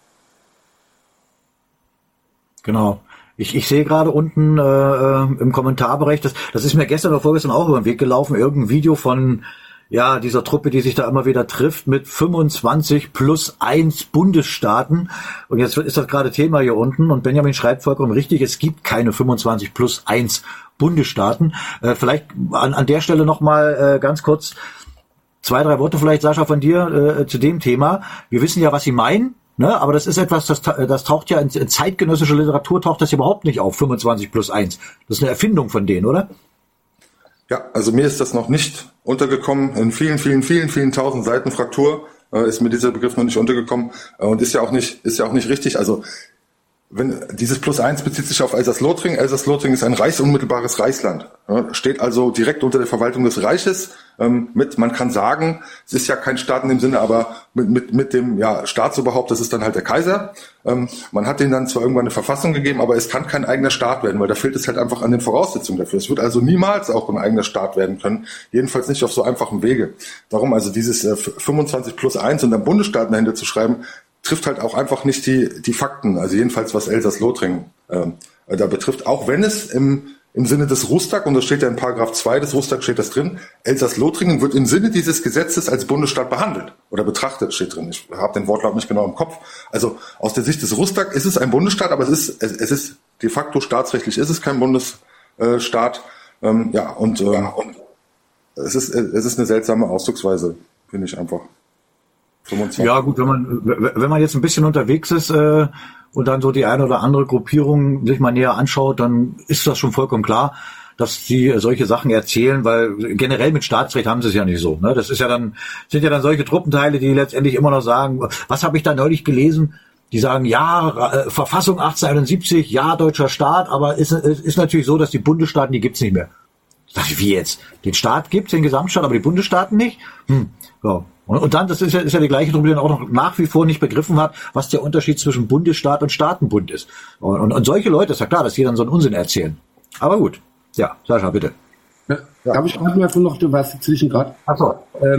Genau. Ich sehe gerade unten im Kommentarbereich, das ist mir gestern oder vorgestern auch über den Weg gelaufen, irgendein Video von dieser Truppe, die sich da immer wieder trifft mit 25 plus 1 Bundesstaaten. Und jetzt ist das gerade Thema hier unten und Benjamin schreibt vollkommen richtig, es gibt keine 25 plus 1 Bundesstaaten. Vielleicht an der Stelle nochmal ganz kurz 2, 3 Worte vielleicht, Sascha, von dir zu dem Thema. Wir wissen ja, was Sie meinen, ne? Aber das ist etwas, das taucht ja in zeitgenössischer Literatur taucht das überhaupt nicht auf, 25 plus 1. Das ist eine Erfindung von denen, oder? Ja, also mir ist das noch nicht untergekommen. In vielen tausend Seiten Fraktur ist mir dieser Begriff noch nicht untergekommen und ist ja auch nicht richtig. Also wenn dieses +1 bezieht sich auf Elsass-Lothringen. Elsass-Lothringen ist ein reichsunmittelbares Reichsland. Ja, steht also direkt unter der Verwaltung des Reiches. Man kann sagen, es ist ja kein Staat in dem Sinne, aber mit dem Staatsoberhaupt, das ist dann halt der Kaiser. Man hat denen dann zwar irgendwann eine Verfassung gegeben, aber es kann kein eigener Staat werden, weil da fehlt es halt einfach an den Voraussetzungen dafür. Es wird also niemals auch ein eigener Staat werden können, jedenfalls nicht auf so einfachem Wege. Darum also dieses 25 +1 und dann Bundesstaaten dahinter zu schreiben, trifft halt auch einfach nicht die Fakten, also jedenfalls was Elsass-Lothringen da betrifft, auch wenn es im Sinne des Rustag, und das steht ja in Paragraph 2 des Rustag steht das drin, Elsass-Lothringen wird im Sinne dieses Gesetzes als Bundesstaat behandelt oder betrachtet, steht drin. Ich habe den Wortlaut nicht genau im Kopf. Also aus der Sicht des Rustag ist es ein Bundesstaat, aber es ist de facto staatsrechtlich ist es kein Bundesstaat. Es ist eine seltsame Ausdrucksweise, finde ich einfach. 25. Ja gut, wenn man jetzt ein bisschen unterwegs ist und dann so die eine oder andere Gruppierung sich mal näher anschaut, dann ist das schon vollkommen klar, dass die solche Sachen erzählen, weil generell mit Staatsrecht haben sie es ja nicht so. Ne? Das sind ja dann solche Truppenteile, die letztendlich immer noch sagen, was habe ich da neulich gelesen? Die sagen, ja, Verfassung 1871, ja, deutscher Staat, aber ist natürlich so, dass die Bundesstaaten, die gibt's nicht mehr. Sag ich, wie jetzt? Den Staat gibt's, den Gesamtstaat, aber die Bundesstaaten nicht? Ja. Und dann, das ist ja die gleiche Truppe, die dann auch noch nach wie vor nicht begriffen hat, was der Unterschied zwischen Bundesstaat und Staatenbund ist. Und solche Leute, ist ja klar, dass die dann so einen Unsinn erzählen. Aber gut. Ja, Sascha, bitte. Ja. Darf ich gerade mal noch was dazwischen gerade? Ach so.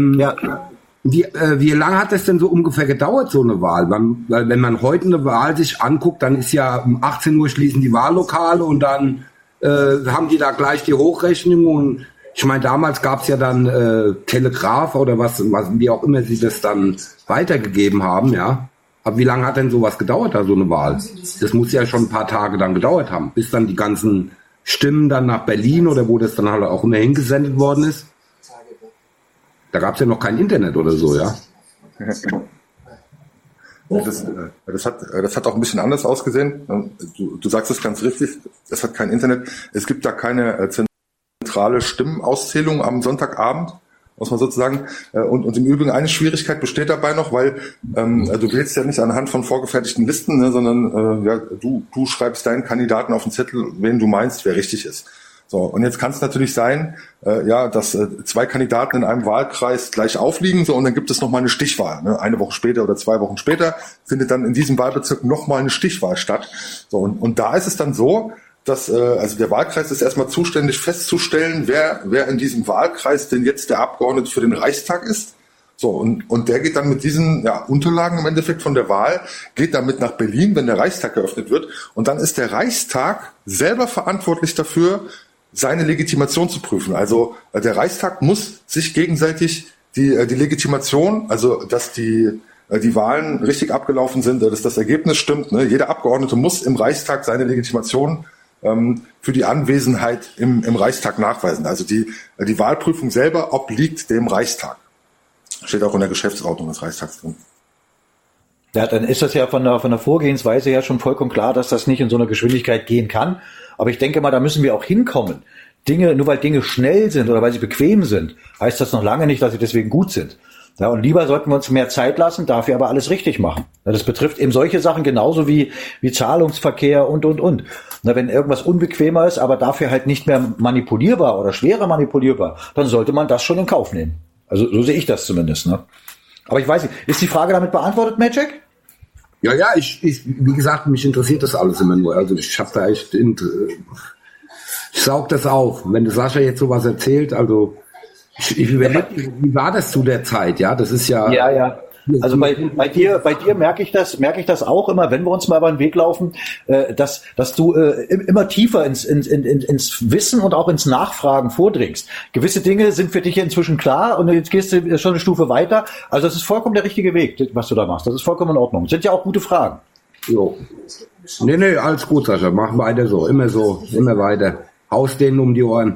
Wie lange hat das denn so ungefähr gedauert, so eine Wahl? Weil wenn man heute eine Wahl sich anguckt, dann ist ja um 18 Uhr schließen die Wahllokale und dann haben die da gleich die Hochrechnung. Und ich meine, damals gab es ja dann Telegraph oder was, wie auch immer sie das dann weitergegeben haben, ja. Aber wie lange hat denn sowas gedauert, da so eine Wahl? Das muss ja schon ein paar Tage dann gedauert haben, bis dann die ganzen Stimmen dann nach Berlin oder wo das dann halt auch immer hingesendet worden ist. Da gab es ja noch kein Internet oder so, ja. Das hat auch ein bisschen anders ausgesehen. Du sagst es ganz richtig, es hat kein Internet. Es gibt da keine zentrale Stimmenauszählung am Sonntagabend, muss man sozusagen. Und im Übrigen eine Schwierigkeit besteht dabei noch, weil du wählst ja nicht anhand von vorgefertigten Listen, ne, sondern du schreibst deinen Kandidaten auf den Zettel, wen du meinst, wer richtig ist. So, und jetzt kann es natürlich sein, dass zwei Kandidaten in einem Wahlkreis gleich aufliegen, so, und dann gibt es nochmal eine Stichwahl. Ne? Eine Woche später oder 2 Wochen später findet dann in diesem Wahlbezirk nochmal eine Stichwahl statt. So, und da ist es dann so, dass also der Wahlkreis ist erstmal zuständig festzustellen, wer in diesem Wahlkreis denn jetzt der Abgeordnete für den Reichstag ist. So, und der geht dann mit diesen Unterlagen im Endeffekt von der Wahl, geht damit nach Berlin, wenn der Reichstag eröffnet wird. Und dann ist der Reichstag selber verantwortlich dafür, seine Legitimation zu prüfen. Also der Reichstag muss sich gegenseitig die Legitimation, also dass die Wahlen richtig abgelaufen sind, dass das Ergebnis stimmt. Ne? Jeder Abgeordnete muss im Reichstag seine Legitimation für die Anwesenheit im Reichstag nachweisen. Also die Wahlprüfung selber obliegt dem Reichstag. Steht auch in der Geschäftsordnung des Reichstags drin. Ja, dann ist das ja von der Vorgehensweise her schon vollkommen klar, dass das nicht in so einer Geschwindigkeit gehen kann. Aber ich denke mal, da müssen wir auch hinkommen. Nur weil Dinge schnell sind oder weil sie bequem sind, heißt das noch lange nicht, dass sie deswegen gut sind. Ja, und lieber sollten wir uns mehr Zeit lassen, dafür aber alles richtig machen. Ja, das betrifft eben solche Sachen genauso wie Zahlungsverkehr und. Na, wenn irgendwas unbequemer ist, aber dafür halt nicht mehr manipulierbar oder schwerer manipulierbar, dann sollte man das schon in Kauf nehmen. Also so sehe ich das zumindest. Ne? Aber ich weiß nicht, ist die Frage damit beantwortet, Magic? Ja, ich, wie gesagt, mich interessiert das alles immer nur. Also ich habe da echt, ich saug das auf. Wenn der Sascha jetzt sowas erzählt, also ich überlege, wie war das zu der Zeit? Ja, das ist ja. Ja. Also bei dir merke ich das auch immer, wenn wir uns mal über den Weg laufen, dass du immer tiefer ins Wissen und auch ins Nachfragen vordringst. Gewisse Dinge sind für dich inzwischen klar und jetzt gehst du schon eine Stufe weiter. Also das ist vollkommen der richtige Weg, was du da machst. Das ist vollkommen in Ordnung. Sind ja auch gute Fragen. Jo. Nee, alles gut, Sascha. Mach weiter so, immer weiter. Haus denen um die Ohren.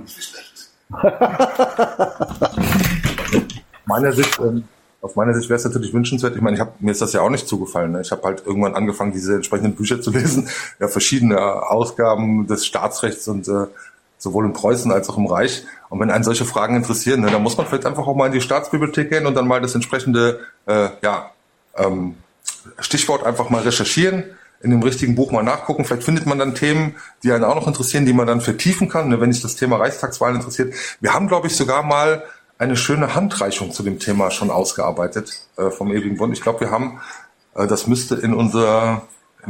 Aus meiner Sicht wäre es natürlich wünschenswert. Ich meine, mir ist das ja auch nicht zugefallen. Ne? Ich habe halt irgendwann angefangen, diese entsprechenden Bücher zu lesen. Ja, verschiedene Ausgaben des Staatsrechts und sowohl in Preußen als auch im Reich. Und wenn einen solche Fragen interessieren, ne, dann muss man vielleicht einfach auch mal in die Staatsbibliothek gehen und dann mal das entsprechende Stichwort einfach mal recherchieren. in dem richtigen Buch mal nachgucken. Vielleicht findet man dann Themen, die einen auch noch interessieren, die man dann vertiefen kann, ne, wenn sich das Thema Reichstagswahl interessiert. Wir haben, glaube ich, sogar mal eine schöne Handreichung zu dem Thema schon ausgearbeitet vom Ewigen Bund. Ich glaube, wir haben, das müsste in unserer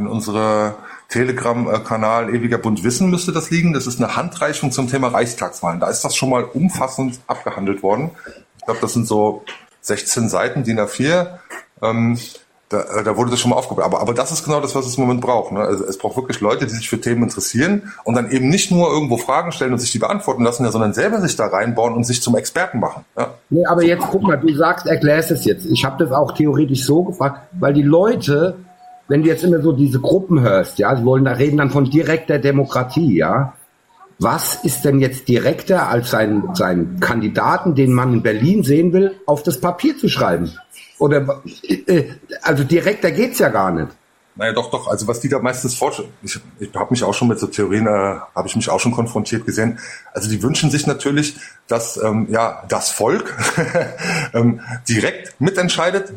Telegram-Kanal Ewiger Bund Wissen müsste das liegen. Das ist eine Handreichung zum Thema Reichstagswahlen. Da ist das schon mal umfassend abgehandelt worden. Ich glaube, das sind so 16 Seiten, DIN A4. Da wurde das schon mal aufgebaut. Aber das ist genau das, was es im Moment braucht. Ne? Also es braucht wirklich Leute, die sich für Themen interessieren und dann eben nicht nur irgendwo Fragen stellen und sich die beantworten lassen, sondern selber sich da reinbauen und sich zum Experten machen. Ja? Nee, aber jetzt guck mal, du erklärst es jetzt. Ich habe das auch theoretisch so gefragt, weil die Leute, wenn du jetzt immer so diese Gruppen hörst, ja, reden dann von direkter Demokratie, ja. Was ist denn jetzt direkter als seinen Kandidaten, den man in Berlin sehen will, auf das Papier zu schreiben? Oder, also direkter geht's ja gar nicht. Naja, doch. Also was die da meistens vorstellen, ich habe mich auch schon mit so Theorien, habe ich mich auch schon konfrontiert gesehen. Also die wünschen sich natürlich, dass das Volk direkt mitentscheidet.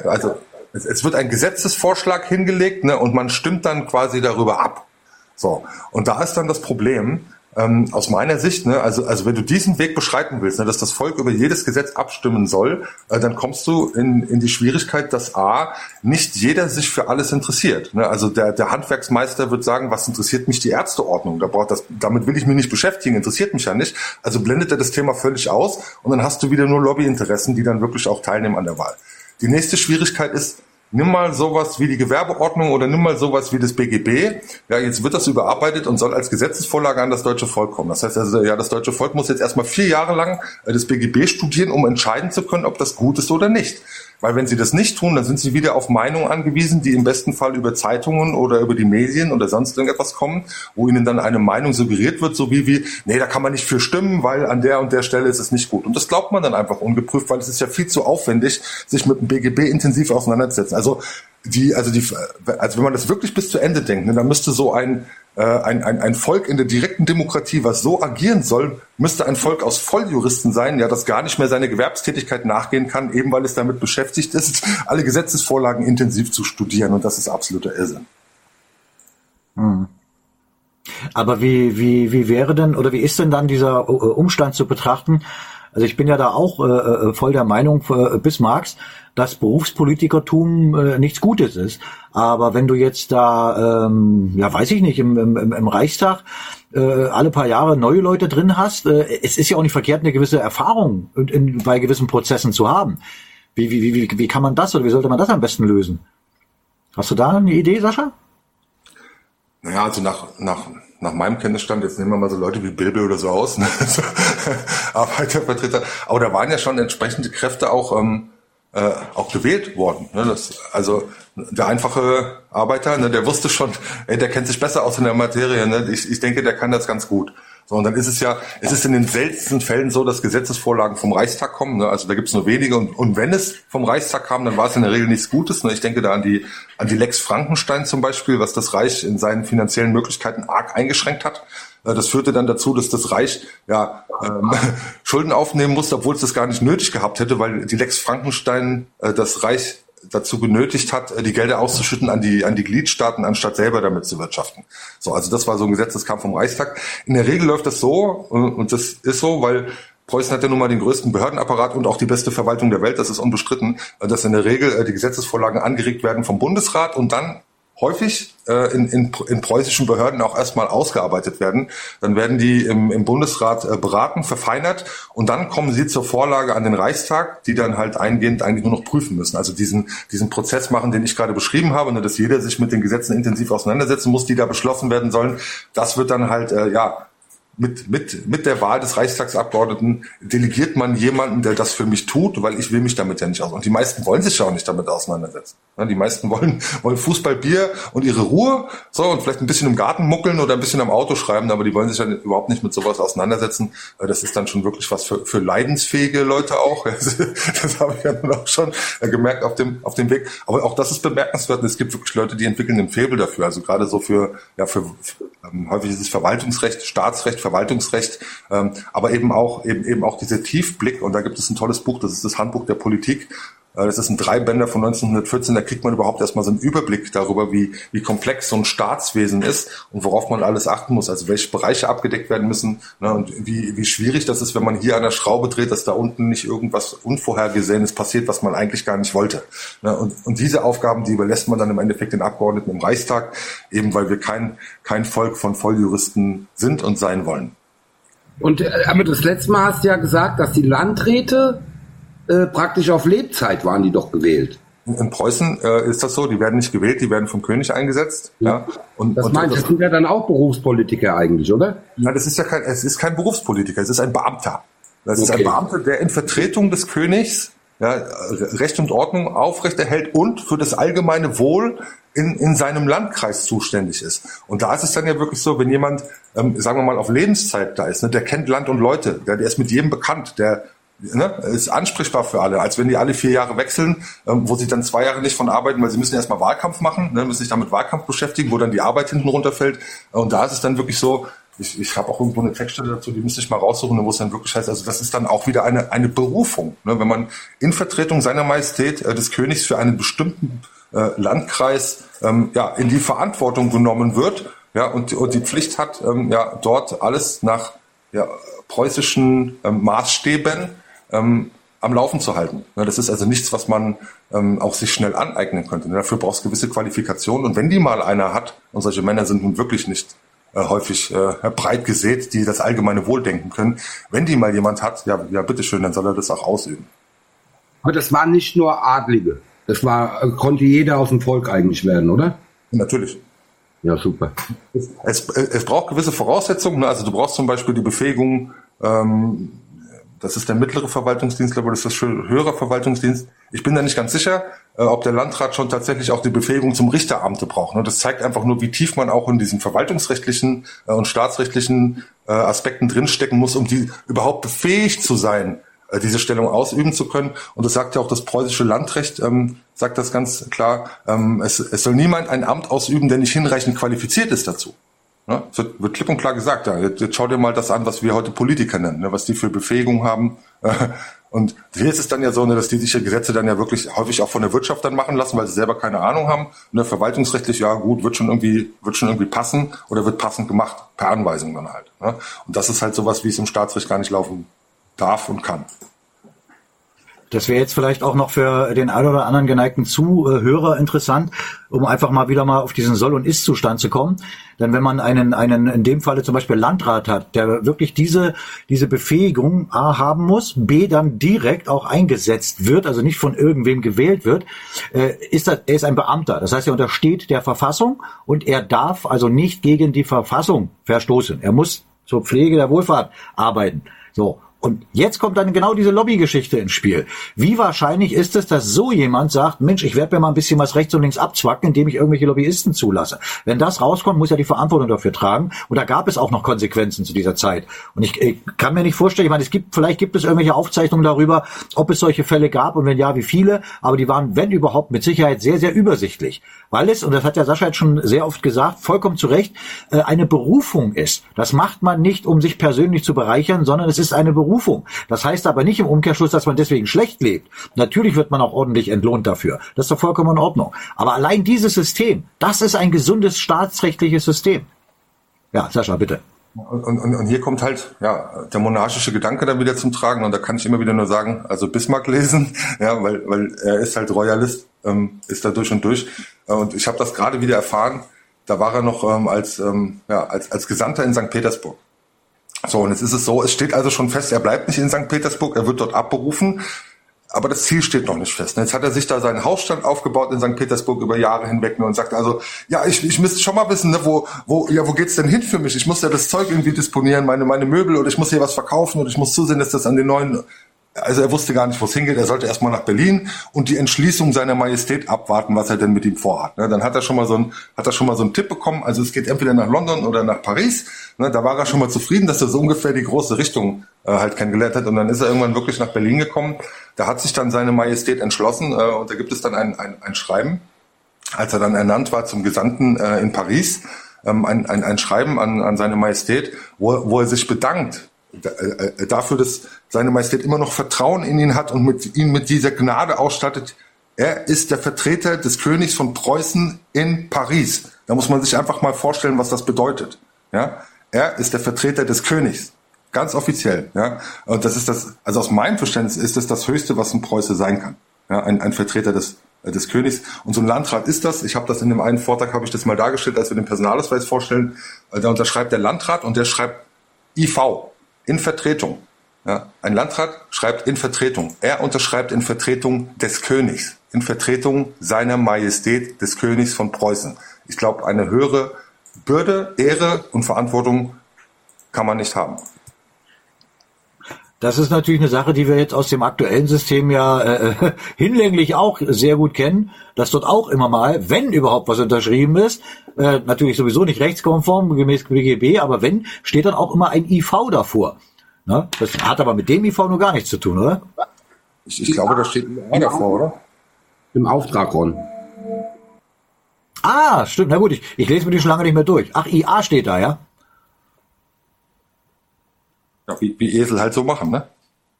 Es wird ein Gesetzesvorschlag hingelegt, ne, und man stimmt dann quasi darüber ab. So, und da ist dann das Problem. Aus meiner Sicht, ne, also wenn du diesen Weg beschreiten willst, ne, dass das Volk über jedes Gesetz abstimmen soll, dann kommst du in die Schwierigkeit, dass nicht jeder sich für alles interessiert. Ne? Also der Handwerksmeister wird sagen, was interessiert mich die Ärzteordnung? Damit will ich mich nicht beschäftigen, interessiert mich ja nicht. Also blendet er das Thema völlig aus und dann hast du wieder nur Lobbyinteressen, die dann wirklich auch teilnehmen an der Wahl. Die nächste Schwierigkeit ist, nimm mal sowas wie die Gewerbeordnung oder nimm mal sowas wie das BGB. Ja, jetzt wird das überarbeitet und soll als Gesetzesvorlage an das deutsche Volk kommen. Das heißt also, ja, das deutsche Volk muss jetzt erstmal 4 Jahre lang das BGB studieren, um entscheiden zu können, ob das gut ist oder nicht. Weil wenn sie das nicht tun, dann sind sie wieder auf Meinungen angewiesen, die im besten Fall über Zeitungen oder über die Medien oder sonst irgendetwas kommen, wo ihnen dann eine Meinung suggeriert wird, so wie, nee, da kann man nicht für stimmen, weil an der und der Stelle ist es nicht gut. Und das glaubt man dann einfach ungeprüft, weil es ist ja viel zu aufwendig, sich mit dem BGB intensiv auseinanderzusetzen. Also wenn man das wirklich bis zu Ende denkt, ne, dann müsste so ein Volk in der direkten Demokratie, was so agieren soll, müsste ein Volk aus Volljuristen sein, ja, das gar nicht mehr seine Gewerbstätigkeit nachgehen kann, eben weil es damit beschäftigt ist, alle Gesetzesvorlagen intensiv zu studieren, und das ist absoluter Irrsinn. Aber wie wäre denn, oder wie ist denn dann dieser Umstand zu betrachten? Also ich bin ja da auch voll der Meinung Bismarcks, dass Berufspolitikertum nichts Gutes ist. Aber wenn du jetzt da, weiß ich nicht, im Reichstag alle paar Jahre neue Leute drin hast, es ist ja auch nicht verkehrt, eine gewisse Erfahrung bei gewissen Prozessen zu haben. Wie kann man das, oder wie sollte man das am besten lösen? Hast du da eine Idee, Sascha? Naja, also nach meinem Kenntnisstand, jetzt nehmen wir mal so Leute wie Bilbe oder so aus, ne? Arbeitervertreter, aber da waren ja schon entsprechende Kräfte auch gewählt worden. Ne? Also der einfache Arbeiter, ne, der wusste schon, der kennt sich besser aus in der Materie. Ne? Ich denke, der kann das ganz gut. So, und dann ist es ist in den seltensten Fällen so, dass Gesetzesvorlagen vom Reichstag kommen. Ne? Also da gibt's nur wenige. Und wenn es vom Reichstag kam, dann war es in der Regel nichts Gutes. Ne? Ich denke da an die Lex Frankenstein zum Beispiel, was das Reich in seinen finanziellen Möglichkeiten arg eingeschränkt hat. Das führte dann dazu, dass das Reich Schulden aufnehmen musste, obwohl es das gar nicht nötig gehabt hätte, weil die Lex Frankenstein das Reich dazu genötigt hat, die Gelder auszuschütten an die Gliedstaaten, anstatt selber damit zu wirtschaften. So, also das war so ein Gesetz, das kam vom Reichstag. In der Regel läuft das so, und das ist so, weil Preußen hat ja nun mal den größten Behördenapparat und auch die beste Verwaltung der Welt, das ist unbestritten, dass in der Regel die Gesetzesvorlagen angeregt werden vom Bundesrat und dann häufig in preußischen Behörden auch erstmal ausgearbeitet werden. Dann werden die im Bundesrat beraten, verfeinert und dann kommen sie zur Vorlage an den Reichstag, die dann halt eingehend eigentlich nur noch prüfen müssen. Also diesen Prozess machen, den ich gerade beschrieben habe, dass jeder sich mit den Gesetzen intensiv auseinandersetzen muss, die da beschlossen werden sollen. Das wird dann halt, mit der Wahl des Reichstagsabgeordneten delegiert man jemanden, der das für mich tut, weil ich will mich damit ja nicht aus. Und die meisten wollen sich ja auch nicht damit auseinandersetzen. Die meisten wollen Fußball, Bier und ihre Ruhe, so, und vielleicht ein bisschen im Garten muckeln oder ein bisschen am Auto schreiben, aber die wollen sich ja überhaupt nicht mit sowas auseinandersetzen. Das ist dann schon wirklich was für leidensfähige Leute auch. Das habe ich ja nun auch schon gemerkt auf dem Weg. Aber auch das ist bemerkenswert. Es gibt wirklich Leute, die entwickeln ein Faible dafür. Also gerade so für häufig ist es Verwaltungsrecht, Staatsrecht, Verwaltungsrecht, aber eben auch dieser Tiefblick, und da gibt es ein tolles Buch, das ist das Handbuch der Politik, Das ist ein 3-Bänder von 1914, da kriegt man überhaupt erstmal so einen Überblick darüber, wie komplex so ein Staatswesen ist und worauf man alles achten muss, also welche Bereiche abgedeckt werden müssen, ne, und wie schwierig das ist, wenn man hier an der Schraube dreht, dass da unten nicht irgendwas Unvorhergesehenes passiert, was man eigentlich gar nicht wollte. Ne, und diese Aufgaben, die überlässt man dann im Endeffekt den Abgeordneten im Reichstag, eben weil wir kein Volk von Volljuristen sind und sein wollen. Und aber das letzte Mal hast du ja gesagt, dass die Landräte praktisch auf Lebzeit waren die doch gewählt. In Preußen ist das so, die werden nicht gewählt, die werden vom König eingesetzt. Ja. Das sind ja dann auch Berufspolitiker eigentlich, oder? Nein, es ist kein Berufspolitiker, es ist ein Beamter. Das ist ein Beamter, der in Vertretung des Königs Recht und Ordnung aufrechterhält und für das allgemeine Wohl in seinem Landkreis zuständig ist. Und da ist es dann ja wirklich so, wenn jemand, sagen wir mal, auf Lebenszeit da ist, ne, der kennt Land und Leute, der ist mit jedem bekannt, der ist ansprechbar für alle, als wenn die alle 4 Jahre wechseln, wo sie dann 2 Jahre nicht von arbeiten, weil sie müssen erstmal Wahlkampf machen, müssen sich dann mit Wahlkampf beschäftigen, wo dann die Arbeit hinten runterfällt. Und da ist es dann wirklich so, ich habe auch irgendwo eine Textstelle dazu, die müsste ich mal raussuchen, wo es dann wirklich heißt, also das ist dann auch wieder eine Berufung, ne? Wenn man in Vertretung seiner Majestät des Königs für einen bestimmten Landkreis in die Verantwortung genommen wird, und die Pflicht hat, dort alles nach preußischen Maßstäben am Laufen zu halten. Das ist also nichts, was man auch sich schnell aneignen könnte. Dafür braucht es gewisse Qualifikationen. Und wenn die mal einer hat, und solche Männer sind nun wirklich nicht häufig breit gesät, die das allgemeine Wohl denken können, wenn die mal jemand hat, bitteschön, dann soll er das auch ausüben. Aber das waren nicht nur Adlige. Das konnte jeder aus dem Volk eigentlich werden, oder? Natürlich. Ja, super. Es braucht gewisse Voraussetzungen. Also du brauchst zum Beispiel die Befähigung, das ist der mittlere Verwaltungsdienst, aber das ist das höhere Verwaltungsdienst. Ich bin da nicht ganz sicher, ob der Landrat schon tatsächlich auch die Befähigung zum Richteramte braucht. Das zeigt einfach nur, wie tief man auch in diesen verwaltungsrechtlichen und staatsrechtlichen Aspekten drinstecken muss, um die überhaupt befähigt zu sein, diese Stellung ausüben zu können. Und das sagt ja auch das preußische Landrecht, sagt das ganz klar, es soll niemand ein Amt ausüben, der nicht hinreichend qualifiziert ist dazu. Ja, es wird klipp und klar gesagt, jetzt schau dir mal das an, was wir heute Politiker nennen, was die für Befähigung haben. Und hier ist es dann ja so, dass die sich Gesetze dann ja wirklich häufig auch von der Wirtschaft dann machen lassen, weil sie selber keine Ahnung haben. Verwaltungsrechtlich, wird schon irgendwie passen oder wird passend gemacht, per Anweisung dann halt. Und das ist halt sowas, wie es im Staatsrecht gar nicht laufen darf und kann. Das wäre jetzt vielleicht auch noch für den ein oder anderen geneigten Zuhörer interessant, um einfach mal wieder auf diesen Soll- und Ist-Zustand zu kommen. Denn wenn man einen in dem Falle zum Beispiel Landrat hat, der wirklich diese Befähigung A haben muss, B dann direkt auch eingesetzt wird, also nicht von irgendwem gewählt wird, er ist ein Beamter. Das heißt, er untersteht der Verfassung und er darf also nicht gegen die Verfassung verstoßen. Er muss zur Pflege der Wohlfahrt arbeiten. So. Und jetzt kommt dann genau diese Lobbygeschichte ins Spiel. Wie wahrscheinlich ist es, dass so jemand sagt, Mensch, ich werde mir mal ein bisschen was rechts und links abzwacken, indem ich irgendwelche Lobbyisten zulasse. Wenn das rauskommt, muss er die Verantwortung dafür tragen. Und da gab es auch noch Konsequenzen zu dieser Zeit. Und ich kann mir nicht vorstellen, ich meine, vielleicht gibt es irgendwelche Aufzeichnungen darüber, ob es solche Fälle gab und wenn ja, wie viele. Aber die waren, wenn überhaupt, mit Sicherheit sehr, sehr übersichtlich. Weil es, und das hat ja Sascha jetzt schon sehr oft gesagt, vollkommen zu Recht, eine Berufung ist. Das macht man nicht, um sich persönlich zu bereichern, sondern es ist eine Berufung. Das heißt aber nicht im Umkehrschluss, dass man deswegen schlecht lebt. Natürlich wird man auch ordentlich entlohnt dafür. Das ist doch vollkommen in Ordnung. Aber allein dieses System, das ist ein gesundes staatsrechtliches System. Ja, Sascha, bitte. Und hier kommt halt der monarchische Gedanke dann wieder zum Tragen. Und da kann ich immer wieder nur sagen, also Bismarck lesen, weil er ist halt Royalist, ist da durch und durch. Und ich habe das gerade wieder erfahren. Da war er noch als Gesandter in St. Petersburg. So, und jetzt ist es so, es steht also schon fest, er bleibt nicht in St. Petersburg, er wird dort abberufen, aber das Ziel steht noch nicht fest. Jetzt hat er sich da seinen Hausstand aufgebaut in St. Petersburg über Jahre hinweg und sagt also, ich müsste schon mal wissen, wo geht's denn hin für mich? Ich muss ja das Zeug irgendwie disponieren, meine Möbel, oder ich muss hier was verkaufen, oder ich muss zusehen, dass das an den neuen... Also er wusste gar nicht, wo es hingeht. Er sollte erstmal nach Berlin und die Entschließung seiner Majestät abwarten, was er denn mit ihm vorhat. Dann hat er schon mal so einen Tipp bekommen. Also es geht entweder nach London oder nach Paris. Da war er schon mal zufrieden, dass er so ungefähr die große Richtung halt kennengelernt hat. Und dann ist er irgendwann wirklich nach Berlin gekommen. Da hat sich dann seine Majestät entschlossen und da gibt es dann ein Schreiben, als er dann ernannt war zum Gesandten in Paris, ein Schreiben an seine Majestät, wo er sich bedankt dafür, dass seine Majestät immer noch Vertrauen in ihn hat und ihn mit dieser Gnade ausstattet. Er ist der Vertreter des Königs von Preußen in Paris. Da muss man sich einfach mal vorstellen, was das bedeutet. Ja, er ist der Vertreter des Königs. Ganz offiziell, ja. Und das ist also aus meinem Verständnis ist das Höchste, was ein Preuße sein kann. Ja, ein Vertreter des Königs. Und so ein Landrat ist das. Ich habe das in dem einen Vortrag, habe ich das mal dargestellt, als wir den Personalausweis vorstellen. Da unterschreibt der Landrat und der schreibt IV, in Vertretung. Ja, ein Landrat schreibt in Vertretung. Er unterschreibt in Vertretung des Königs. In Vertretung seiner Majestät des Königs von Preußen. Ich glaube, eine höhere Bürde, Ehre und Verantwortung kann man nicht haben. Das ist natürlich eine Sache, die wir jetzt aus dem aktuellen System ja hinlänglich auch sehr gut kennen, dass dort auch immer mal, wenn überhaupt was unterschrieben ist, natürlich sowieso nicht rechtskonform gemäß BGB, aber wenn, steht dann auch immer ein IV davor. Ne? Das hat aber mit dem IV nur gar nichts zu tun, oder? Ich glaube, da steht ein davor, oder? Im Auftrag, Ron. Ah, stimmt. Na gut, ich lese mir die schon lange nicht mehr durch. Ach, IA steht da, ja? Ja, wie Esel halt so machen, ne?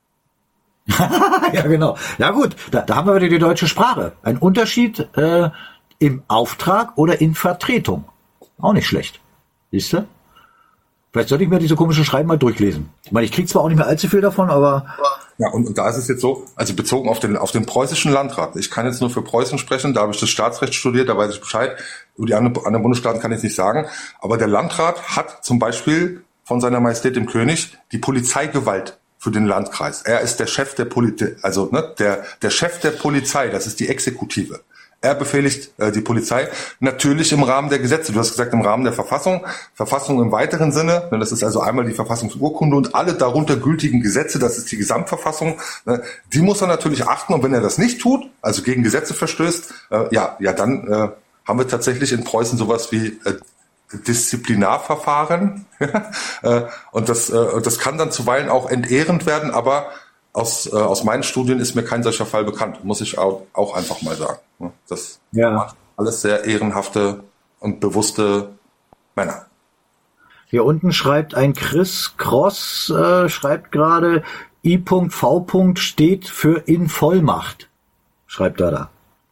Ja, genau. Ja gut, da haben wir wieder die deutsche Sprache. Ein Unterschied im Auftrag oder in Vertretung. Auch nicht schlecht. Siehst du? Vielleicht sollte ich mir diese komischen Schreiben mal durchlesen. Ich meine, ich kriege zwar auch nicht mehr allzu viel davon, aber... Ja, und da ist es jetzt so, also bezogen auf den preußischen Landrat. Ich kann jetzt nur für Preußen sprechen, da habe ich das Staatsrecht studiert, da weiß ich Bescheid. Über die anderen Bundesstaaten kann ich nicht sagen. Aber der Landrat hat zum Beispiel von seiner Majestät dem König die Polizeigewalt für den Landkreis. Er ist der Chef der der Chef der Polizei, das ist die Exekutive. Er befehligt die Polizei natürlich im Rahmen der Gesetze. Du hast gesagt, im Rahmen der Verfassung. Verfassung im weiteren Sinne. Das ist also einmal die Verfassungsurkunde und alle darunter gültigen Gesetze. Das ist die Gesamtverfassung. Die muss er natürlich achten. Und wenn er das nicht tut, also gegen Gesetze verstößt, dann haben wir tatsächlich in Preußen sowas wie Disziplinarverfahren. Und das kann dann zuweilen auch entehrend werden. Aber aus meinen Studien ist mir kein solcher Fall bekannt, muss ich auch einfach mal sagen. Das waren alles sehr ehrenhafte und bewusste Männer. Hier unten schreibt ein Chris Cross, schreibt gerade, I.V. steht für in Vollmacht. Schreibt er da.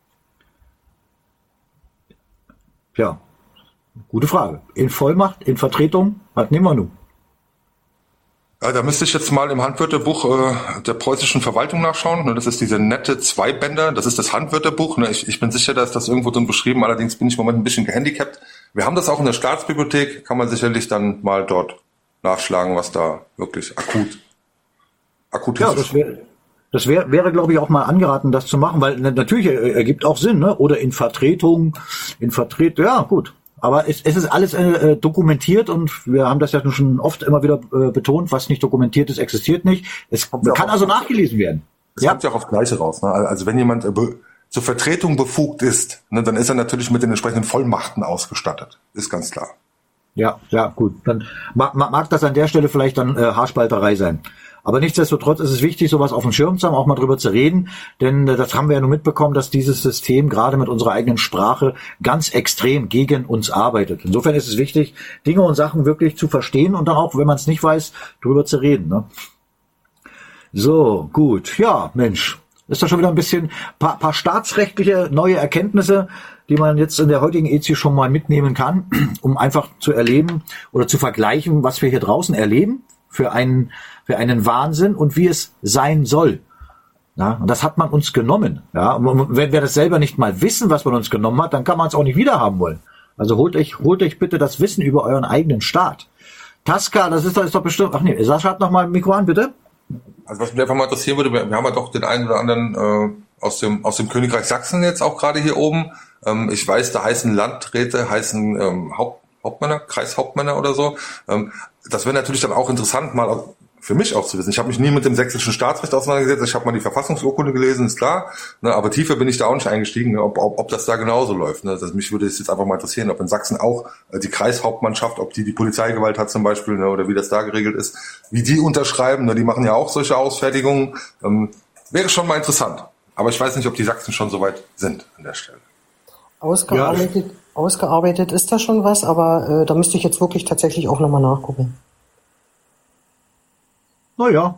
Ja, gute Frage. In Vollmacht, in Vertretung, was nehmen wir nun? Ja, da müsste ich jetzt mal im Handwörterbuch der preußischen Verwaltung nachschauen. Das ist diese nette Zweibänder, das ist das Handwörterbuch. Ich bin sicher, dass das irgendwo drin beschrieben, allerdings bin ich im Moment ein bisschen gehandicapt. Wir haben das auch in der Staatsbibliothek, kann man sicherlich dann mal dort nachschlagen, was da wirklich akut ist. Ja, das wäre, glaube ich, auch mal angeraten, das zu machen, weil natürlich ergibt auch Sinn, ne? Oder in Vertretung, ja, gut. Aber es ist alles dokumentiert und wir haben das ja schon oft immer wieder betont, was nicht dokumentiert ist, existiert nicht. Es kann also nachgelesen werden. Es kommt ja auch aufs Gleiche raus. Ne? Also wenn jemand zur Vertretung befugt ist, ne, dann ist er natürlich mit den entsprechenden Vollmachten ausgestattet. Ist ganz klar. Ja, gut. Dann mag das an der Stelle vielleicht dann Haarspalterei sein. Aber nichtsdestotrotz ist es wichtig, sowas auf dem Schirm zu haben, auch mal drüber zu reden, denn das haben wir ja nur mitbekommen, dass dieses System gerade mit unserer eigenen Sprache ganz extrem gegen uns arbeitet. Insofern ist es wichtig, Dinge und Sachen wirklich zu verstehen und dann auch, wenn man es nicht weiß, drüber zu reden. Ne? So, gut. Ja, Mensch, ist doch schon wieder ein bisschen paar staatsrechtliche neue Erkenntnisse, die man jetzt in der heutigen EZ schon mal mitnehmen kann, um einfach zu erleben oder zu vergleichen, was wir hier draußen erleben für einen Wahnsinn und wie es sein soll. Ja, und das hat man uns genommen. Ja, und wenn wir das selber nicht mal wissen, was man uns genommen hat, dann kann man es auch nicht wieder haben wollen. Also holt euch bitte das Wissen über euren eigenen Staat. Tasca, das ist doch bestimmt. Ach nee, Sascha hat noch mal ein Mikro an, bitte. Also was mich einfach mal interessieren würde, wir haben ja doch den einen oder anderen aus dem Königreich Sachsen jetzt auch gerade hier oben. Ich weiß, da heißen Landräte, Hauptmänner, Kreishauptmänner oder so. Das wäre natürlich dann auch interessant, mal für mich auch zu wissen. Ich habe mich nie mit dem sächsischen Staatsrecht auseinandergesetzt. Ich habe mal die Verfassungsurkunde gelesen, ist klar. Ne, aber tiefer bin ich da auch nicht eingestiegen, ne, ob das da genauso läuft. Ne. Mich würde es jetzt einfach mal interessieren, ob in Sachsen auch die Kreishauptmannschaft, ob die Polizeigewalt hat zum Beispiel, ne, oder wie das da geregelt ist, wie die unterschreiben. Ne, die machen ja auch solche Ausfertigungen. Wäre schon mal interessant. Aber ich weiß nicht, ob die Sachsen schon so weit sind an der Stelle. Ausgearbeitet ist da schon was, aber da müsste ich jetzt wirklich tatsächlich auch nochmal nachgucken. naja,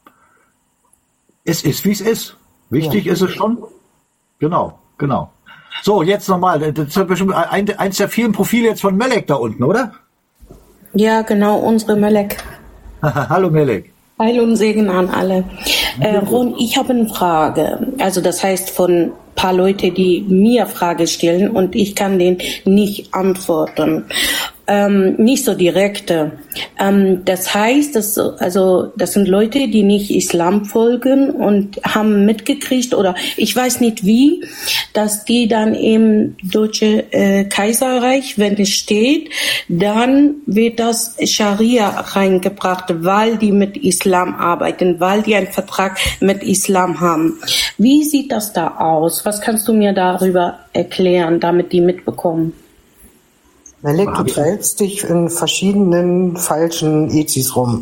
es ist, wie es ist. Wichtig ist es schon. Genau. So, jetzt nochmal. Das ist bestimmt eins der vielen Profile jetzt von Melek da unten, oder? Ja, genau, unsere Melek. Hallo Melek. Heil und Segen an alle. Ron, ich habe eine Frage. Also das heißt von paar Leute, die mir Frage stellen und ich kann denen nicht antworten. Nicht so direkte. Das heißt, das sind Leute, die nicht Islam folgen und haben mitgekriegt oder ich weiß nicht wie, dass die dann im Deutsche Kaiserreich, wenn es steht, dann wird das Scharia reingebracht, weil die mit Islam arbeiten, weil die einen Vertrag mit Islam haben. Wie sieht das da aus? Was kannst du mir darüber erklären, damit die mitbekommen? Melek, du treibst dich in verschiedenen falschen Ezis rum.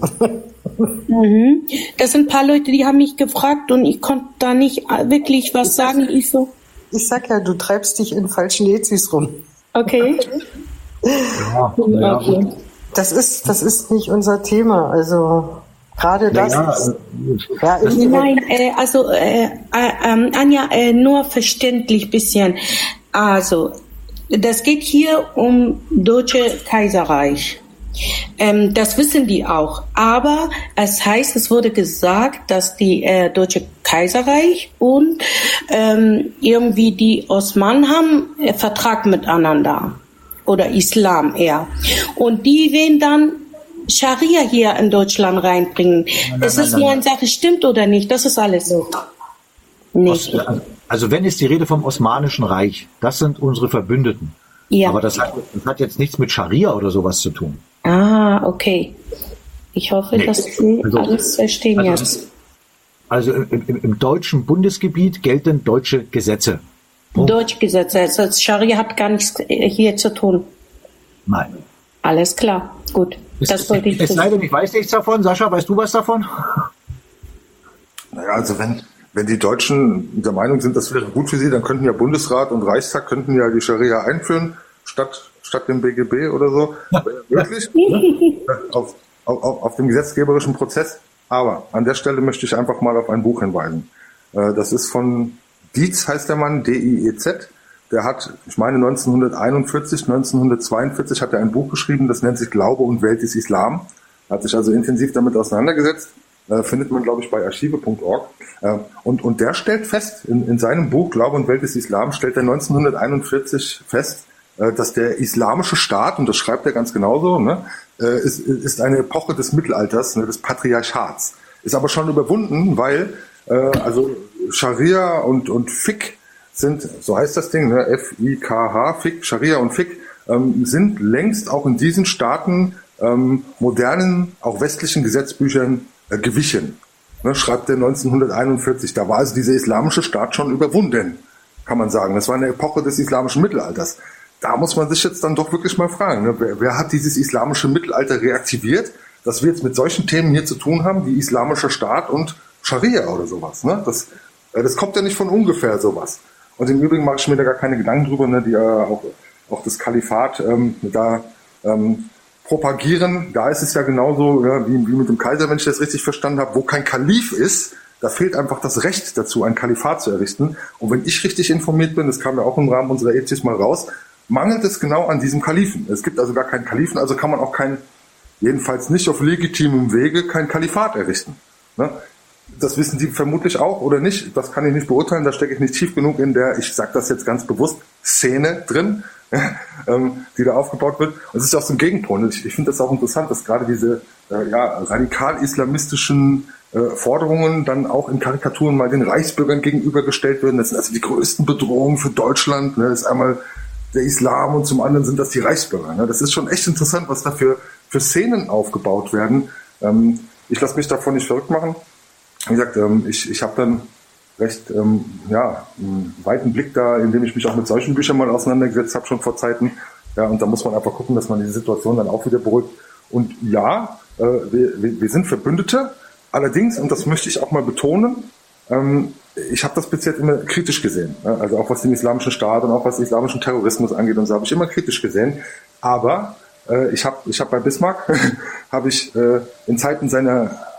Das sind ein paar Leute, die haben mich gefragt und ich konnte da nicht wirklich was sagen. Ich sag ja, du treibst dich in falschen Ezis rum. Okay. Okay. Das ist nicht unser Thema. Also gerade das. Nein, Anja, nur verständlich bisschen. Also das geht hier um Deutsche Kaiserreich. Das wissen die auch. Aber es heißt, es wurde gesagt, dass die Deutsche Kaiserreich und irgendwie die Osmanen haben Vertrag miteinander. Oder Islam eher. Und die werden dann Scharia hier in Deutschland reinbringen. Es ist nur eine Sache, stimmt oder nicht? Das ist alles. Nicht. Also wenn ist die Rede vom Osmanischen Reich, das sind unsere Verbündeten. Ja. Aber das hat jetzt nichts mit Scharia oder sowas zu tun. Ah, okay. Ich hoffe, dass Sie alles verstehen jetzt. Also im deutschen Bundesgebiet gelten deutsche Gesetze. Deutsche Gesetze. Also Scharia hat gar nichts hier zu tun. Nein. Alles klar. Gut. Das wollte ich wissen. Es sei denn, ich weiß nichts davon. Sascha, weißt du was davon? Naja, also wenn die Deutschen der Meinung sind, das wäre gut für sie, dann könnten ja Bundesrat und Reichstag könnten ja die Scharia einführen, statt dem BGB oder so. Wäre möglich, auf dem gesetzgeberischen Prozess. Aber an der Stelle möchte ich einfach mal auf ein Buch hinweisen. Das ist von Dietz, heißt der Mann, D-I-E-Z. Der hat, ich meine 1942 hat er ein Buch geschrieben, das nennt sich Glaube und Welt des Islam. Hat sich also intensiv damit auseinandergesetzt. Findet man, glaube ich, bei archive.org. Und der stellt fest, in seinem Buch Glaube und Welt des Islam, stellt er 1941 fest, dass der islamische Staat, und das schreibt er ganz genauso, ne, ist eine Epoche des Mittelalters, ne, des Patriarchats. Ist aber schon überwunden, weil also Scharia und Fiqh sind, so heißt das Ding, ne, F-I-K-H, Fiqh, Scharia und Fiqh, sind längst auch in diesen Staaten modernen, auch westlichen Gesetzbüchern gewichen. Ne, schreibt er 1941. Da war also dieser islamische Staat schon überwunden, kann man sagen. Das war eine Epoche des islamischen Mittelalters. Da muss man sich jetzt dann doch wirklich mal fragen, ne, wer hat dieses islamische Mittelalter reaktiviert, dass wir jetzt mit solchen Themen hier zu tun haben, wie islamischer Staat und Scharia oder sowas. Ne? Das kommt ja nicht von ungefähr, sowas. Und im Übrigen mache ich mir da gar keine Gedanken drüber, ne, die auch das Kalifat propagieren. Da ist es ja genauso, ja, wie mit dem Kaiser, wenn ich das richtig verstanden habe, wo kein Kalif ist, da fehlt einfach das Recht dazu, ein Kalifat zu errichten. Und wenn ich richtig informiert bin, das kam ja auch im Rahmen unserer Ethis mal raus, mangelt es genau an diesem Kalifen. Es gibt also gar keinen Kalifen, also kann man auch jedenfalls nicht auf legitimem Wege, kein Kalifat errichten. Ne? Das wissen Sie vermutlich auch oder nicht, das kann ich nicht beurteilen, da stecke ich nicht tief genug in der, ich sage das jetzt ganz bewusst, Szene drin, die da aufgebaut wird. Und es ist auch so ein Gegenpol. Ich finde das auch interessant, dass gerade diese radikal-islamistischen Forderungen dann auch in Karikaturen mal den Reichsbürgern gegenübergestellt werden. Das sind also die größten Bedrohungen für Deutschland. Ne? Das ist einmal der Islam und zum anderen sind das die Reichsbürger. Ne? Das ist schon echt interessant, was da für Szenen aufgebaut werden. Ich lasse mich davon nicht verrückt machen. Wie gesagt, ich habe dann recht einen weiten Blick da, indem ich mich auch mit solchen Büchern mal auseinandergesetzt habe, schon vor Zeiten. Ja, und da muss man einfach gucken, dass man die Situation dann auch wieder beruhigt. Und ja, wir sind Verbündete. Allerdings, und das möchte ich auch mal betonen, ich habe das bis jetzt immer kritisch gesehen. Also auch was den islamischen Staat und auch was den islamischen Terrorismus angeht und so, habe ich immer kritisch gesehen. Aber ich habe bei Bismarck, habe ich in Zeiten seiner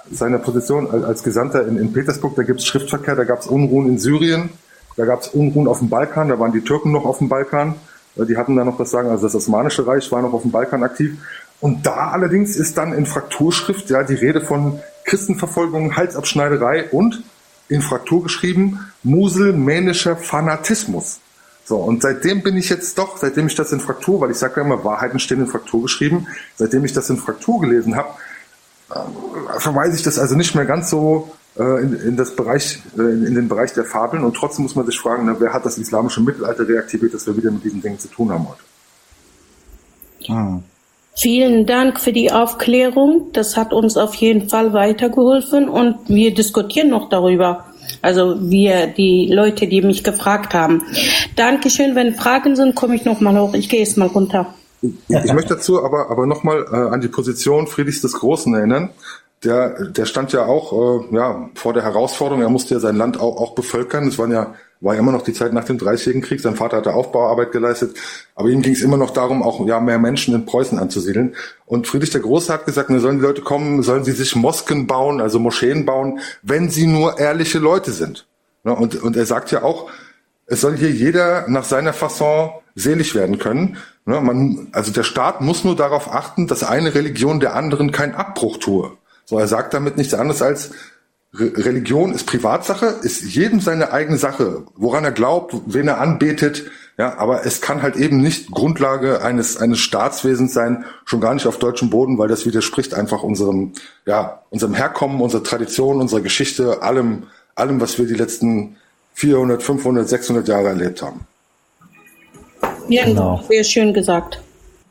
seiner Position als Gesandter in Petersburg, da gibt es Schriftverkehr, da gab es Unruhen in Syrien, da gab es Unruhen auf dem Balkan, da waren die Türken noch auf dem Balkan, die hatten da noch das Sagen, also das Osmanische Reich war noch auf dem Balkan aktiv. Und da allerdings ist dann in Frakturschrift die Rede von Christenverfolgung, Halsabschneiderei und in Fraktur geschrieben muselmänischer Fanatismus. So, und seitdem ich das in Fraktur, weil ich sage ja immer, Wahrheiten stehen in Fraktur geschrieben, seitdem ich das in Fraktur gelesen habe, verweise ich das also nicht mehr ganz so in den Bereich der Fabeln, und trotzdem muss man sich fragen, wer hat das islamische Mittelalter reaktiviert, dass wir wieder mit diesen Dingen zu tun haben heute. Vielen Dank für die Aufklärung. Das hat uns auf jeden Fall weitergeholfen und wir diskutieren noch darüber. Also die Leute, die mich gefragt haben. Dankeschön. Wenn Fragen sind, komme ich nochmal hoch. Ich gehe jetzt mal runter. Ich möchte dazu aber nochmal an die Position Friedrichs des Großen erinnern. Der stand ja auch vor der Herausforderung, er musste ja sein Land auch bevölkern. Es war ja immer noch die Zeit nach dem Dreißigjährigen Krieg. Sein Vater hatte Aufbauarbeit geleistet, aber ihm ging es immer noch darum, auch mehr Menschen in Preußen anzusiedeln. Und Friedrich der Große hat gesagt, sollen die Leute kommen, sollen sie sich Mosken bauen, also Moscheen bauen, wenn sie nur ehrliche Leute sind. Und er sagt ja auch, es soll hier jeder nach seiner Fasson selig werden können. Also der Staat muss nur darauf achten, dass eine Religion der anderen keinen Abbruch tue. So, er sagt damit nichts anderes als, Religion ist Privatsache, ist jedem seine eigene Sache, woran er glaubt, wen er anbetet, aber es kann halt eben nicht Grundlage eines Staatswesens sein, schon gar nicht auf deutschem Boden, weil das widerspricht einfach unserem Herkommen, unserer Tradition, unserer Geschichte, allem, was wir die letzten 400, 500, 600 Jahre erlebt haben. Ja, genau. Sehr schön gesagt.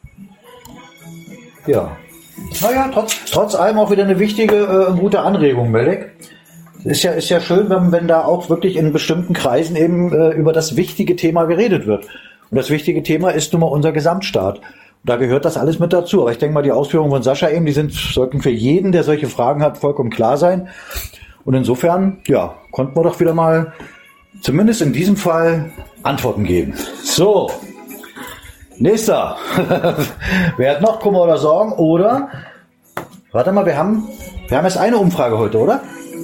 Ja. Naja, trotz allem auch wieder eine wichtige, gute Anregung, Melek. Ist ja schön, wenn da auch wirklich in bestimmten Kreisen eben über das wichtige Thema geredet wird. Und das wichtige Thema ist nun mal unser Gesamtstaat. Und da gehört das alles mit dazu. Aber ich denke mal, die Ausführungen von Sascha eben, sollten für jeden, der solche Fragen hat, vollkommen klar sein. Und insofern, konnten wir doch wieder mal, zumindest in diesem Fall, Antworten geben. So. Nächster. Wer hat noch Kummer oder Sorgen? Oder, warte mal, wir haben erst eine Umfrage heute, oder?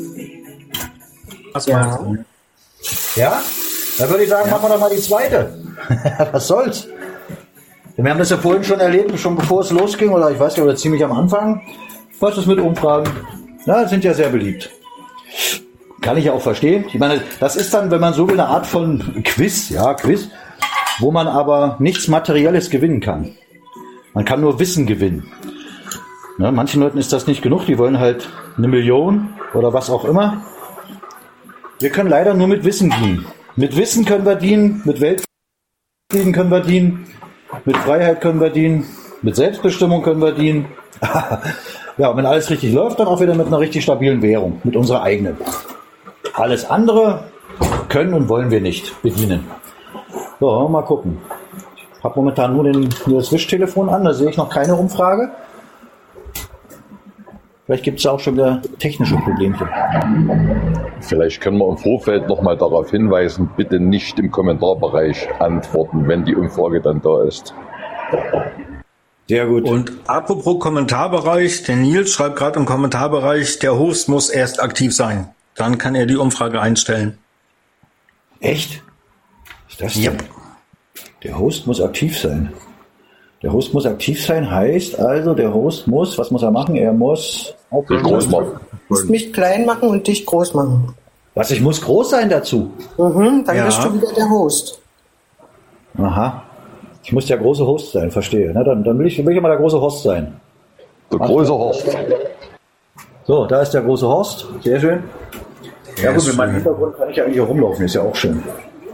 Was meinst du? Ja? Dann würde ich sagen, machen wir doch mal die zweite. Was soll's? Wir haben das ja vorhin schon erlebt, schon bevor es losging, oder ich weiß nicht, oder ziemlich am Anfang. Was ist mit Umfragen? Sind ja sehr beliebt. Kann ich ja auch verstehen. Ich meine, das ist dann, wenn man so will, eine Art von Quiz, wo man aber nichts Materielles gewinnen kann. Man kann nur Wissen gewinnen. Manchen Leuten ist das nicht genug, die wollen halt 1 Million oder was auch immer. Wir können leider nur mit Wissen dienen. Mit Wissen können wir dienen, mit Weltfrieden können wir dienen, mit Freiheit können wir dienen, mit Selbstbestimmung können wir dienen. Und wenn alles richtig läuft, dann auch wieder mit einer richtig stabilen Währung, mit unserer eigenen. Alles andere können und wollen wir nicht bedienen. So, mal gucken. Ich habe momentan nur das Wischtelefon an, da sehe ich noch keine Umfrage. Vielleicht gibt es auch schon wieder technische Problemchen. Vielleicht können wir im Vorfeld nochmal darauf hinweisen, bitte nicht im Kommentarbereich antworten, wenn die Umfrage dann da ist. Sehr gut. Und apropos Kommentarbereich, der Nils schreibt gerade im Kommentarbereich, der Host muss erst aktiv sein. Dann kann er die Umfrage einstellen. Echt? Was ist das denn? Der Host muss aktiv sein. Der Host muss aktiv sein, heißt also, der Host muss, was muss er machen? Er muss dich groß machen. Mich klein machen und dich groß machen. Was, ich muss groß sein dazu? Dann bist du wieder der Host. Aha. Ich muss der große Host sein, verstehe. Na, dann will ich immer der große Host sein. Der große Horst. So, da ist der große Horst. Sehr schön. Ja gut, mit meinem Hintergrund kann ich ja hier rumlaufen, ist ja auch schön.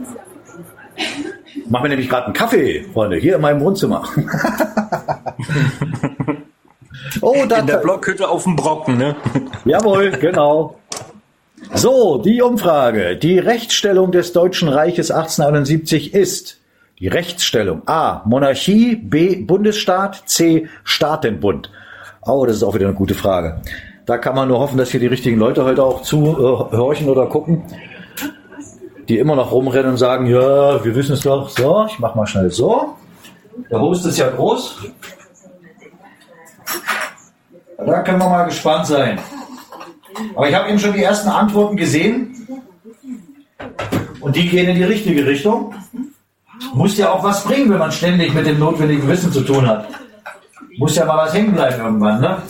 Machen wir nämlich gerade einen Kaffee, Freunde, hier in meinem Wohnzimmer. In der Blockhütte auf dem Brocken, ne? Jawohl, genau. So, die Umfrage. Die Rechtsstellung des Deutschen Reiches 1871 ist die Rechtsstellung A. Monarchie, B. Bundesstaat, C. Staatenbund. Das ist auch wieder eine gute Frage. Da kann man nur hoffen, dass hier die richtigen Leute heute auch zuhorchen oder gucken, die immer noch rumrennen und sagen, ja, wir wissen es doch. So, ich mach mal schnell so. Der Host ist ja groß. Da können wir mal gespannt sein. Aber ich habe eben schon die ersten Antworten gesehen. Und die gehen in die richtige Richtung. Muss ja auch was bringen, wenn man ständig mit dem notwendigen Wissen zu tun hat. Muss ja mal was hängen bleiben irgendwann, ne?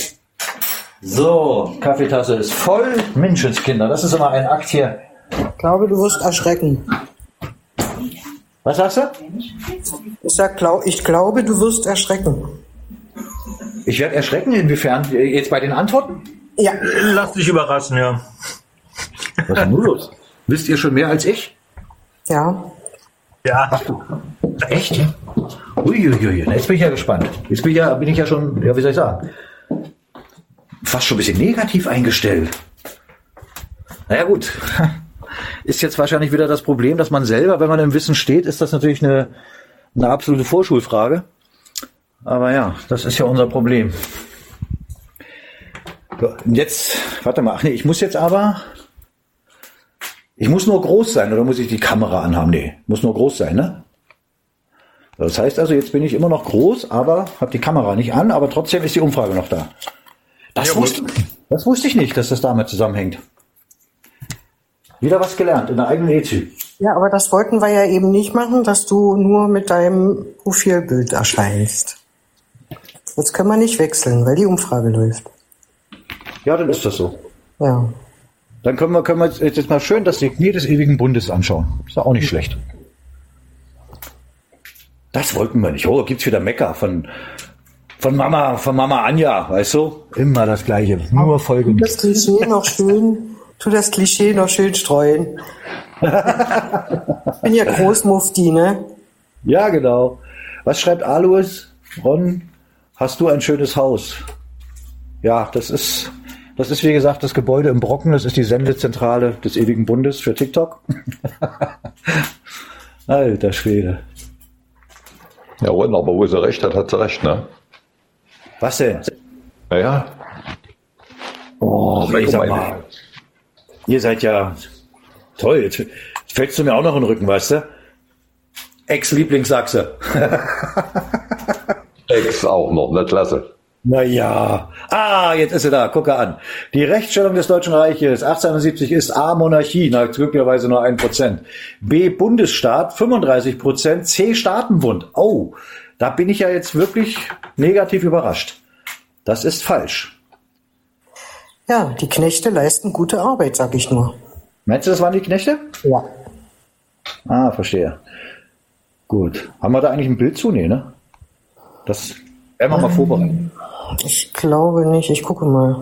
So, Kaffeetasse ist voll. Menschenskinder, das ist immer ein Akt hier. Ich glaube, du wirst erschrecken. Was sagst du? Ich glaube, du wirst erschrecken. Ich werde erschrecken, inwiefern? Jetzt bei den Antworten? Ja. Lass dich überraschen, ja. Was ist denn nun los? Wisst ihr schon mehr als ich? Ja. Ja. Ach du. Echt? Uiuiui, jetzt bin ich ja gespannt. Jetzt bin ich ja schon, ja, wie soll ich sagen, fast schon ein bisschen negativ eingestellt. Naja gut, ist jetzt wahrscheinlich wieder das Problem, dass man selber, wenn man im Wissen steht, ist das natürlich eine absolute Vorschulfrage. Aber ja, das ist ja unser Problem. So, jetzt, warte mal, ach nee, ich muss nur groß sein, oder muss ich die Kamera anhaben? Nee, muss nur groß sein, ne? Das heißt also, jetzt bin ich immer noch groß, aber habe die Kamera nicht an, aber trotzdem ist die Umfrage noch da. Das wusste ich nicht, dass das damit zusammenhängt. Wieder was gelernt in der eigenen EZÜ. Ja, aber das wollten wir ja eben nicht machen, dass du nur mit deinem Profilbild erscheinst. Jetzt können wir nicht wechseln, weil die Umfrage läuft. Ja, dann ist das so. Ja. Dann können wir jetzt mal schön das Signet des ewigen Bundes anschauen. Ist ja auch nicht schlecht. Das wollten wir nicht. Oh, gibt's wieder Mecker von Mama Anja, weißt du? Immer das Gleiche. Nur Folgen. Tu das Klischee noch schön streuen. Ich bin ja Großmufti, ne? Ja, genau. Was schreibt Alois? Ron, hast du ein schönes Haus? Ja, das ist wie gesagt das Gebäude im Brocken. Das ist die Sendezentrale des ewigen Bundes für TikTok. Alter Schwede. Ja, Ron, aber wo sie recht hat, hat sie recht, ne? Was denn? Naja. Oh, ich sag mal. Ihr seid ja toll. Jetzt fällst du mir auch noch in den Rücken, weißt du? Ex-Lieblingssachse. Ex auch noch, ne? Klasse. Naja. Jetzt ist sie da. Gucke an. Die Rechtsstellung des Deutschen Reiches 1870 ist A. Monarchie, glücklicherweise nur 1%. B. Bundesstaat 35%. C. Staatenbund. Oh, da bin ich ja jetzt wirklich negativ überrascht. Das ist falsch. Ja, die Knechte leisten gute Arbeit, sag ich nur. Meinst du, das waren die Knechte? Ja. Verstehe. Gut. Haben wir da eigentlich ein Bild zu? Nee, ne? Das werden wir mal vorbereiten. Ich glaube nicht. Ich gucke mal.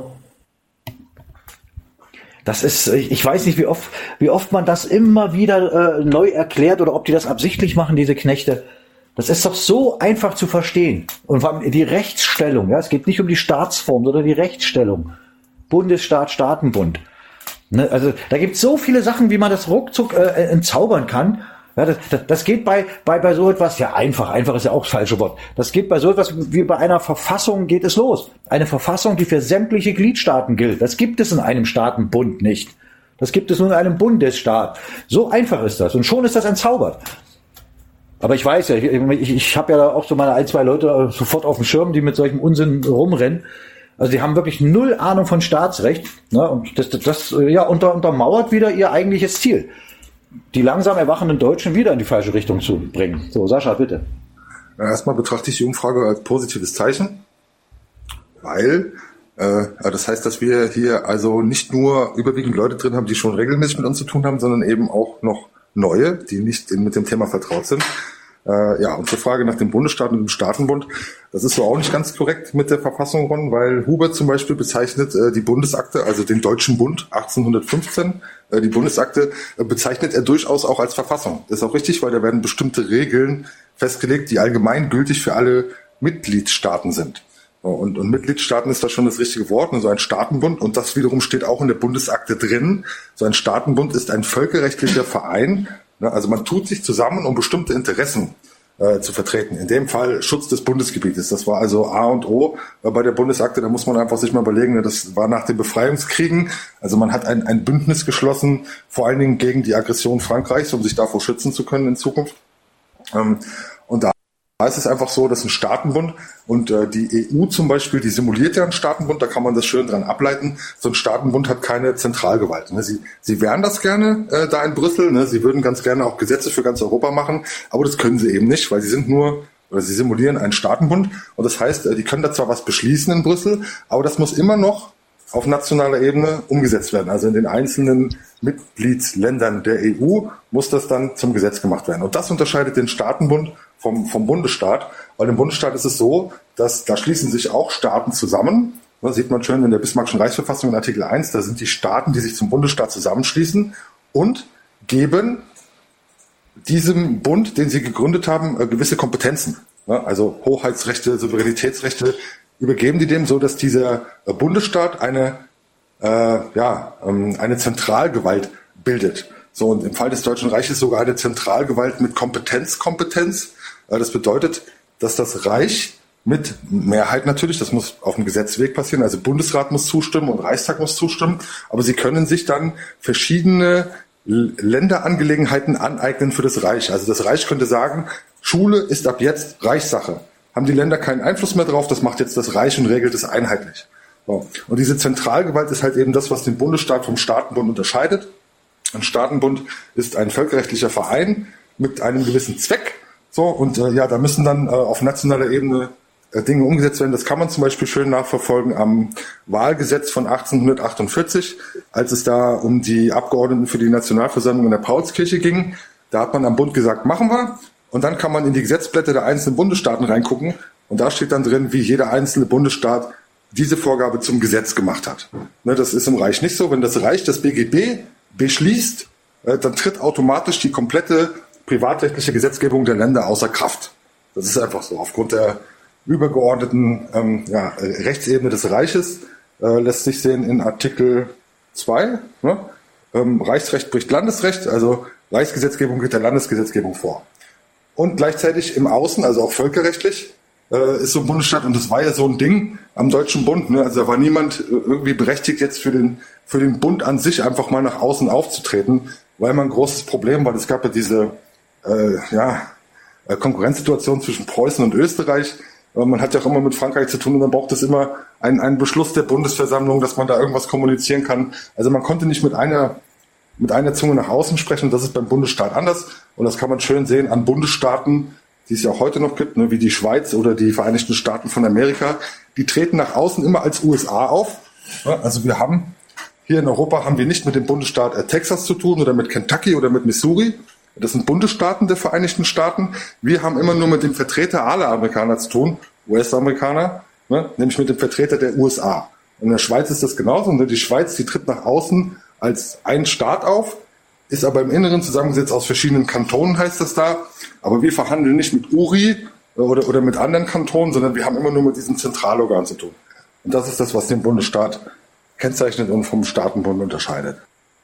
Das ist, ich weiß nicht, wie oft man das immer wieder neu erklärt oder ob die das absichtlich machen, diese Knechte. Das ist doch so einfach zu verstehen. Und vor allem die Rechtsstellung. Ja, es geht nicht um die Staatsform, sondern die Rechtsstellung. Bundesstaat, Staatenbund. Ne, also da gibt es so viele Sachen, wie man das ruckzuck entzaubern kann. Ja, das geht bei so etwas, ja einfach ist ja auch das falsche Wort. Das geht bei so etwas wie bei einer Verfassung geht es los. Eine Verfassung, die für sämtliche Gliedstaaten gilt. Das gibt es in einem Staatenbund nicht. Das gibt es nur in einem Bundesstaat. So einfach ist das. Und schon ist das entzaubert. Aber ich weiß ja, ich habe ja da auch so meine 1, 2 Leute sofort auf dem Schirm, die mit solchem Unsinn rumrennen. Also die haben wirklich null Ahnung von Staatsrecht, ne? Und das untermauert wieder ihr eigentliches Ziel, die langsam erwachenden Deutschen wieder in die falsche Richtung zu bringen. So, Sascha, bitte. Erstmal betrachte ich die Umfrage als positives Zeichen, weil das heißt, dass wir hier also nicht nur überwiegend Leute drin haben, die schon regelmäßig mit uns zu tun haben, sondern eben auch noch neue, die nicht mit dem Thema vertraut sind. Und zur Frage nach dem Bundesstaat und dem Staatenbund, das ist so auch nicht ganz korrekt mit der Verfassung, Ron, weil Hubert zum Beispiel bezeichnet die Bundesakte, also den Deutschen Bund 1815, die Bundesakte bezeichnet er durchaus auch als Verfassung. Das ist auch richtig, weil da werden bestimmte Regeln festgelegt, die allgemein gültig für alle Mitgliedstaaten sind. Und Mitgliedstaaten ist da schon das richtige Wort, so ein Staatenbund, und das wiederum steht auch in der Bundesakte drin. So ein Staatenbund ist ein völkerrechtlicher Verein. Also man tut sich zusammen, um bestimmte Interessen zu vertreten. In dem Fall Schutz des Bundesgebietes. Das war also A und O bei der Bundesakte. Da muss man einfach sich mal überlegen, das war nach den Befreiungskriegen. Also man hat ein Bündnis geschlossen, vor allen Dingen gegen die Aggression Frankreichs, um sich davor schützen zu können in Zukunft. Und da ist es einfach so, dass ein Staatenbund und die EU zum Beispiel, die simuliert ja einen Staatenbund, da kann man das schön dran ableiten. So ein Staatenbund hat keine Zentralgewalt. Ne? Sie wären das gerne da in Brüssel, ne? Sie würden ganz gerne auch Gesetze für ganz Europa machen, aber das können sie eben nicht, weil sie simulieren einen Staatenbund und das heißt, die können da zwar was beschließen in Brüssel, aber das muss immer noch auf nationaler Ebene umgesetzt werden. Also in den einzelnen Mitgliedsländern der EU muss das dann zum Gesetz gemacht werden. Und das unterscheidet den Staatenbund vom Bundesstaat, weil im Bundesstaat ist es so, dass da schließen sich auch Staaten zusammen. Das sieht man schön in der Bismarckschen Reichsverfassung in Artikel 1, da sind die Staaten, die sich zum Bundesstaat zusammenschließen und geben diesem Bund, den sie gegründet haben, gewisse Kompetenzen. Also Hoheitsrechte, Souveränitätsrechte übergeben die dem so, dass dieser Bundesstaat eine Zentralgewalt bildet. So, und im Fall des Deutschen Reiches sogar eine Zentralgewalt mit Kompetenz. Das bedeutet, dass das Reich mit Mehrheit natürlich, das muss auf dem Gesetzweg passieren, also Bundesrat muss zustimmen und Reichstag muss zustimmen, aber sie können sich dann verschiedene Länderangelegenheiten aneignen für das Reich. Also das Reich könnte sagen, Schule ist ab jetzt Reichssache. Haben die Länder keinen Einfluss mehr drauf, das macht jetzt das Reich und regelt es einheitlich. So. Und diese Zentralgewalt ist halt eben das, was den Bundesstaat vom Staatenbund unterscheidet. Ein Staatenbund ist ein völkerrechtlicher Verein mit einem gewissen Zweck. So, und da müssen dann auf nationaler Ebene Dinge umgesetzt werden. Das kann man zum Beispiel schön nachverfolgen am Wahlgesetz von 1848, als es da um die Abgeordneten für die Nationalversammlung in der Paulskirche ging. Da hat man am Bund gesagt, machen wir. Und dann kann man in die Gesetzblätter der einzelnen Bundesstaaten reingucken. Und da steht dann drin, wie jeder einzelne Bundesstaat diese Vorgabe zum Gesetz gemacht hat. Ne, das ist im Reich nicht so. Wenn das Reich das BGB beschließt, dann tritt automatisch die komplette privatrechtliche Gesetzgebung der Länder außer Kraft. Das ist einfach so. Aufgrund der übergeordneten Rechtsebene des Reiches lässt sich sehen in Artikel 2. Ne? Reichsrecht bricht Landesrecht, also Reichsgesetzgebung geht der Landesgesetzgebung vor. Und gleichzeitig im Außen, also auch völkerrechtlich, ist so ein Bundesstaat, und das war ja so ein Ding am Deutschen Bund, ne? Also da war niemand irgendwie berechtigt, jetzt für den Bund an sich einfach mal nach außen aufzutreten, weil man ein großes Problem war. Es gab ja diese Konkurrenzsituation zwischen Preußen und Österreich. Man hat ja auch immer mit Frankreich zu tun und dann braucht es immer einen Beschluss der Bundesversammlung, dass man da irgendwas kommunizieren kann. Also man konnte nicht mit einer Zunge nach außen sprechen, und das ist beim Bundesstaat anders. Und das kann man schön sehen an Bundesstaaten, die es ja auch heute noch gibt, ne, wie die Schweiz oder die Vereinigten Staaten von Amerika. Die treten nach außen immer als USA auf. Ja, also wir haben hier in Europa haben wir nicht mit dem Bundesstaat Texas zu tun oder mit Kentucky oder mit Missouri. Das sind Bundesstaaten der Vereinigten Staaten. Wir haben immer nur mit dem Vertreter aller Amerikaner zu tun, US-Amerikaner, ne, nämlich mit dem Vertreter der USA. In der Schweiz ist das genauso. Und die Schweiz, die tritt nach außen als ein Staat auf, ist aber im Inneren zusammengesetzt aus verschiedenen Kantonen, heißt das da. Aber wir verhandeln nicht mit URI oder mit anderen Kantonen, sondern wir haben immer nur mit diesem Zentralorgan zu tun. Und das ist das, was den Bundesstaat kennzeichnet und vom Staatenbund unterscheidet.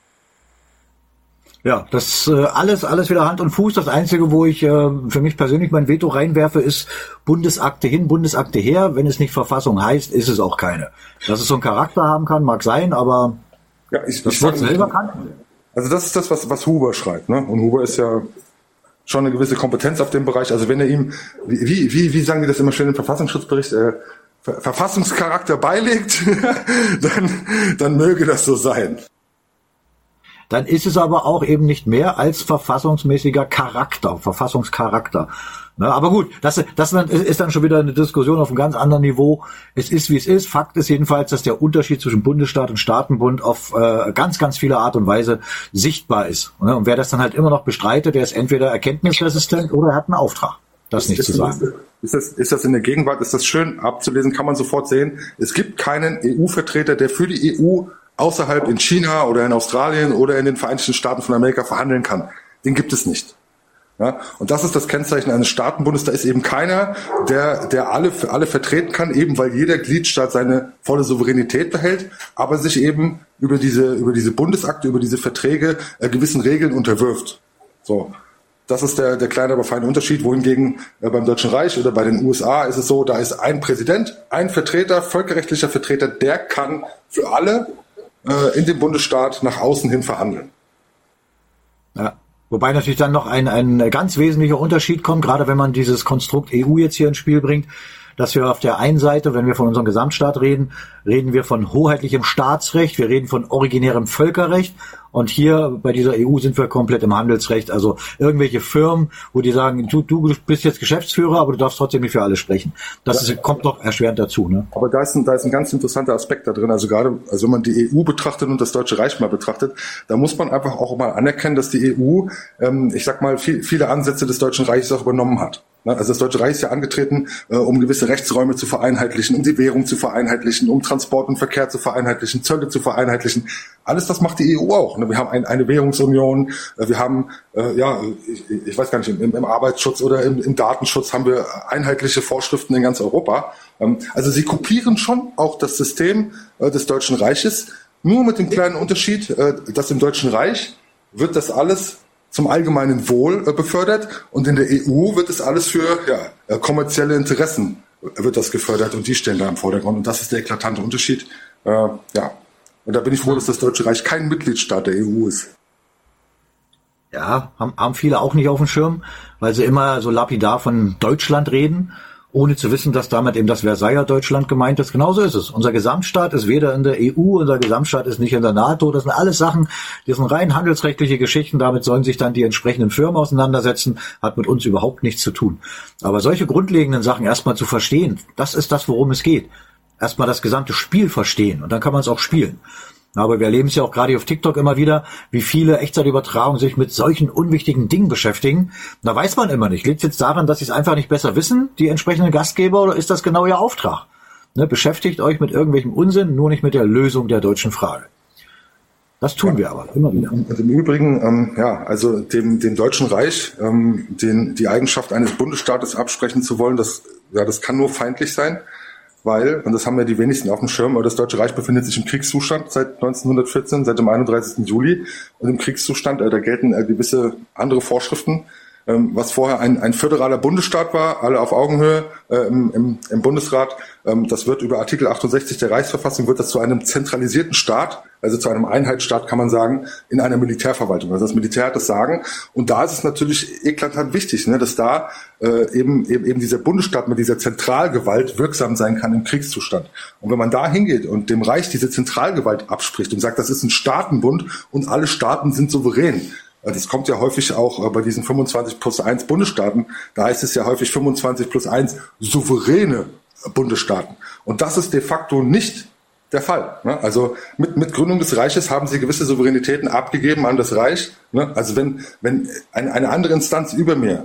Ja, das alles wieder Hand und Fuß. Das Einzige, wo ich für mich persönlich mein Veto reinwerfe, ist Bundesakte hin, Bundesakte her. Wenn es nicht Verfassung heißt, ist es auch keine. Dass es so einen Charakter haben kann, mag sein, aber ich selber kann. Also das ist das, was Huber schreibt, ne? Und Huber ist ja schon eine gewisse Kompetenz auf dem Bereich. Also wenn er ihm, wie sagen die das immer schön im Verfassungsschutzbericht, Verfassungscharakter beilegt, dann möge das so sein. Dann ist es aber auch eben nicht mehr als verfassungsmäßiger Charakter, Verfassungscharakter. Ne, aber gut, das ist dann schon wieder eine Diskussion auf einem ganz anderen Niveau. Es ist, wie es ist. Fakt ist jedenfalls, dass der Unterschied zwischen Bundesstaat und Staatenbund auf ganz, ganz viele Art und Weise sichtbar ist. Ne? Und wer das dann halt immer noch bestreitet, der ist entweder erkenntnisresistent oder er hat einen Auftrag, das nicht zu sagen. Ist das in der Gegenwart, ist das schön abzulesen, kann man sofort sehen. Es gibt keinen EU-Vertreter, der für die EU außerhalb in China oder in Australien oder in den Vereinigten Staaten von Amerika verhandeln kann. Den gibt es nicht. Ja, und das ist das Kennzeichen eines Staatenbundes. Da ist eben keiner, der alle vertreten kann, eben weil jeder Gliedstaat seine volle Souveränität behält, aber sich eben über diese Bundesakte, über diese Verträge gewissen Regeln unterwirft. So. Das ist der kleine, aber feine Unterschied, wohingegen beim Deutschen Reich oder bei den USA ist es so, da ist ein Präsident, ein Vertreter, völkerrechtlicher Vertreter, der kann für alle in dem Bundesstaat nach außen hin verhandeln. Ja. Wobei natürlich dann noch ein ganz wesentlicher Unterschied kommt, gerade wenn man dieses Konstrukt EU jetzt hier ins Spiel bringt, dass wir auf der einen Seite, wenn wir von unserem Gesamtstaat reden wir von hoheitlichem Staatsrecht, wir reden von originärem Völkerrecht und hier bei dieser EU sind wir komplett im Handelsrecht, also irgendwelche Firmen, wo die sagen, du bist jetzt Geschäftsführer, aber du darfst trotzdem nicht für alle sprechen. Kommt noch erschwerend dazu. Ne? Aber da ist ein ganz interessanter Aspekt da drin, also wenn man die EU betrachtet und das Deutsche Reich mal betrachtet, da muss man einfach auch mal anerkennen, dass die EU, ich sag mal, viele Ansätze des Deutschen Reiches auch übernommen hat. Also das Deutsche Reich ist ja angetreten, um gewisse Rechtsräume zu vereinheitlichen, um die Währung zu vereinheitlichen, um Transport und Verkehr zu vereinheitlichen, Zölle zu vereinheitlichen. Alles das macht die EU auch. Wir haben eine Währungsunion, wir haben, ich weiß gar nicht, im Arbeitsschutz oder im Datenschutz haben wir einheitliche Vorschriften in ganz Europa. Also sie kopieren schon auch das System des Deutschen Reiches, nur mit dem kleinen Unterschied, dass im Deutschen Reich wird das alles zum allgemeinen Wohl befördert und in der EU wird es alles für kommerzielle Interessen wird das gefördert und die stehen da im Vordergrund und das ist der eklatante Unterschied. Und da bin ich froh, dass das Deutsche Reich kein Mitgliedstaat der EU ist. Ja, haben viele auch nicht auf dem Schirm, weil sie immer so lapidar von Deutschland reden, ohne zu wissen, dass damit eben das Versailler Deutschland gemeint ist. Genauso ist es. Unser Gesamtstaat ist weder in der EU, unser Gesamtstaat ist nicht in der NATO. Das sind alles Sachen, die sind rein handelsrechtliche Geschichten. Damit sollen sich dann die entsprechenden Firmen auseinandersetzen. Hat mit uns überhaupt nichts zu tun. Aber solche grundlegenden Sachen erstmal zu verstehen, das ist das, worum es geht. Erstmal das gesamte Spiel verstehen und dann kann man es auch spielen. Aber wir erleben es ja auch gerade auf TikTok immer wieder, wie viele Echtzeitübertragungen sich mit solchen unwichtigen Dingen beschäftigen. Da weiß man immer nicht. Liegt es jetzt daran, dass sie es einfach nicht besser wissen, die entsprechenden Gastgeber, oder ist das genau ihr Auftrag? Beschäftigt euch mit irgendwelchem Unsinn, nur nicht mit der Lösung der deutschen Frage. Das tun wir aber immer wieder. Und im Übrigen, also dem Deutschen Reich die Eigenschaft eines Bundesstaates absprechen zu wollen, das kann nur feindlich sein. Weil, und das haben ja die wenigsten auf dem Schirm, aber das Deutsche Reich befindet sich im Kriegszustand seit 1914, seit dem 31. Juli. Und im Kriegszustand, da gelten gewisse andere Vorschriften. Was vorher ein föderaler Bundesstaat war, alle auf Augenhöhe im Bundesrat, das wird über Artikel 68 der Reichsverfassung, wird das zu einem zentralisierten Staat, also zu einem Einheitsstaat, kann man sagen, in einer Militärverwaltung. Also das Militär hat das Sagen. Und da ist es natürlich eklatant wichtig, dass da eben dieser Bundesstaat mit dieser Zentralgewalt wirksam sein kann im Kriegszustand. Und wenn man da hingeht und dem Reich diese Zentralgewalt abspricht und sagt, das ist ein Staatenbund und alle Staaten sind souverän, das kommt ja häufig auch bei diesen 25+1 Bundesstaaten. Da heißt es ja häufig 25+1 souveräne Bundesstaaten. Und das ist de facto nicht der Fall. Also mit Gründung des Reiches haben sie gewisse Souveränitäten abgegeben an das Reich. Also wenn eine andere Instanz über mir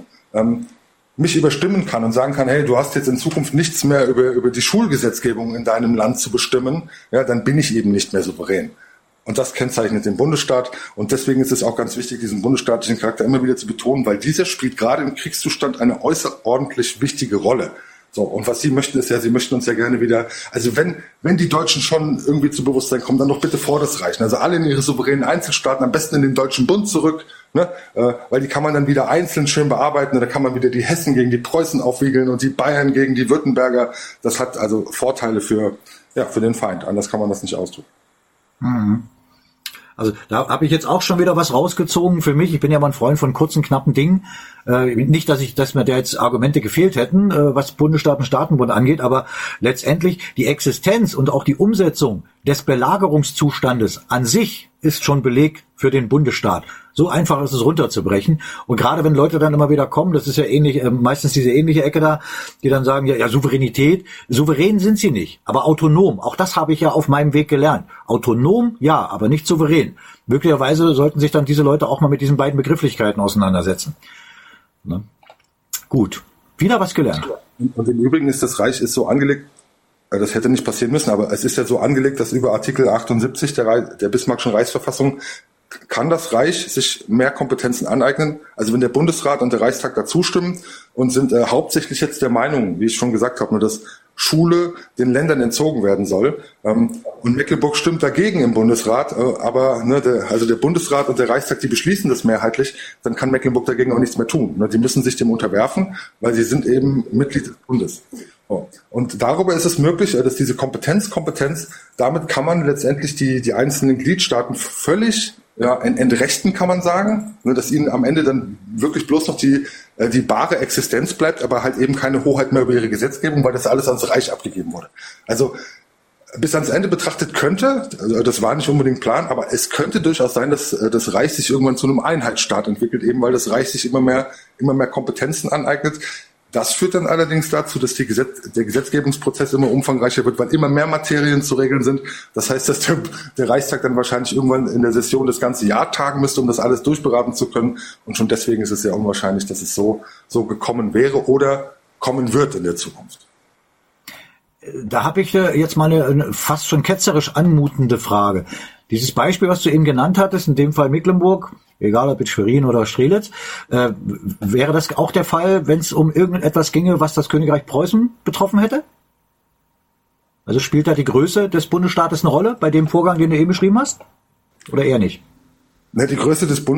mich überstimmen kann und sagen kann, hey, du hast jetzt in Zukunft nichts mehr über die Schulgesetzgebung in deinem Land zu bestimmen, dann bin ich eben nicht mehr souverän. Und das kennzeichnet den Bundesstaat. Und deswegen ist es auch ganz wichtig, diesen bundesstaatlichen Charakter immer wieder zu betonen, weil dieser spielt gerade im Kriegszustand eine außerordentlich wichtige Rolle. So, und was sie möchten, ist ja, sie möchten uns ja gerne wieder, also wenn die Deutschen schon irgendwie zu Bewusstsein kommen, dann doch bitte vor das Reich. Also alle in ihre souveränen Einzelstaaten, am besten in den Deutschen Bund zurück, weil die kann man dann wieder einzeln schön bearbeiten. Da kann man wieder die Hessen gegen die Preußen aufwiegeln und die Bayern gegen die Württemberger. Das hat also Vorteile für den Feind. Anders kann man das nicht ausdrücken. Mhm. Also da habe ich jetzt auch schon wieder was rausgezogen für mich. Ich bin ja mal ein Freund von kurzen, knappen Dingen. Nicht, dass mir da jetzt Argumente gefehlt hätten, was Bundesstaat und Staatenbund angeht, aber letztendlich die Existenz und auch die Umsetzung des Belagerungszustandes an sich ist schon Beleg für den Bundesstaat. So einfach ist es runterzubrechen. Und gerade wenn Leute dann immer wieder kommen, das ist ja ähnlich, meistens diese ähnliche Ecke da, die dann sagen, ja, Souveränität, souverän sind sie nicht, aber autonom. Auch das habe ich ja auf meinem Weg gelernt. Autonom, ja, aber nicht souverän. Möglicherweise sollten sich dann diese Leute auch mal mit diesen beiden Begrifflichkeiten auseinandersetzen. Ne? Gut, wieder was gelernt. Und im Übrigen ist das Reich so angelegt, das hätte nicht passieren müssen, aber es ist ja so angelegt, dass über Artikel 78 der Bismarckschen Reichsverfassung kann das Reich sich mehr Kompetenzen aneignen. Also wenn der Bundesrat und der Reichstag da zustimmen und sind hauptsächlich jetzt der Meinung, wie ich schon gesagt habe, dass Schule den Ländern entzogen werden soll. Und Mecklenburg stimmt dagegen im Bundesrat, aber der Bundesrat und der Reichstag, die beschließen das mehrheitlich, dann kann Mecklenburg dagegen auch nichts mehr tun. Die müssen sich dem unterwerfen, weil sie sind eben Mitglied des Bundes. Und darüber ist es möglich, dass diese Kompetenz, damit kann man letztendlich die einzelnen Gliedstaaten völlig entrechten, kann man sagen, ne, dass ihnen am Ende dann wirklich bloß noch die bare Existenz bleibt, aber halt eben keine Hoheit mehr über ihre Gesetzgebung, weil das alles ans Reich abgegeben wurde. Also bis ans Ende betrachtet könnte, also das war nicht unbedingt Plan, aber es könnte durchaus sein, dass das Reich sich irgendwann zu einem Einheitsstaat entwickelt, eben weil das Reich sich immer mehr Kompetenzen aneignet. Das führt dann allerdings dazu, dass der Gesetzgebungsprozess immer umfangreicher wird, weil immer mehr Materien zu regeln sind. Das heißt, dass der Reichstag dann wahrscheinlich irgendwann in der Session das ganze Jahr tagen müsste, um das alles durchberaten zu können. Und schon deswegen ist es sehr unwahrscheinlich, dass es so gekommen wäre oder kommen wird in der Zukunft. Da habe ich jetzt mal eine fast schon ketzerisch anmutende Frage. Dieses Beispiel, was du eben genannt hattest, in dem Fall Mecklenburg, egal ob jetzt Schwerin oder Strelitz, wäre das auch der Fall, wenn es um irgendetwas ginge, was das Königreich Preußen betroffen hätte? Also spielt da die Größe des Bundesstaates eine Rolle bei dem Vorgang, den du eben beschrieben hast? Oder eher nicht? Die Größe des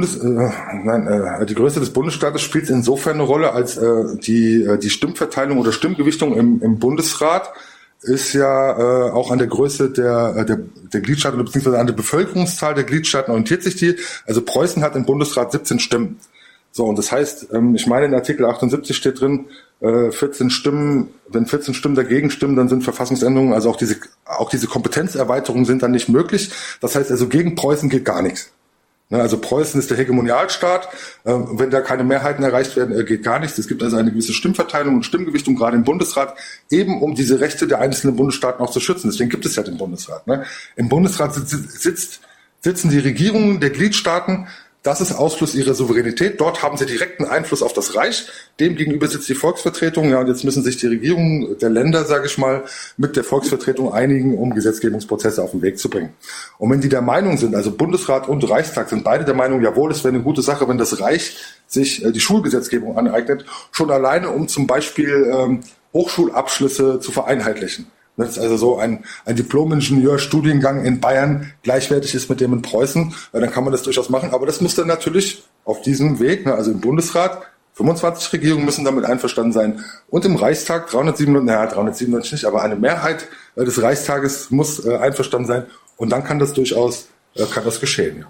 Bundesstaates spielt insofern eine Rolle, als die Stimmverteilung oder Stimmgewichtung im Bundesrat ist ja auch an der Größe der Gliedstaaten bzw. an der Bevölkerungszahl der Gliedstaaten orientiert sich die. Also Preußen hat im Bundesrat 17 Stimmen. So, und das heißt, ich meine, in Artikel 78 steht drin, 14 Stimmen, wenn 14 Stimmen dagegen stimmen, dann sind Verfassungsänderungen, also auch diese Kompetenzerweiterungen sind dann nicht möglich. Das heißt also, gegen Preußen geht gar nichts. Also Preußen ist der Hegemonialstaat. Wenn da keine Mehrheiten erreicht werden, geht gar nichts. Es gibt also eine gewisse Stimmverteilung und Stimmgewichtung, gerade im Bundesrat, eben um diese Rechte der einzelnen Bundesstaaten auch zu schützen. Deswegen gibt es ja den Bundesrat. Im Bundesrat sitzen die Regierungen der Gliedstaaten. Das ist Ausfluss ihrer Souveränität. Dort haben sie direkten Einfluss auf das Reich. Demgegenüber sitzt die Volksvertretung. Ja, und jetzt müssen sich die Regierungen der Länder, sage ich mal, mit der Volksvertretung einigen, um Gesetzgebungsprozesse auf den Weg zu bringen. Und wenn die der Meinung sind, also Bundesrat und Reichstag sind beide der Meinung, jawohl, es wäre eine gute Sache, wenn das Reich sich die Schulgesetzgebung aneignet, schon alleine, um zum Beispiel Hochschulabschlüsse zu vereinheitlichen. Das ist also so ein Diplom-Ingenieur-Studiengang in Bayern gleichwertig ist mit dem in Preußen, dann kann man das durchaus machen. Aber das muss dann natürlich auf diesem Weg, also im Bundesrat, 25 Regierungen müssen damit einverstanden sein. Und im Reichstag 397 nicht, aber eine Mehrheit des Reichstages muss einverstanden sein. Und dann kann das durchaus geschehen.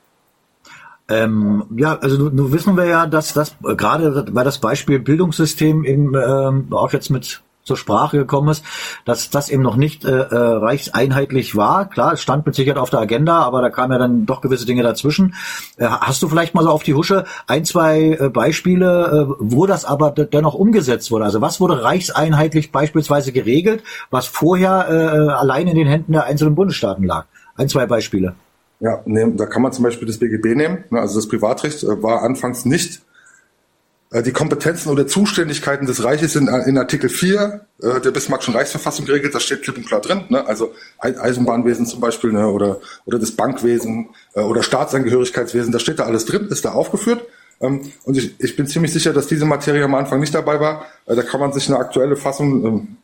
Also nun wissen wir ja, dass das gerade bei das Beispiel Bildungssystem eben auch jetzt mit zur Sprache gekommen ist, dass das eben noch nicht reichseinheitlich war. Klar, es stand mit Sicherheit auf der Agenda, aber da kamen ja dann doch gewisse Dinge dazwischen. Hast du vielleicht mal so auf die Husche ein, zwei Beispiele, wo das aber dennoch umgesetzt wurde? Also was wurde reichseinheitlich beispielsweise geregelt, was vorher allein in den Händen der einzelnen Bundesstaaten lag? Ein, zwei Beispiele. Ja, da kann man zum Beispiel das BGB nehmen. Also das Privatrecht war anfangs nicht die Kompetenzen oder Zuständigkeiten des Reiches in Artikel 4 der Bismarckschen Reichsverfassung geregelt. Das steht klipp und klar drin. Also Eisenbahnwesen zum Beispiel, oder das Bankwesen oder Staatsangehörigkeitswesen. Das steht da alles drin, ist da aufgeführt. Und ich bin ziemlich sicher, dass diese Materie am Anfang nicht dabei war. Da kann man sich eine aktuelle Fassung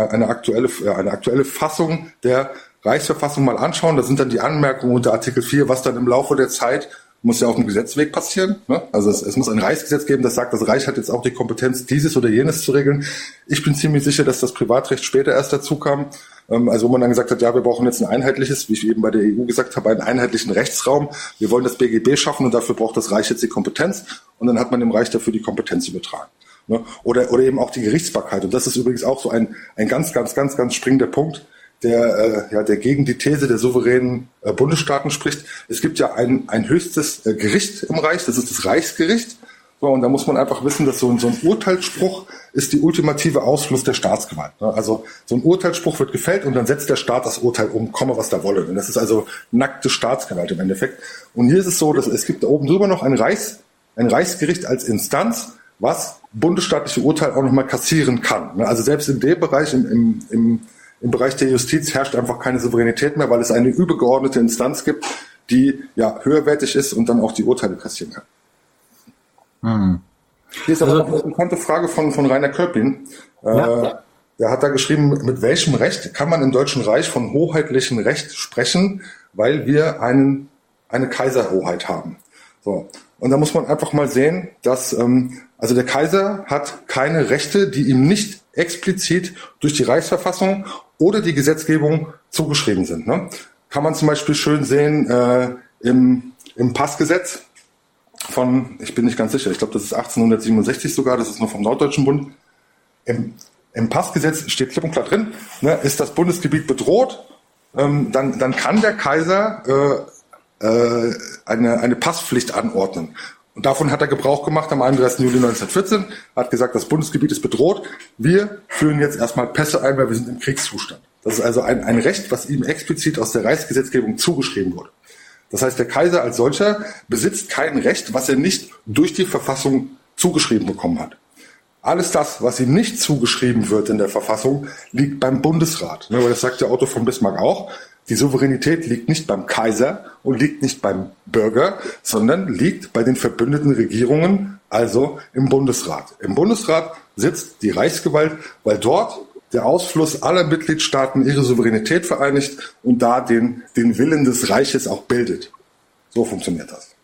der Reichsverfassung mal anschauen. Da sind dann die Anmerkungen unter Artikel 4, was dann im Laufe der Zeit muss ja auf dem Gesetzweg passieren. Also es muss ein Reichsgesetz geben, das sagt, das Reich hat jetzt auch die Kompetenz, dieses oder jenes zu regeln. Ich bin ziemlich sicher, dass das Privatrecht später erst dazu kam. Also wo man dann gesagt hat, ja, wir brauchen jetzt ein einheitliches, wie ich eben bei der EU gesagt habe, einen einheitlichen Rechtsraum. Wir wollen das BGB schaffen und dafür braucht das Reich jetzt die Kompetenz. Und dann hat man dem Reich dafür die Kompetenz übertragen. Oder eben auch die Gerichtsbarkeit. Und das ist übrigens auch so ein ganz, ganz, ganz, ganz springender Punkt, der gegen die These der souveränen Bundesstaaten spricht. Es gibt ja ein höchstes Gericht im Reich, das ist das Reichsgericht. So, und da muss man einfach wissen, dass so ein Urteilsspruch ist die ultimative Ausfluss der Staatsgewalt. Also so ein Urteilsspruch wird gefällt und dann setzt der Staat das Urteil um, komme was da wolle. Und das ist also nackte Staatsgewalt im Endeffekt. Und hier ist es so, dass es gibt da oben drüber noch ein Reichsgericht als Instanz, was bundesstaatliche Urteile auch nochmal kassieren kann. Also selbst in dem Bereich, im Bereich der Justiz herrscht einfach keine Souveränität mehr, weil es eine übergeordnete Instanz gibt, die ja höherwertig ist und dann auch die Urteile kassieren kann. Hier ist aber noch eine interessante Frage von Rainer Köppin. Der hat da geschrieben, mit welchem Recht kann man im Deutschen Reich von hoheitlichem Recht sprechen, weil wir eine Kaiserhoheit haben. So. Und da muss man einfach mal sehen, dass also der Kaiser hat keine Rechte, die ihm nicht explizit durch die Reichsverfassung oder die Gesetzgebung zugeschrieben sind. Kann man zum Beispiel schön sehen im im Passgesetz von, ich bin nicht ganz sicher, ich glaube, das ist 1867 sogar, das ist noch vom Norddeutschen Bund. Im Passgesetz steht klipp und klar drin, ne, ist das Bundesgebiet bedroht, dann kann der Kaiser eine Passpflicht anordnen. Und davon hat er Gebrauch gemacht am 31. Juli 1914, hat gesagt, das Bundesgebiet ist bedroht, wir führen jetzt erstmal Pässe ein, weil wir sind im Kriegszustand. Das ist also ein Recht, was ihm explizit aus der Reichsgesetzgebung zugeschrieben wurde. Das heißt, der Kaiser als solcher besitzt kein Recht, was er nicht durch die Verfassung zugeschrieben bekommen hat. Alles das, was ihm nicht zugeschrieben wird in der Verfassung, liegt beim Bundesrat. Weil das sagt der Otto von Bismarck auch. Die Souveränität liegt nicht beim Kaiser und liegt nicht beim Bürger, sondern liegt bei den verbündeten Regierungen, also im Bundesrat. Im Bundesrat sitzt die Reichsgewalt, weil dort der Ausfluss aller Mitgliedstaaten ihre Souveränität vereinigt und da den Willen des Reiches auch bildet. So funktioniert das.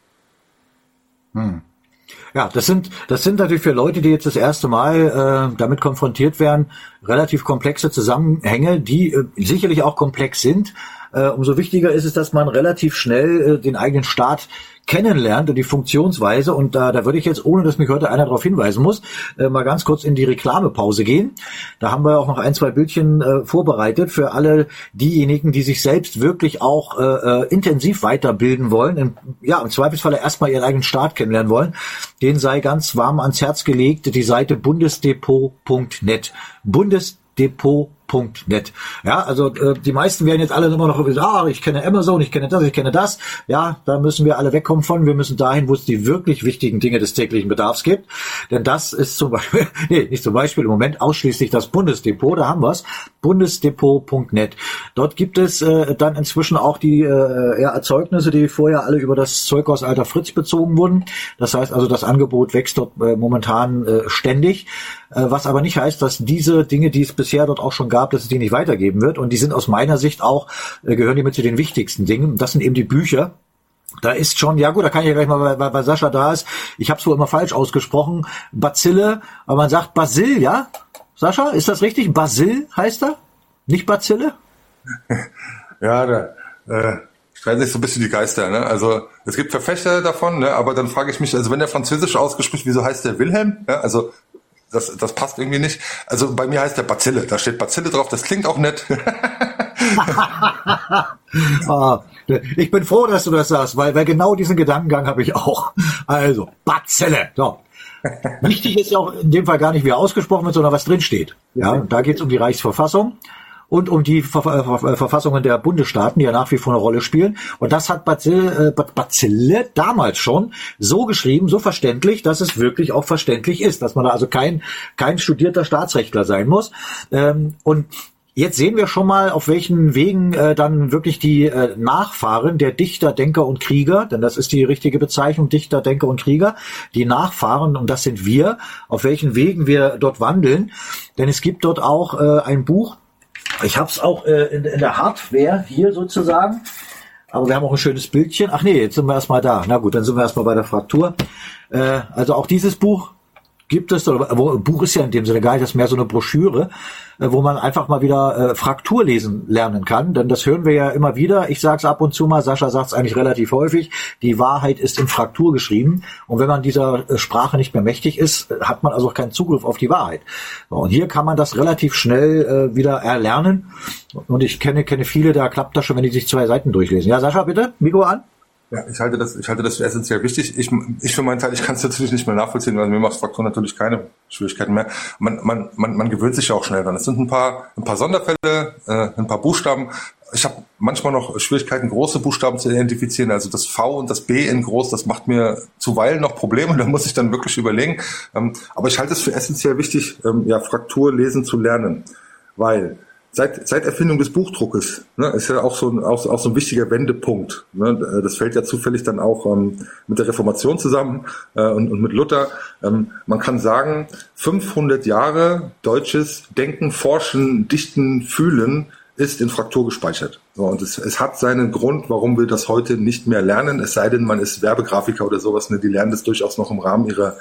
Ja, das sind natürlich für Leute, die jetzt das erste Mal damit konfrontiert werden, relativ komplexe Zusammenhänge, die sicherlich auch komplex sind. Umso wichtiger ist es, dass man relativ schnell den eigenen Staat kennenlernt und die Funktionsweise. Und da würde ich jetzt, ohne dass mich heute einer darauf hinweisen muss, mal ganz kurz in die Reklamepause gehen. Da haben wir auch noch 1, 2 Bildchen vorbereitet für alle diejenigen, die sich selbst wirklich auch intensiv weiterbilden wollen. Im Zweifelsfalle erstmal ihren eigenen Staat kennenlernen wollen. Den sei ganz warm ans Herz gelegt die Seite bundesdepot.net. Bundesdepot.net. Ja, also die meisten werden jetzt alle immer noch gesagt, ich kenne Amazon, ich kenne das. Ja, da müssen wir alle wegkommen von. Wir müssen dahin, wo es die wirklich wichtigen Dinge des täglichen Bedarfs gibt. Denn das ist zum Beispiel, im Moment ausschließlich das Bundesdepot, da haben wir es. Bundesdepot.net. Dort gibt es dann inzwischen auch die Erzeugnisse, die vorher alle über das Zeughaus Alter Fritz bezogen wurden. Das heißt also, das Angebot wächst dort momentan ständig. Was aber nicht heißt, dass diese Dinge, die es bisher dort auch schon gab, dass es die nicht weitergeben wird. Und die sind aus meiner Sicht auch, gehören die mit zu den wichtigsten Dingen. Das sind eben die Bücher. Da ist schon, ja gut, da kann ich ja gleich mal, weil Sascha da ist, ich habe es wohl immer falsch ausgesprochen, Bazille, aber man sagt Basil, ja? Sascha, ist das richtig? Basil heißt er? Nicht Bazille? Ja, da streiten sich so ein bisschen die Geister, ne? Also es gibt Verfechter davon, ne? Aber dann frage ich mich, also wenn der Französisch ausgesprochen, wieso heißt der Wilhelm? Ja, also das passt irgendwie nicht. Also bei mir heißt der Bazille. Da steht Bazille drauf. Das klingt auch nett. Ich bin froh, dass du das sagst, weil genau diesen Gedankengang habe ich auch. Also, Bazille. So. Wichtig ist ja auch in dem Fall gar nicht, wie er ausgesprochen wird, sondern was drin steht. Ja, da geht es um die Reichsverfassung und um die Verfassungen der Bundesstaaten, die ja nach wie vor eine Rolle spielen. Und das hat Bazille damals schon so geschrieben, so verständlich, dass es wirklich auch verständlich ist, dass man da also kein studierter Staatsrechtler sein muss. Und jetzt sehen wir schon mal, auf welchen Wegen dann wirklich die Nachfahren der Dichter, Denker und Krieger, denn das ist die richtige Bezeichnung, Dichter, Denker und Krieger, die Nachfahren, und das sind wir, auf welchen Wegen wir dort wandeln. Denn es gibt dort auch ein Buch, ich habe es auch in der Hardware hier sozusagen, aber wir haben auch ein schönes Bildchen. Ach nee, jetzt sind wir erstmal da. Na gut, dann sind wir erstmal bei der Fraktur. Also auch dieses Buch gibt es, oder Buch ist ja in dem Sinne gar nicht, das ist mehr so eine Broschüre, wo man einfach mal wieder Fraktur lesen lernen kann, denn das hören wir ja immer wieder. Ich sag's ab und zu mal, Sascha sagt's eigentlich relativ häufig, die Wahrheit ist in Fraktur geschrieben, und wenn man dieser Sprache nicht mehr mächtig ist, hat man also auch keinen Zugriff auf die Wahrheit. Und hier kann man das relativ schnell wieder erlernen, und ich kenne viele, da klappt das schon, wenn die sich 2 Seiten durchlesen. Ja, Sascha, bitte, Mikro an. Ja, ich halte das für essentiell wichtig. Ich für meinen Teil, ich kann es natürlich nicht mehr nachvollziehen, weil mir macht Fraktur natürlich keine Schwierigkeiten mehr. Man gewöhnt sich ja auch schnell dran. Es sind ein paar Sonderfälle, ein paar Buchstaben. Ich habe manchmal noch Schwierigkeiten, große Buchstaben zu identifizieren. Also das V und das B in groß, das macht mir zuweilen noch Probleme. Da muss ich dann wirklich überlegen. Aber ich halte es für essentiell wichtig, Fraktur lesen zu lernen, weil Seit Erfindung des Buchdruckes, ne, ist ja auch so ein wichtiger Wendepunkt. Ne, das fällt ja zufällig dann auch mit der Reformation zusammen und mit Luther. Man kann sagen, 500 Jahre deutsches Denken, Forschen, Dichten, Fühlen ist in Fraktur gespeichert. So, und es hat seinen Grund, warum wir das heute nicht mehr lernen, es sei denn, man ist Werbegrafiker oder sowas. Ne, die lernen das durchaus noch im Rahmen ihrer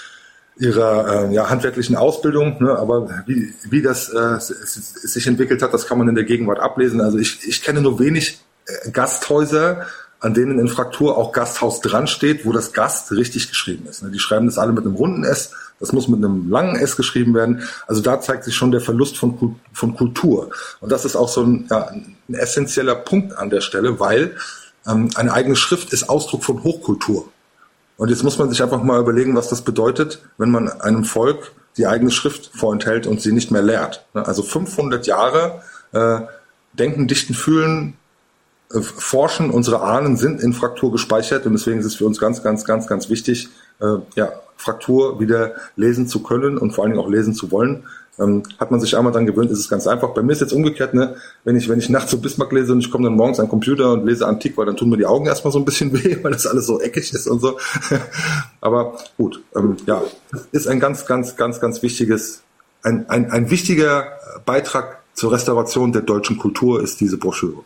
handwerklichen Ausbildung, ne, aber wie das sich entwickelt hat, das kann man in der Gegenwart ablesen. Also ich kenne nur wenig Gasthäuser, an denen in Fraktur auch Gasthaus dran steht, wo das Gast richtig geschrieben ist. Die schreiben das alle mit einem runden S, das muss mit einem langen S geschrieben werden. Also da zeigt sich schon der Verlust von Kultur. Und das ist auch so ein essentieller Punkt an der Stelle, weil eine eigene Schrift ist Ausdruck von Hochkultur. Und jetzt muss man sich einfach mal überlegen, was das bedeutet, wenn man einem Volk die eigene Schrift vorenthält und sie nicht mehr lehrt. Also 500 Jahre denken, dichten, fühlen, forschen, unsere Ahnen sind in Fraktur gespeichert und deswegen ist es für uns ganz, ganz, ganz, ganz wichtig, Fraktur wieder lesen zu können und vor allen Dingen auch lesen zu wollen. Hat man sich einmal dran gewöhnt, ist es ganz einfach. Bei mir ist jetzt umgekehrt, ne, wenn ich nachts so Bismarck lese und ich komme dann morgens an den Computer und lese Antik, weil dann tun mir die Augen erstmal so ein bisschen weh, weil das alles so eckig ist und so. Aber gut, ist ein ganz, ganz, ganz, ganz wichtiges, ein wichtiger Beitrag zur Restauration der deutschen Kultur ist diese Broschüre.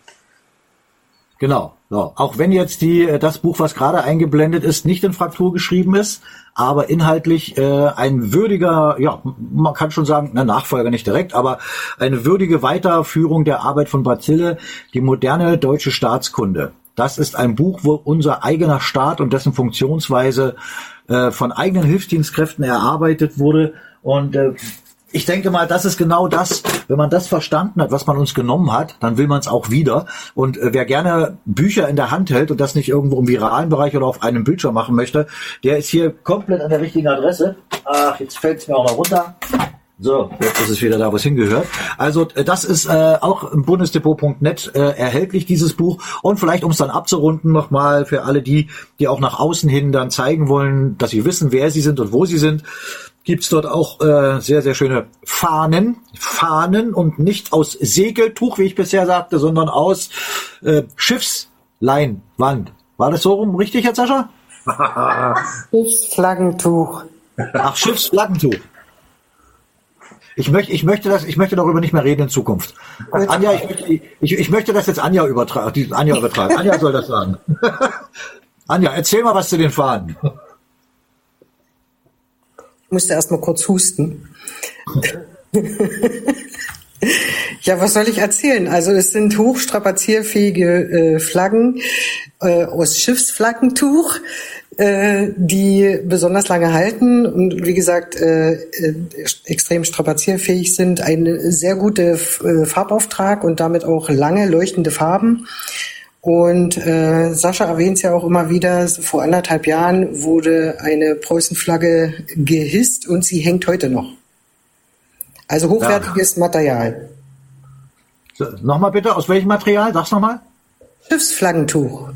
Genau. So. Auch wenn jetzt das Buch, was gerade eingeblendet ist, nicht in Fraktur geschrieben ist, aber inhaltlich ein würdiger, man kann schon sagen, Nachfolger nicht direkt, aber eine würdige Weiterführung der Arbeit von Bazille, die moderne deutsche Staatskunde. Das ist ein Buch, wo unser eigener Staat und dessen Funktionsweise von eigenen Hilfsdienstkräften erarbeitet wurde und ich denke mal, das ist genau das, wenn man das verstanden hat, was man uns genommen hat, dann will man es auch wieder. Und wer gerne Bücher in der Hand hält und das nicht irgendwo im viralen Bereich oder auf einem Bildschirm machen möchte, der ist hier komplett an der richtigen Adresse. Ach, jetzt fällt es mir auch mal runter. So, jetzt ist es wieder da, wo es hingehört. Also das ist auch im bundesdepot.net erhältlich, dieses Buch. Und vielleicht, um es dann abzurunden, nochmal für alle die auch nach außen hin dann zeigen wollen, dass sie wissen, wer sie sind und wo sie sind, gibt's dort auch sehr, sehr schöne Fahnen und nicht aus Segeltuch, wie ich bisher sagte, sondern aus Schiffsleinwand. War das so rum richtig, Herr Sascha? Schiffsflaggentuch. Ach, Schiffsflaggentuch. Ich möchte darüber nicht mehr reden in Zukunft. Anja, ich möchte das jetzt Anja übertragen. Anja soll das sagen. Anja, erzähl mal was zu den Fahnen. Ich musste erst mal kurz husten. Ja, was soll ich erzählen? Also es sind hochstrapazierfähige Flaggen aus Schiffsflaggentuch, die besonders lange halten und wie gesagt extrem strapazierfähig sind. Ein sehr guter Farbauftrag und damit auch lange leuchtende Farben. Und Sascha erwähnt es ja auch immer wieder, vor 1,5 Jahren wurde eine Preußenflagge gehisst und sie hängt heute noch. Also hochwertiges Material. So, nochmal bitte, aus welchem Material? Sag's nochmal. Schiffsflaggentuch.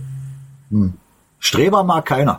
Streber mag keiner.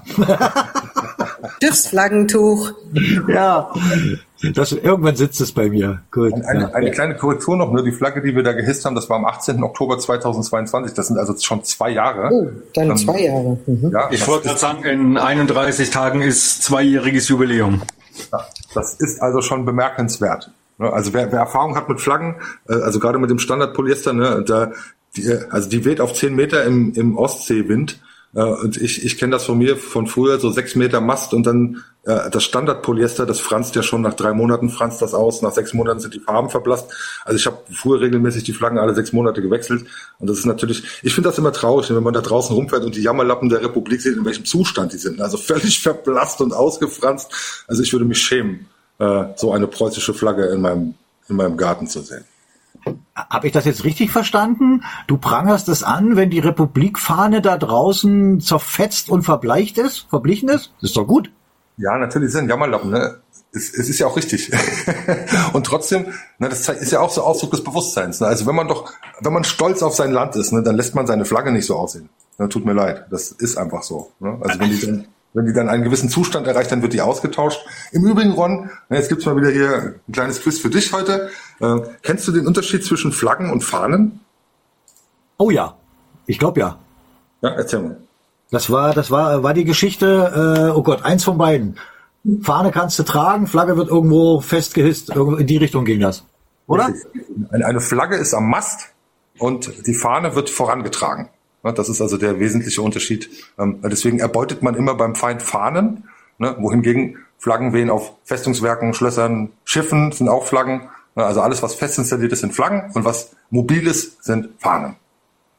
Schiffsflaggentuch. Ja, irgendwann sitzt es bei mir. Gut. Eine kleine Korrektur noch, die Flagge, die wir da gehisst haben, das war am 18. Oktober 2022, das sind also schon 2 Jahre. Oh, dann 2 Jahre. Ja, ich wollte gerade sagen, in 31 Tagen ist 2-jähriges Jubiläum. Ja, das ist also schon bemerkenswert. Also wer Erfahrung hat mit Flaggen, also gerade mit dem Standardpolyester, die weht auf 10 Meter im Ostseewind. Und ich kenne das von mir von früher, so 6 Meter Mast und dann das Standardpolyester, das franzt ja schon nach 3 Monaten, franzt das aus, nach 6 Monaten sind die Farben verblasst. Also ich habe früher regelmäßig die Flaggen alle 6 Monate gewechselt und das ist natürlich, ich finde das immer traurig, wenn man da draußen rumfährt und die Jammerlappen der Republik sieht, in welchem Zustand die sind. Also völlig verblasst und ausgefranst. Also ich würde mich schämen, so eine preußische Flagge in meinem Garten zu sehen. Habe ich das jetzt richtig verstanden? Du prangerst es an, wenn die Republikfahne da draußen zerfetzt und verblichen ist? Das ist doch gut. Ja, natürlich sind Jammerlappen, ne? Es ist ja auch richtig. Und trotzdem, das ist ja auch so Ausdruck des Bewusstseins. Ne? Also wenn man stolz auf sein Land ist, ne, dann lässt man seine Flagge nicht so aussehen. Ne, tut mir leid, das ist einfach so. Ne? Also wenn die dann einen gewissen Zustand erreicht, dann wird die ausgetauscht. Im Übrigen, Ron, jetzt gibt's mal wieder hier ein kleines Quiz für dich heute. Kennst du den Unterschied zwischen Flaggen und Fahnen? Oh ja, ich glaube ja. Ja, erzähl mal. Das war die Geschichte, oh Gott, eins von beiden. Fahne kannst du tragen, Flagge wird irgendwo festgehisst. In die Richtung ging das, oder? Eine Flagge ist am Mast und die Fahne wird vorangetragen. Das ist also der wesentliche Unterschied. Deswegen erbeutet man immer beim Feind Fahnen, wohingegen Flaggen wehen auf Festungswerken, Schlössern, Schiffen sind auch Flaggen. Also alles, was fest installiert ist, sind Flaggen und was mobil ist, sind Fahnen.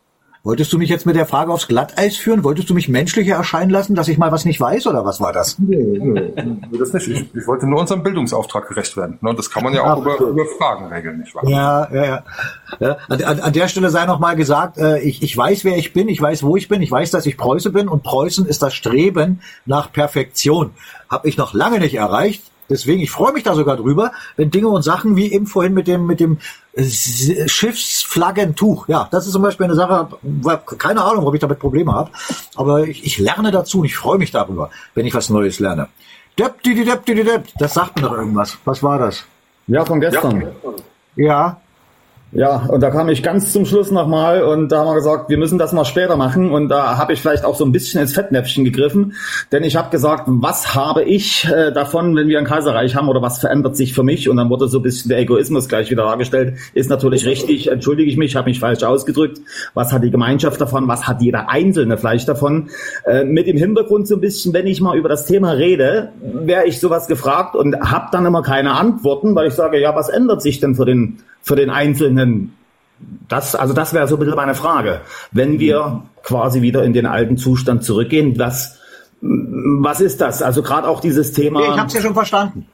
Wolltest du mich jetzt mit der Frage aufs Glatteis führen? Wolltest du mich menschlicher erscheinen lassen, dass ich mal was nicht weiß, oder was war das? Nee, das nicht. Ich wollte nur unserem Bildungsauftrag gerecht werden. Das kann man ja auch über Fragen regeln, nicht wahr? Ja. An der Stelle sei noch mal gesagt, ich weiß, wer ich bin, ich weiß, wo ich bin, ich weiß, dass ich Preuße bin, und Preußen ist das Streben nach Perfektion. Habe ich noch lange nicht erreicht. Deswegen, ich freue mich da sogar drüber, wenn Dinge und Sachen wie eben vorhin mit dem Schiffsflaggentuch, ja, das ist zum Beispiel eine Sache, keine Ahnung, ob ich damit Probleme habe, aber ich lerne dazu und ich freue mich darüber, wenn ich was Neues lerne. Das sagt mir doch irgendwas. Was war das? Ja, von gestern. Ja. Ja, und da kam ich ganz zum Schluss nochmal und da haben wir gesagt, wir müssen das mal später machen, und da habe ich vielleicht auch so ein bisschen ins Fettnäpfchen gegriffen, denn ich habe gesagt, was habe ich davon, wenn wir ein Kaiserreich haben, oder was verändert sich für mich, und dann wurde so ein bisschen der Egoismus gleich wieder dargestellt. Ist natürlich richtig, entschuldige ich mich, habe mich falsch ausgedrückt. Was hat die Gemeinschaft davon, was hat jeder Einzelne vielleicht davon? Mit dem Hintergrund so ein bisschen, wenn ich mal über das Thema rede, wäre ich sowas gefragt und habe dann immer keine Antworten, weil ich sage, ja, was ändert sich denn für den Einzelnen? Das wäre so ein bisschen meine Frage. Wenn wir quasi wieder in den alten Zustand zurückgehen, was ist das? Also gerade auch dieses Thema. Ich habe es ja schon verstanden.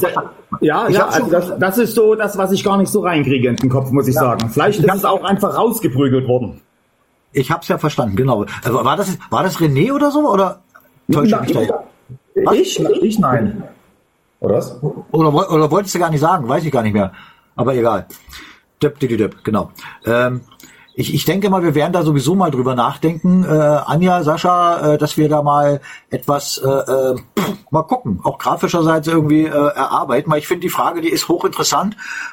Das ist so das, was ich gar nicht so reinkriege in den Kopf, muss ich sagen. Vielleicht ist es auch einfach rausgeprügelt worden. Ich habe es ja verstanden, genau. Also war das René oder so? Oder ich nein. Oder was? Oder wolltest du gar nicht sagen? Weiß ich gar nicht mehr. Aber egal. Genau. Ich denke mal, wir werden da sowieso mal drüber nachdenken, Anja, Sascha, dass wir da mal etwas mal gucken, auch grafischerseits irgendwie erarbeiten, weil ich finde, die Frage, die ist hochinteressant,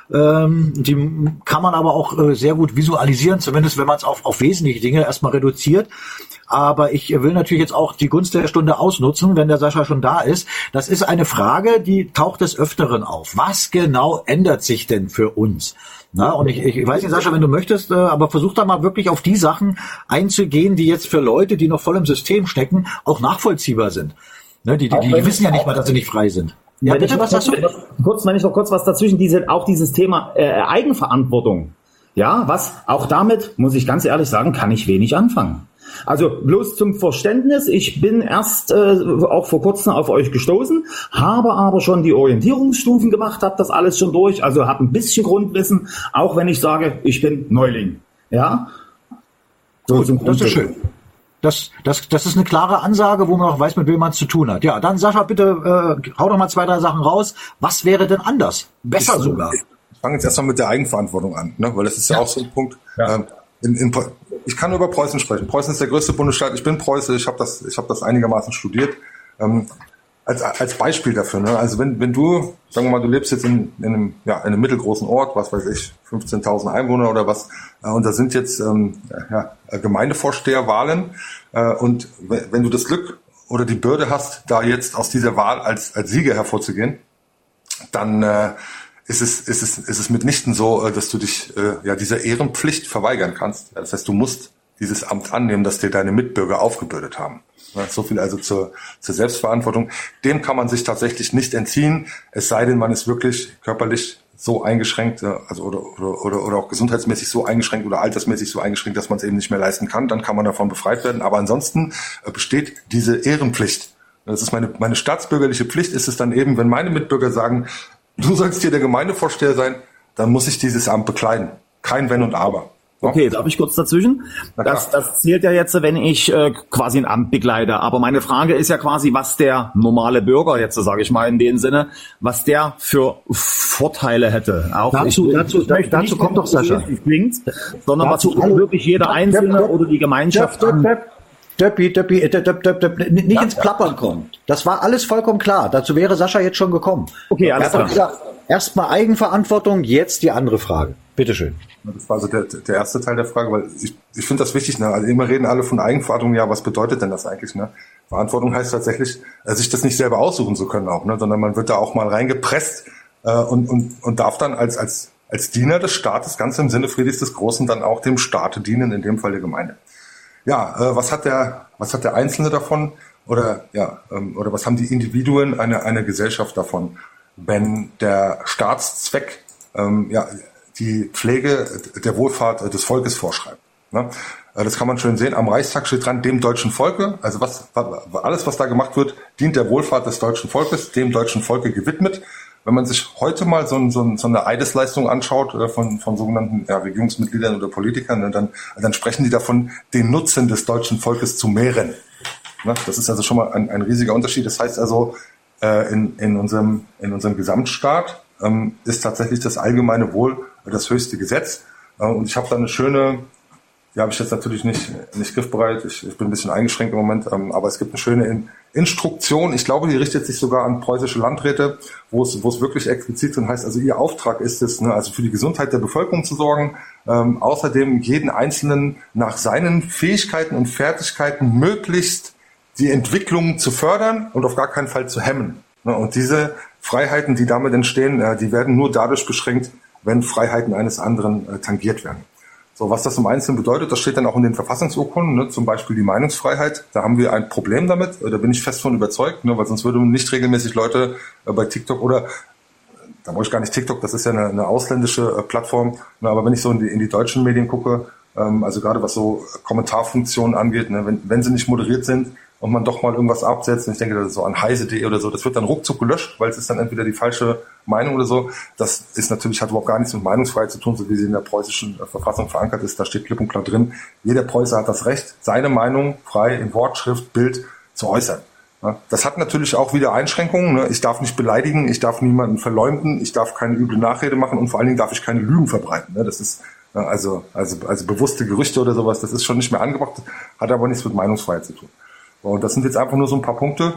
die kann man aber auch sehr gut visualisieren, zumindest wenn man es auf wesentliche Dinge erstmal reduziert. Aber ich will natürlich jetzt auch die Gunst der Stunde ausnutzen, wenn der Sascha schon da ist. Das ist eine Frage, die taucht des Öfteren auf. Was genau ändert sich denn für uns? Na, und ich weiß nicht, Sascha, wenn du möchtest, aber versuch da mal wirklich auf die Sachen einzugehen, die jetzt für Leute, die noch voll im System stecken, auch nachvollziehbar sind. Ne, die wissen ja nicht mal, dass sie nicht frei sind. Ja, bitte, was sagst du? Wenn ich noch kurz was dazwischen, dieses Thema Eigenverantwortung. Ja, auch damit, muss ich ganz ehrlich sagen, kann ich wenig anfangen. Also bloß zum Verständnis, ich bin erst auch vor kurzem auf euch gestoßen, habe aber schon die Orientierungsstufen gemacht, habe das alles schon durch, also habe ein bisschen Grundwissen, auch wenn ich sage, ich bin Neuling. Ja? So, gut, das ist schön. Das ist eine klare Ansage, wo man auch weiß, mit wem man es zu tun hat. Ja, dann Sascha, bitte hau doch mal 2, 3 Sachen raus. Was wäre denn anders? Besser sogar. Ich fange jetzt erstmal mit der Eigenverantwortung an, ne? Weil das ist ja auch so ein Punkt. Ja. Ich kann nur über Preußen sprechen. Preußen ist der größte Bundesstaat. Ich bin Preuße. Ich habe das einigermaßen studiert. Als Beispiel dafür. Ne? Also wenn du, sagen wir mal, du lebst jetzt in einem mittelgroßen Ort, was weiß ich, 15.000 Einwohner oder was, und da sind jetzt Gemeindevorsteherwahlen, und wenn du das Glück oder die Bürde hast, da jetzt aus dieser Wahl als Sieger hervorzugehen, dann ist es mitnichten so, dass du dich dieser Ehrenpflicht verweigern kannst. Das heißt, du musst dieses Amt annehmen, das dir deine Mitbürger aufgebürdet haben. So viel also zur Selbstverantwortung. Dem kann man sich tatsächlich nicht entziehen, es sei denn, man ist wirklich körperlich so eingeschränkt, also oder auch gesundheitsmäßig so eingeschränkt oder altersmäßig so eingeschränkt, dass man es eben nicht mehr leisten kann. Dann kann man davon befreit werden. Aber ansonsten besteht diese Ehrenpflicht. Das ist meine staatsbürgerliche Pflicht. Ist es dann eben, wenn meine Mitbürger sagen, du sollst hier der Gemeindevorsteher sein, dann muss ich dieses Amt bekleiden. Kein Wenn und Aber. Okay, darf ich kurz dazwischen? Das zählt ja jetzt, wenn ich quasi ein Amt begleite. Aber meine Frage ist ja quasi, was der normale Bürger jetzt, sage ich mal in dem Sinne, was der für Vorteile hätte. Auch dazu kommt doch Sascha. Klingt, sondern was wirklich jeder Einzelne oder die Gemeinschaft nicht ins Plappern kommt. Das war alles vollkommen klar. Dazu wäre Sascha jetzt schon gekommen. Okay, alles klar. Erstmal Eigenverantwortung, jetzt die andere Frage. Bitteschön. Das war also der erste Teil der Frage, weil ich finde das wichtig. Ne? Also immer reden alle von Eigenverantwortung. Ja, was bedeutet denn das eigentlich? Ne? Verantwortung heißt tatsächlich, sich das nicht selber aussuchen zu können auch, ne? Sondern man wird da auch mal reingepresst und darf dann als Diener des Staates ganz im Sinne Friedrichs des Großen dann auch dem Staate dienen, in dem Fall der Gemeinde. Ja, was hat der Einzelne davon oder was haben die Individuen einer Gesellschaft davon, wenn der Staatszweck die Pflege der Wohlfahrt des Volkes vorschreibt? Ne? Das kann man schön sehen. Am Reichstag steht dran, dem deutschen Volke. Also alles, was da gemacht wird, dient der Wohlfahrt des deutschen Volkes, dem deutschen Volke gewidmet. Wenn man sich heute mal so eine Eidesleistung anschaut von sogenannten Regierungsmitgliedern oder Politikern, ne, dann sprechen die davon, den Nutzen des deutschen Volkes zu mehren. Ne? Das ist also schon mal ein riesiger Unterschied. Das heißt also, in unserem Gesamtstaat ist tatsächlich das allgemeine Wohl das höchste Gesetz. Und ich habe da eine schöne, die habe ich jetzt natürlich nicht griffbereit, ich bin ein bisschen eingeschränkt im Moment, aber es gibt eine schöne Instruktion, ich glaube, die richtet sich sogar an preußische Landräte, wo es wirklich explizit drin heißt, also ihr Auftrag ist es, ne, also für die Gesundheit der Bevölkerung zu sorgen, außerdem jeden Einzelnen nach seinen Fähigkeiten und Fertigkeiten möglichst die Entwicklung zu fördern und auf gar keinen Fall zu hemmen. Ne, und diese Freiheiten, die damit entstehen, die werden nur dadurch beschränkt, wenn Freiheiten eines anderen tangiert werden. So, was das im Einzelnen bedeutet, das steht dann auch in den Verfassungsurkunden, ne, zum Beispiel die Meinungsfreiheit. Da haben wir ein Problem damit, da bin ich fest von überzeugt, ne, weil sonst würden nicht regelmäßig Leute bei TikTok oder, da brauche ich gar nicht TikTok, das ist ja eine ausländische Plattform, ne, aber wenn ich so in die deutschen Medien gucke, also gerade was so Kommentarfunktionen angeht, ne, wenn sie nicht moderiert sind, und man doch mal irgendwas absetzt, und ich denke, das ist so an heise.de oder so, das wird dann ruckzuck gelöscht, weil es ist dann entweder die falsche Meinung oder so. Das ist natürlich, hat überhaupt gar nichts mit Meinungsfreiheit zu tun, so wie sie in der preußischen Verfassung verankert ist. Da steht klipp und klar drin, jeder Preuße hat das Recht, seine Meinung frei in Wort, Schrift, Bild zu äußern. Das hat natürlich auch wieder Einschränkungen. Ich darf nicht beleidigen, ich darf niemanden verleumden, ich darf keine üble Nachrede machen und vor allen Dingen darf ich keine Lügen verbreiten. Das ist also bewusste Gerüchte oder sowas, das ist schon nicht mehr angebracht, hat aber nichts mit Meinungsfreiheit zu tun. Und das sind jetzt einfach nur so ein paar Punkte,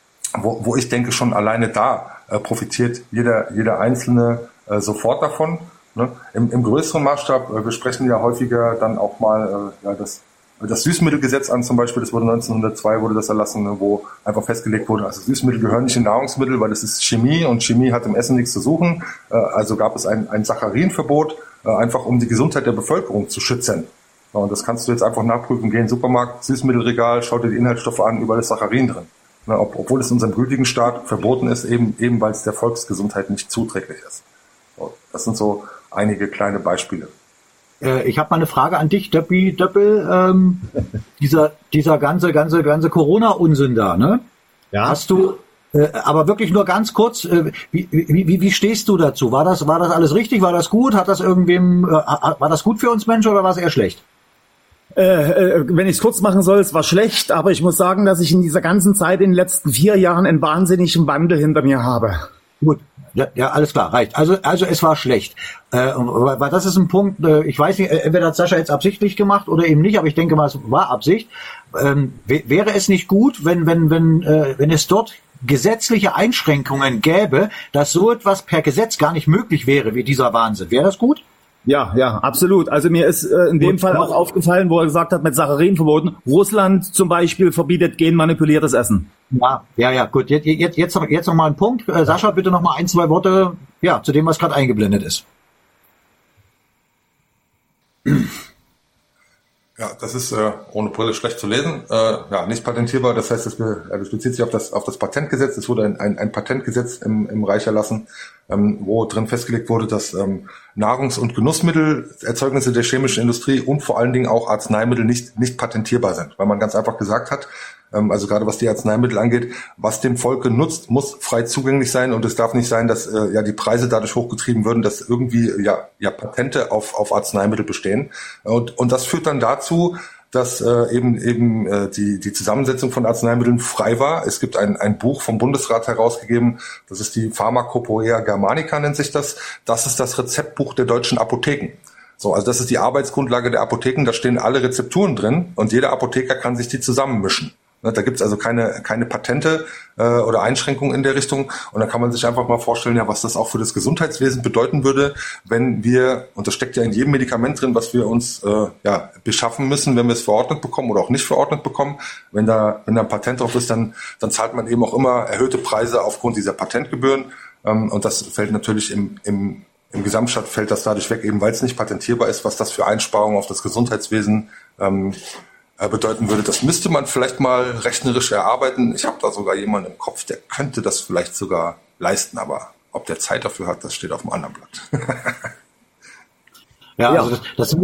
wo ich denke, schon alleine da profitiert jeder Einzelne sofort davon. Ne? Im größeren Maßstab, wir sprechen ja häufiger dann auch mal das Süßmittelgesetz an zum Beispiel, das wurde 1902 wurde das erlassen, ne, wo einfach festgelegt wurde, also Süßmittel gehören nicht in Nahrungsmittel, weil das ist Chemie und Chemie hat im Essen nichts zu suchen. Also gab es ein Saccharinverbot, einfach um die Gesundheit der Bevölkerung zu schützen. Und das kannst du jetzt einfach nachprüfen, geh in den Supermarkt, Süßmittelregal, schau dir die Inhaltsstoffe an, überall ist Saccharin drin. Obwohl es in unserem gültigen Staat verboten ist, eben weil es der Volksgesundheit nicht zuträglich ist. So, das sind so einige kleine Beispiele. Ich habe mal eine Frage an dich, Döppel. Dieser ganze Corona-Unsinn da, ne? Ja. Hast du, aber wirklich nur ganz kurz, wie stehst du dazu? War das alles richtig? War das gut? War das gut für uns Menschen oder war es eher schlecht? Wenn ich es kurz machen soll, es war schlecht, aber ich muss sagen, dass ich in dieser ganzen Zeit in den letzten 4 Jahren einen wahnsinnigen Wandel hinter mir habe. Gut, ja, alles klar, reicht. Also es war schlecht. Weil das ist ein Punkt, ich weiß nicht, entweder hat Sascha jetzt absichtlich gemacht oder eben nicht, aber ich denke mal, es war Absicht. Wäre es nicht gut, wenn es dort gesetzliche Einschränkungen gäbe, dass so etwas per Gesetz gar nicht möglich wäre, wie dieser Wahnsinn? Wäre das gut? Ja, absolut. Also mir ist in dem Fall auch aufgefallen, wo er gesagt hat, mit Saccharin verboten. Russland zum Beispiel verbietet genmanipuliertes Essen. Ja, gut. Jetzt noch mal ein Punkt. Sascha, bitte noch mal 1, 2 Worte, zu dem, was gerade eingeblendet ist. Ja, das ist ohne Brille schlecht zu lesen. Nicht patentierbar, das heißt, das bezieht sich auf das Patentgesetz. Es wurde ein Patentgesetz im Reich erlassen, wo drin festgelegt wurde, dass Nahrungs- und Genussmittelerzeugnisse der chemischen Industrie und vor allen Dingen auch Arzneimittel nicht patentierbar sind, weil man ganz einfach gesagt hat, also gerade was die Arzneimittel angeht, was dem Volke nutzt, muss frei zugänglich sein und es darf nicht sein, dass die Preise dadurch hochgetrieben würden, dass irgendwie Patente auf Arzneimittel bestehen. Und das führt dann dazu, dass die Zusammensetzung von Arzneimitteln frei war. Es gibt ein Buch vom Bundesrat herausgegeben, das ist die Pharmacopoeia Germanica, nennt sich das. Das ist das Rezeptbuch der deutschen Apotheken. So, also das ist die Arbeitsgrundlage der Apotheken, da stehen alle Rezepturen drin und jeder Apotheker kann sich die zusammenmischen. Da gibt's also keine Patente oder Einschränkungen in der Richtung. Und da kann man sich einfach mal vorstellen, was das auch für das Gesundheitswesen bedeuten würde, wenn wir, und das steckt ja in jedem Medikament drin, was wir uns beschaffen müssen, wenn wir es verordnet bekommen oder auch nicht verordnet bekommen. Wenn da ein Patent drauf ist, dann zahlt man eben auch immer erhöhte Preise aufgrund dieser Patentgebühren. Und das fällt natürlich im Gesamtstaat fällt das dadurch weg, eben weil es nicht patentierbar ist, was das für Einsparungen auf das Gesundheitswesen bedeuten würde. Das müsste man vielleicht mal rechnerisch erarbeiten. Ich habe da sogar jemanden im Kopf, der könnte das vielleicht sogar leisten, aber ob der Zeit dafür hat, das steht auf dem anderen Blatt. Also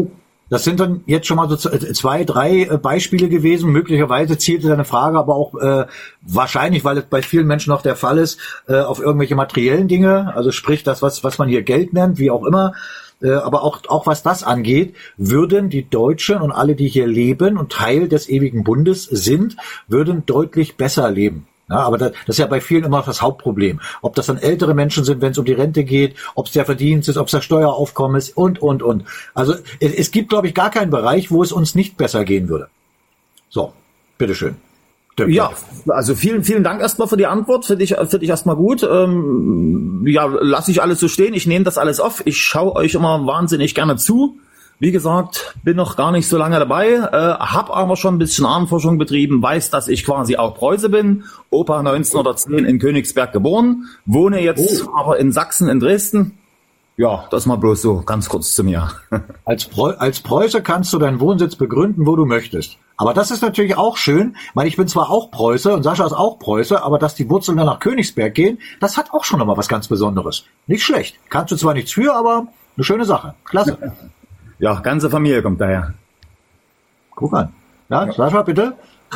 Das sind dann jetzt schon mal so 2, 3 Beispiele gewesen. Möglicherweise zielte deine Frage aber auch wahrscheinlich, weil es bei vielen Menschen noch der Fall ist, auf irgendwelche materiellen Dinge. Also sprich das, was man hier Geld nennt, wie auch immer. Aber auch was das angeht, würden die Deutschen und alle, die hier leben und Teil des ewigen Bundes sind, würden deutlich besser leben. Ja, aber das ist ja bei vielen immer noch das Hauptproblem. Ob das dann ältere Menschen sind, wenn es um die Rente geht, ob es der Verdienst ist, ob es das Steueraufkommen ist und. Also es gibt, glaube ich, gar keinen Bereich, wo es uns nicht besser gehen würde. So, bitteschön. Ja, also vielen Dank erstmal für die Antwort. Für dich erstmal gut. Ja, lasse ich alles so stehen. Ich nehme das alles auf. Ich schaue euch immer wahnsinnig gerne zu. Wie gesagt, bin noch gar nicht so lange dabei, habe aber schon ein bisschen Ahnenforschung betrieben, weiß, dass ich quasi auch Preuße bin, Opa 1910 in Königsberg geboren, wohne jetzt aber in Sachsen, in Dresden. Ja, das mal bloß so ganz kurz zu mir. Als Preuße kannst du deinen Wohnsitz begründen, wo du möchtest. Aber das ist natürlich auch schön. Ich meine, ich bin zwar auch Preuße und Sascha ist auch Preuße, aber dass die Wurzeln dann nach Königsberg gehen, das hat auch schon nochmal was ganz Besonderes. Nicht schlecht. Kannst du zwar nichts für, aber eine schöne Sache. Klasse. Ja, ganze Familie kommt daher. Guck an. Ja, Sascha, bitte.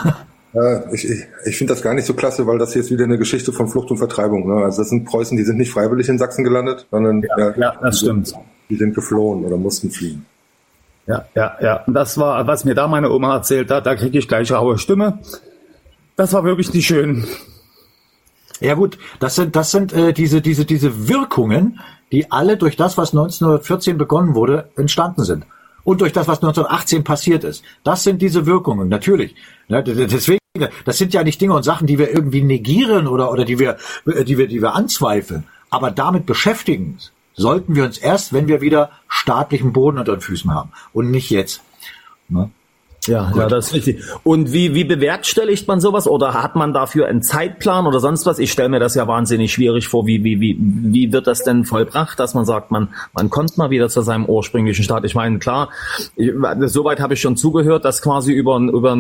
Ich finde das gar nicht so klasse, weil das hier ist wieder eine Geschichte von Flucht und Vertreibung. Ne? Also das sind Preußen, die sind nicht freiwillig in Sachsen gelandet, sondern ja, das stimmt. Die sind geflohen oder mussten fliehen. Ja. Und das war, was mir da meine Oma erzählt hat, da kriege ich gleich raue Stimme. Das war wirklich nicht schön. Ja gut, das sind diese Wirkungen, die alle durch das, was 1914 begonnen wurde, entstanden sind. Und durch das, was 1918 passiert ist. Das sind diese Wirkungen, natürlich. Ja, deswegen, das sind ja nicht Dinge und Sachen, die wir irgendwie negieren oder die wir anzweifeln. Aber damit beschäftigen sollten wir uns erst, wenn wir wieder staatlichen Boden unter den Füßen haben. Und nicht jetzt. Ne? Ja, das ist richtig. Und wie bewerkstelligt man sowas? Oder hat man dafür einen Zeitplan oder sonst was? Ich stelle mir das ja wahnsinnig schwierig vor. Wie wird das denn vollbracht, dass man sagt, man kommt mal wieder zu seinem ursprünglichen Staat? Ich meine, klar, soweit habe ich schon zugehört, dass quasi über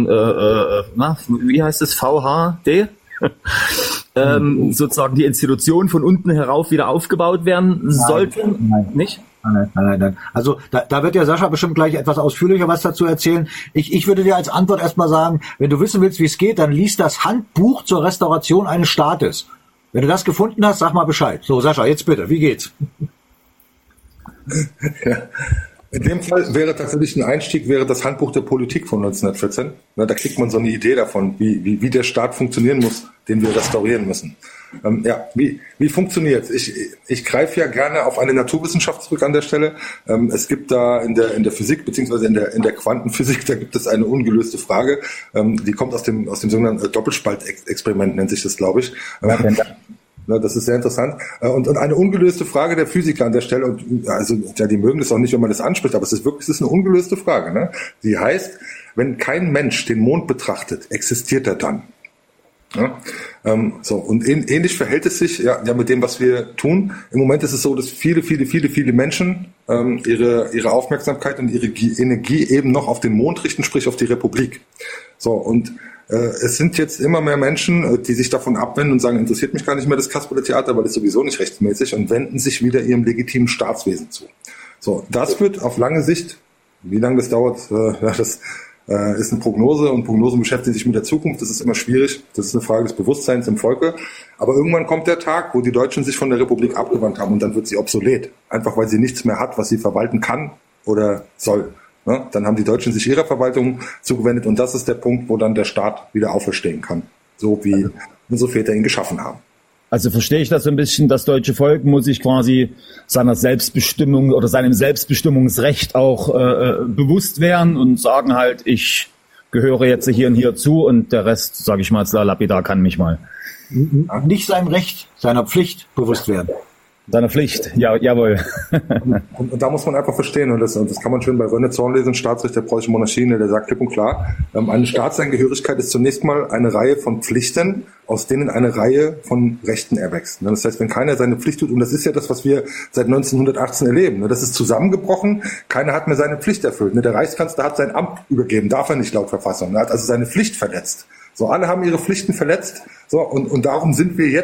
wie heißt es, VHD? Sozusagen die Institution von unten herauf wieder aufgebaut werden sollten. Nein. Nicht? Nein. Also da wird ja Sascha bestimmt gleich etwas ausführlicher was dazu erzählen. Ich würde dir als Antwort erstmal sagen, wenn du wissen willst, wie es geht, dann lies das Handbuch zur Restauration eines Staates. Wenn du das gefunden hast, sag mal Bescheid. So, Sascha, jetzt bitte, wie geht's? Ja. In dem Fall wäre tatsächlich ein Einstieg, wäre das Handbuch der Politik von 1914. Da kriegt man so eine Idee davon, wie der Staat funktionieren muss, den wir restaurieren müssen. Wie funktioniert es? Ich greife ja gerne auf eine Naturwissenschaft zurück an der Stelle. Es gibt da in der Physik beziehungsweise in der Quantenphysik, da gibt es eine ungelöste Frage. Die kommt aus dem sogenannten Doppelspaltexperiment, nennt sich das, glaube ich. Das ist sehr interessant. Und eine ungelöste Frage der Physiker an der Stelle, und die mögen das auch nicht, wenn man das anspricht, aber es ist eine ungelöste Frage. Ne? Die heißt, wenn kein Mensch den Mond betrachtet, existiert er dann? Ja? Und ähnlich verhält es sich ja mit dem, was wir tun. Im Moment ist es so, dass viele Menschen ihre Aufmerksamkeit und ihre Energie eben noch auf den Mond richten, sprich auf die Republik. Es sind jetzt immer mehr Menschen, die sich davon abwenden und sagen, interessiert mich gar nicht mehr das Kasperle Theater, weil es sowieso nicht rechtsmäßig, und wenden sich wieder ihrem legitimen Staatswesen zu. So, das wird auf lange Sicht, wie lange das dauert, das ist eine Prognose, und Prognosen beschäftigen sich mit der Zukunft. Das ist immer schwierig. Das ist eine Frage des Bewusstseins im Volke. Aber irgendwann kommt der Tag, wo die Deutschen sich von der Republik abgewandt haben, und dann wird sie obsolet. Einfach weil sie nichts mehr hat, was sie verwalten kann oder soll. Ja, dann haben die Deutschen sich ihrer Verwaltung zugewendet, und das ist der Punkt, wo dann der Staat wieder auferstehen kann. So wie unsere Väter ihn geschaffen haben. Also verstehe ich das so ein bisschen, das deutsche Volk muss sich quasi seiner Selbstbestimmung oder seinem Selbstbestimmungsrecht auch bewusst werden und sagen halt, ich gehöre jetzt hier und hier zu, und der Rest, sage ich mal, lapidar kann mich mal. Nicht seinem Recht, seiner Pflicht bewusst werden. Seiner Pflicht, ja, jawohl. Und da muss man einfach verstehen, und das kann man schön bei René Zorn lesen, Staatsrecht der preußischen Monarchie, der sagt klipp und klar, eine Staatsangehörigkeit ist zunächst mal eine Reihe von Pflichten, aus denen eine Reihe von Rechten erwächst. Das heißt, wenn keiner seine Pflicht tut, und das ist ja das, was wir seit 1918 erleben, das ist zusammengebrochen, keiner hat mehr seine Pflicht erfüllt. Der Reichskanzler hat sein Amt übergeben, darf er nicht laut Verfassung, er hat also seine Pflicht verletzt. So, alle haben ihre Pflichten verletzt, so, und darum sind wir jetzt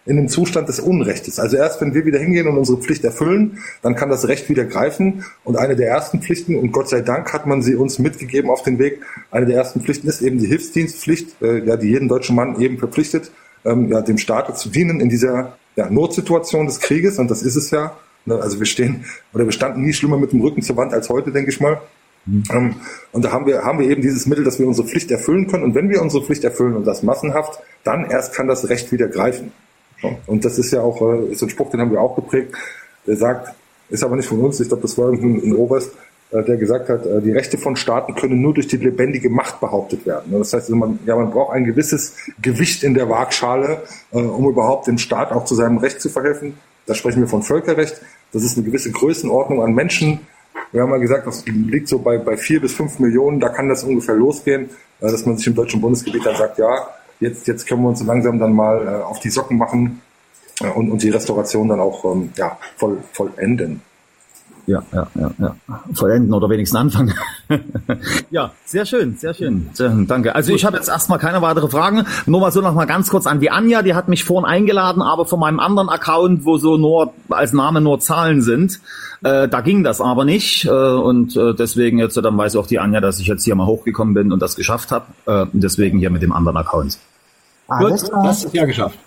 in dem Zustand des Unrechtes. Also erst wenn wir wieder hingehen und unsere Pflicht erfüllen, dann kann das Recht wieder greifen. Und eine der ersten Pflichten, und Gott sei Dank hat man sie uns mitgegeben auf den Weg, eine der ersten Pflichten ist eben die Hilfsdienstpflicht, die jeden deutschen Mann eben verpflichtet, dem Staate zu dienen in dieser Notsituation des Krieges. Und das ist es ja. Also wir standen nie schlimmer mit dem Rücken zur Wand als heute, denke ich mal. Und da haben wir eben dieses Mittel, dass wir unsere Pflicht erfüllen können. Und wenn wir unsere Pflicht erfüllen und das massenhaft, dann erst kann das Recht wieder greifen. Und das ist ja auch so ein Spruch, den haben wir auch geprägt. Der sagt, ist aber nicht von uns, ich glaube, das war ein Oberst, der gesagt hat, die Rechte von Staaten können nur durch die lebendige Macht behauptet werden. Das heißt, man braucht ein gewisses Gewicht in der Waagschale, um überhaupt dem Staat auch zu seinem Recht zu verhelfen. Da sprechen wir von Völkerrecht. Das ist eine gewisse Größenordnung an Menschen. Wir haben mal gesagt, das liegt so bei 4 bis 5 Millionen. Da kann das ungefähr losgehen, dass man sich im deutschen Bundesgebiet dann sagt, ja, jetzt können wir uns so langsam dann mal auf die Socken machen und die Restauration dann auch vollenden. Ja. Vollenden oder wenigstens anfangen. Ja, sehr schön. Danke. Also ich habe jetzt erstmal keine weitere Fragen. Nur mal so noch mal ganz kurz an die Anja, die hat mich vorhin eingeladen, aber von meinem anderen Account, wo so nur als Name nur Zahlen sind, da ging das aber nicht. Und deswegen jetzt, dann weiß auch die Anja, dass ich jetzt hier mal hochgekommen bin und das geschafft habe. Deswegen hier mit dem anderen Account. Gut, das ist ja geschafft.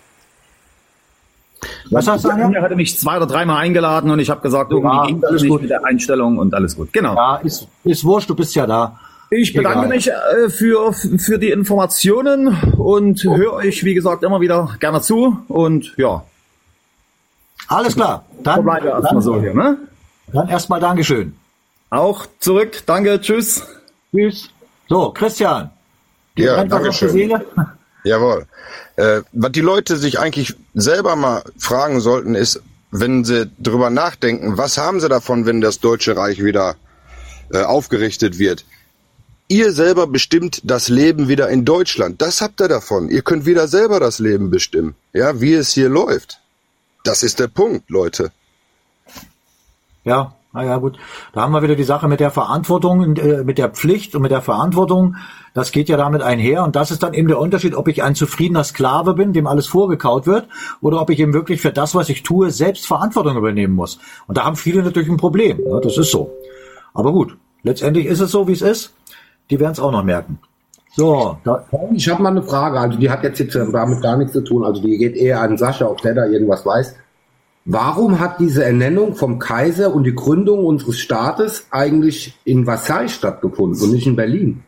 Was hast du, Anja? Er hatte mich 2 oder 3 Mal eingeladen und ich habe gesagt, irgendwie ging das nicht mit der Einstellung und alles gut. Genau. Ja, ist wurscht, du bist ja da. Ich bedanke mich für die Informationen und höre euch, wie gesagt, immer wieder gerne zu und ja. Alles klar. Dann bleiben wir erstmal so hier, ne? Dann erstmal Dankeschön. Auch zurück. Danke. Tschüss. Tschüss. So, Christian. Ja, Dankeschön. Jawohl. Was die Leute sich eigentlich selber mal fragen sollten, ist, wenn sie drüber nachdenken, was haben sie davon, wenn das Deutsche Reich wieder aufgerichtet wird? Ihr selber bestimmt das Leben wieder in Deutschland. Das habt ihr davon. Ihr könnt wieder selber das Leben bestimmen. Ja, wie es hier läuft. Das ist der Punkt, Leute. Ja, naja, gut. Da haben wir wieder die Sache mit der Verantwortung, mit der Pflicht und mit der Verantwortung. Das geht ja damit einher. Und das ist dann eben der Unterschied, ob ich ein zufriedener Sklave bin, dem alles vorgekaut wird, oder ob ich eben wirklich für das, was ich tue, selbst Verantwortung übernehmen muss. Und da haben viele natürlich ein Problem. Ja, das ist so. Aber gut, letztendlich ist es so, wie es ist. Die werden es auch noch merken. So. Ich habe mal eine Frage. Also die hat jetzt damit gar nichts zu tun. Also die geht eher an Sascha, ob der da irgendwas weiß. Warum hat diese Ernennung vom Kaiser und die Gründung unseres Staates eigentlich in Versailles stattgefunden und nicht in Berlin?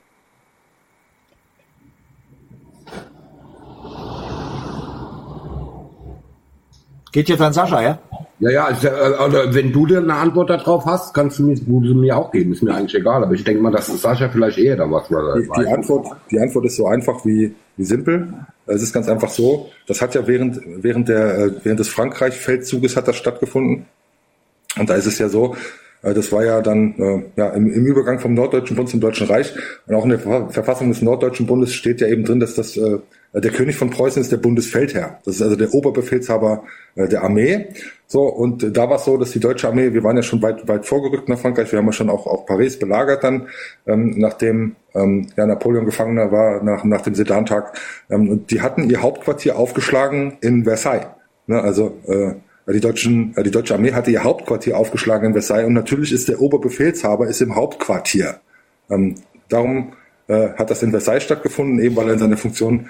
Geht jetzt an Sascha, ja? Ja, also, wenn du dir eine Antwort darauf hast, kannst du mir auch geben. Ist mir eigentlich egal. Aber ich denke mal, dass Sascha vielleicht eher da was weiß. Die Antwort ist so einfach wie simpel. Es ist ganz einfach so. Das hat ja während des Frankreich-Feldzuges hat das stattgefunden. Und da ist es ja so, das war ja dann im Übergang vom Norddeutschen Bund zum Deutschen Reich. Und auch in der Verfassung des Norddeutschen Bundes steht ja eben drin, dass der König von Preußen ist der Bundesfeldherr. Das ist also der Oberbefehlshaber der Armee. So, und da war es so, dass die deutsche Armee, wir waren ja schon weit vorgerückt nach Frankreich, wir haben ja schon auch Paris belagert dann, nachdem Napoleon Gefangener war, nach dem Sedantag. Und die hatten ihr Hauptquartier aufgeschlagen in Versailles. Ne, also die deutsche Armee hatte ihr Hauptquartier aufgeschlagen in Versailles und natürlich ist der Oberbefehlshaber im Hauptquartier. Darum hat das in Versailles stattgefunden, eben weil er in seiner Funktion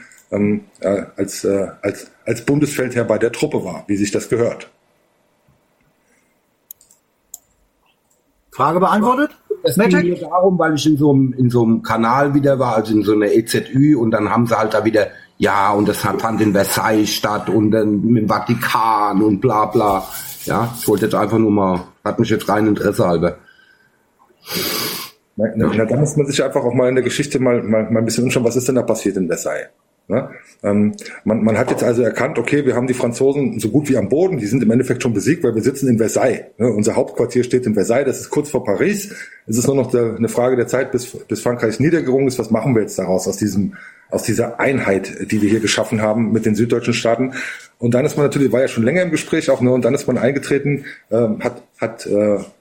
als Bundesfeldherr bei der Truppe war, wie sich das gehört. Frage beantwortet? Es ging mir darum, weil ich in so einem Kanal wieder war, also in so einer EZÜ, und dann haben sie halt da wieder, ja, und das fand in Versailles statt und dann im Vatikan und bla bla. Ja, ich wollte jetzt einfach nur mal, hat mich jetzt rein Interesse halber. Na, da muss man sich einfach auch mal in der Geschichte mal ein bisschen umschauen, was ist denn da passiert in Versailles? Ne? Man hat jetzt also erkannt, okay, wir haben die Franzosen so gut wie am Boden, die sind im Endeffekt schon besiegt, weil wir sitzen in Versailles. Ne? Unser Hauptquartier steht in Versailles, das ist kurz vor Paris. Es ist nur noch eine Frage der Zeit, bis Frankreich niedergerungen ist. Was machen wir jetzt daraus, aus dieser Einheit, die wir hier geschaffen haben mit den süddeutschen Staaten? Und dann ist man natürlich, war ja schon länger im Gespräch auch, ne? Und dann ist man eingetreten, hat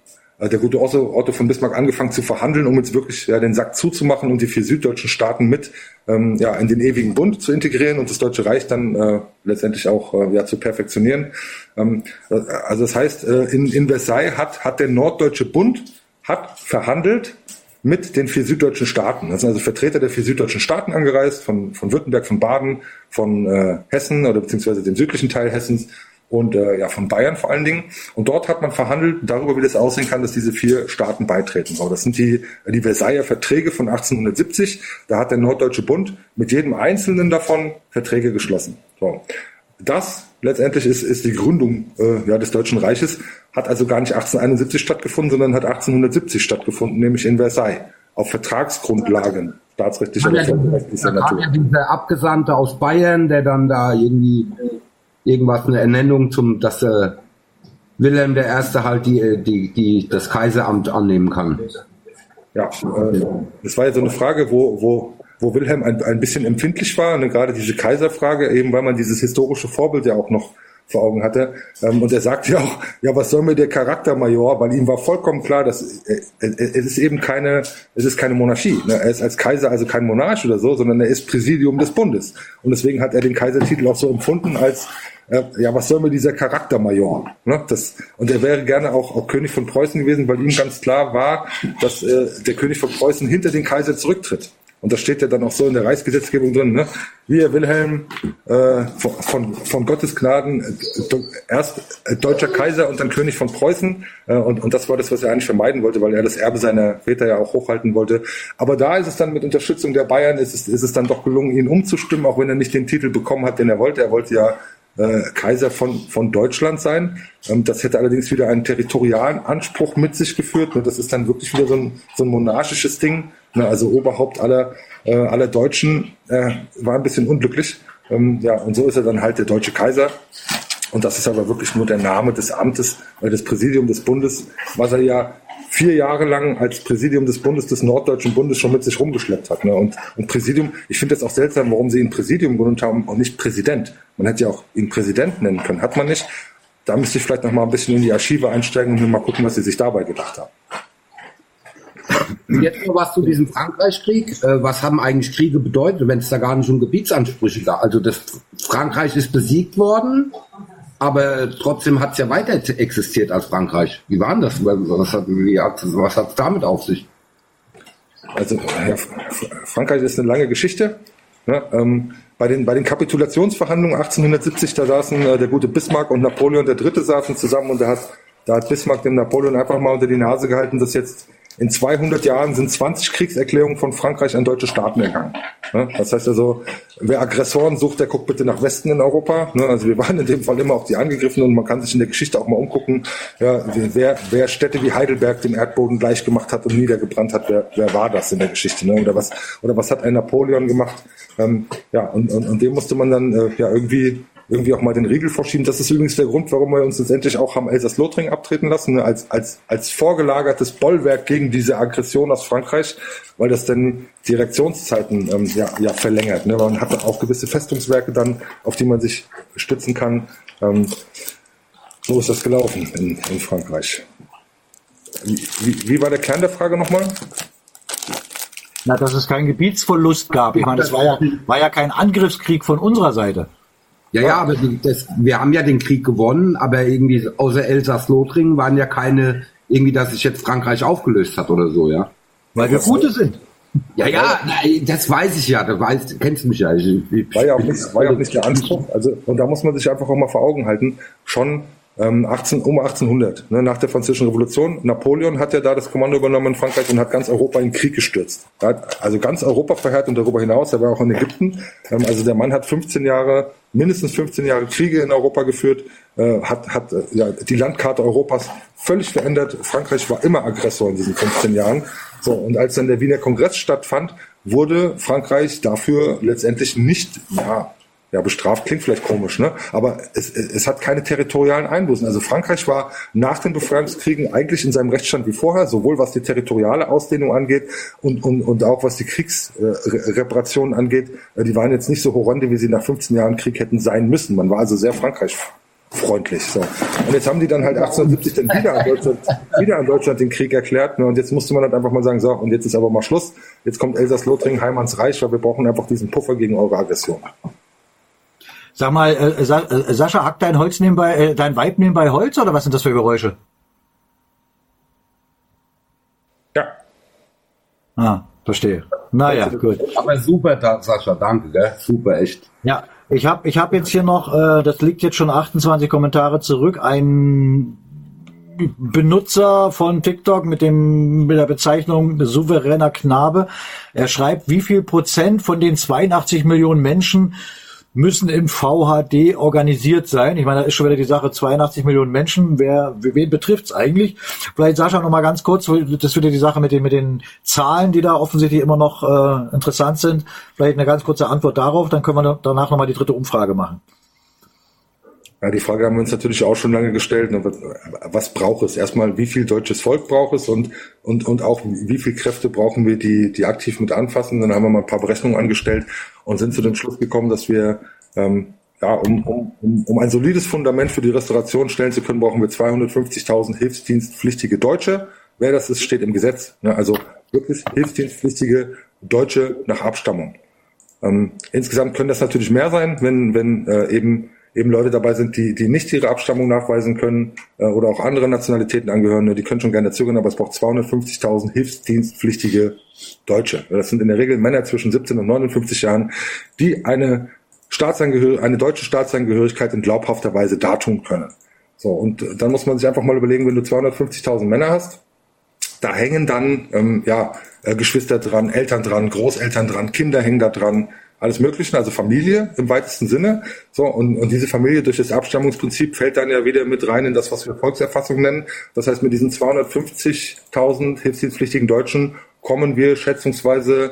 der gute Otto von Bismarck angefangen zu verhandeln, um jetzt wirklich den Sack zuzumachen und die 4 süddeutschen Staaten mit in den ewigen Bund zu integrieren und das Deutsche Reich dann letztendlich auch zu perfektionieren. Also das heißt, in Versailles hat der Norddeutsche Bund verhandelt mit den 4 süddeutschen Staaten. Das sind also Vertreter der 4 süddeutschen Staaten angereist, von Württemberg, von Baden, von Hessen oder beziehungsweise dem südlichen Teil Hessens und von Bayern vor allen Dingen. Und dort hat man verhandelt darüber, wie das aussehen kann, dass diese 4 Staaten beitreten. So, das sind die Versailler Verträge von 1870. Da hat der Norddeutsche Bund mit jedem einzelnen davon Verträge geschlossen. So. Das letztendlich ist die Gründung des Deutschen Reiches, hat also gar nicht 1871 stattgefunden, sondern hat 1870 stattgefunden, nämlich in Versailles, auf Vertragsgrundlagen staatsrechtlicher Da kam ja dieser Abgesandte aus Bayern, der dann da irgendwie irgendwas, eine Ernennung dass Wilhelm I. halt das Kaiseramt annehmen kann. Ja, das war ja so eine Frage, wo Wilhelm ein bisschen empfindlich war, ne, gerade diese Kaiserfrage, eben weil man dieses historische Vorbild ja auch noch vor Augen hatte. Und er sagt ja auch, was soll mir der Charaktermajor, weil ihm war vollkommen klar, dass es ist keine Monarchie. Ne? Er ist als Kaiser also kein Monarch oder so, sondern er ist Präsidium des Bundes. Und deswegen hat er den Kaisertitel auch so empfunden als was soll mir dieser Charaktermajor? Ne? Und er wäre gerne auch König von Preußen gewesen, weil ihm ganz klar war, dass der König von Preußen hinter den Kaiser zurücktritt. Und das steht ja dann auch so in der Reichsgesetzgebung drin, ne? Wir Wilhelm von Gottes Gnaden erst deutscher Kaiser und dann König von Preußen. Und das war das, was er eigentlich vermeiden wollte, weil er das Erbe seiner Väter ja auch hochhalten wollte. Aber da ist es dann mit Unterstützung der Bayern, ist es dann doch gelungen, ihn umzustimmen, auch wenn er nicht den Titel bekommen hat, den er wollte. Er wollte ja Kaiser von Deutschland sein. Das hätte allerdings wieder einen territorialen Anspruch mit sich geführt. Das ist dann wirklich wieder so ein monarchisches Ding. Also Oberhaupt aller Deutschen war ein bisschen unglücklich. Und so ist er dann halt der deutsche Kaiser. Und das ist aber wirklich nur der Name des Amtes, weil das Präsidium des Bundes, was er ja 4 Jahre lang als Präsidium des Bundes, des Norddeutschen Bundes schon mit sich rumgeschleppt hat. Ne? Und Präsidium, ich finde das auch seltsam, warum sie ihn Präsidium genannt haben und nicht Präsident. Man hätte ja auch ihn Präsident nennen können, hat man nicht. Da müsste ich vielleicht noch mal ein bisschen in die Archive einsteigen und mal gucken, was sie sich dabei gedacht haben. Jetzt noch was zu diesem Frankreich-Krieg. Was haben eigentlich Kriege bedeutet, wenn es da gar nicht um Gebietsansprüche gab? Also Frankreich ist besiegt worden, aber trotzdem hat es ja weiter existiert als Frankreich. Wie war denn das? Was hat es damit auf sich? Also Frankreich ist eine lange Geschichte. Ne? Bei den Kapitulationsverhandlungen 1870, da saßen der gute Bismarck und Napoleon III. Saßen zusammen und da hat Bismarck dem Napoleon einfach mal unter die Nase gehalten, dass jetzt in 200 Jahren sind 20 Kriegserklärungen von Frankreich an deutsche Staaten ergangen. Das heißt also, wer Aggressoren sucht, der guckt bitte nach Westen in Europa. Also wir waren in dem Fall immer auch die Angegriffenen und man kann sich in der Geschichte auch mal umgucken, wer Städte wie Heidelberg dem Erdboden gleich gemacht hat und niedergebrannt hat, wer war das in der Geschichte? Oder was hat ein Napoleon gemacht? Und dem musste man dann irgendwie auch mal den Riegel vorschieben. Das ist übrigens der Grund, warum wir uns letztendlich auch haben Elsass-Lothringen abtreten lassen, ne, als vorgelagertes Bollwerk gegen diese Aggression aus Frankreich, weil das dann die Reaktionszeiten verlängert. Ne? Man hat auch gewisse Festungswerke dann, auf die man sich stützen kann. So ist das gelaufen in Frankreich. Wie war der Kern der Frage nochmal? Na, dass es keinen Gebietsverlust gab. Ich meine, das war ja kein Angriffskrieg von unserer Seite. Ja, aber wir haben ja den Krieg gewonnen, aber irgendwie außer Elsass-Lothringen waren ja keine, irgendwie, dass sich jetzt Frankreich aufgelöst hat oder so, ja. Weil wir Gute sind. Ja, das weiß ich ja, kennst mich ja. War ja auch nicht der Anspruch. Also, und da muss man sich einfach auch mal vor Augen halten, schon 1800, ne, nach der Französischen Revolution. Napoleon hat ja da das Kommando übernommen in Frankreich und hat ganz Europa in den Krieg gestürzt. Er hat also ganz Europa verheert und darüber hinaus, er war auch in Ägypten. Also der Mann hat mindestens 15 Jahre Kriege in Europa geführt, hat die Landkarte Europas völlig verändert. Frankreich war immer Aggressor in diesen 15 Jahren. So, und als dann der Wiener Kongress stattfand, wurde Frankreich dafür letztendlich nicht, bestraft klingt vielleicht komisch, ne? Aber es hat keine territorialen Einbußen. Also Frankreich war nach den Befreiungskriegen eigentlich in seinem Rechtsstand wie vorher, sowohl was die territoriale Ausdehnung angeht und auch was die Kriegsreparationen angeht. Die waren jetzt nicht so horrende, wie sie nach 15 Jahren Krieg hätten sein müssen. Man war also sehr Frankreich freundlich. So. Und jetzt haben die dann halt 1870 dann wieder an Deutschland den Krieg erklärt. Ne? Und jetzt musste man halt einfach mal sagen, so, und jetzt ist aber mal Schluss. Jetzt kommt Elsass-Lothringen heim ans Reich, weil wir brauchen einfach diesen Puffer gegen eure Aggression. Sag mal, Sascha, hackt dein Weib nebenbei Holz oder was sind das für Geräusche? Ja. Ah, verstehe. Naja, gut. Aber super, Sascha, danke, gell? Super, echt. Ja, ich hab jetzt hier noch, das liegt jetzt schon 28 Kommentare zurück, ein Benutzer von TikTok mit der Bezeichnung souveräner Knabe. Er schreibt, wie viel Prozent von den 82 Millionen Menschen müssen im VHD organisiert sein. Ich meine, da ist schon wieder die Sache, 82 Millionen Menschen. Wen betrifft's eigentlich? Vielleicht Sascha noch mal ganz kurz, das ist wieder die Sache mit den Zahlen, die da offensichtlich immer noch interessant sind. Vielleicht eine ganz kurze Antwort darauf, dann können wir danach noch mal die dritte Umfrage machen. Ja, die Frage haben wir uns natürlich auch schon lange gestellt. Was braucht es? Erstmal, wie viel deutsches Volk braucht es und auch wie viel Kräfte brauchen wir, die aktiv mit anfassen? Dann haben wir mal ein paar Berechnungen angestellt und sind zu dem Schluss gekommen, dass wir, um ein solides Fundament für die Restauration stellen zu können, brauchen wir 250.000 hilfsdienstpflichtige Deutsche. Wer das ist, steht im Gesetz. Also wirklich hilfsdienstpflichtige Deutsche nach Abstammung. Insgesamt können das natürlich mehr sein, wenn eben Leute dabei sind, die nicht ihre Abstammung nachweisen können oder auch andere Nationalitäten angehören, die können schon gerne zögern, aber es braucht 250.000 hilfsdienstpflichtige Deutsche. Das sind in der Regel Männer zwischen 17 und 59 Jahren, die eine deutsche Staatsangehörigkeit in glaubhafter Weise dartun können. So, und dann muss man sich einfach mal überlegen, wenn du 250.000 Männer hast, da hängen dann Geschwister dran, Eltern dran, Großeltern dran, Kinder hängen da dran, alles Mögliche, also Familie im weitesten Sinne. So, und diese Familie durch das Abstammungsprinzip fällt dann ja wieder mit rein in das, was wir Volkserfassung nennen. Das heißt, mit diesen 250.000 hilfsdienstpflichtigen Deutschen kommen wir schätzungsweise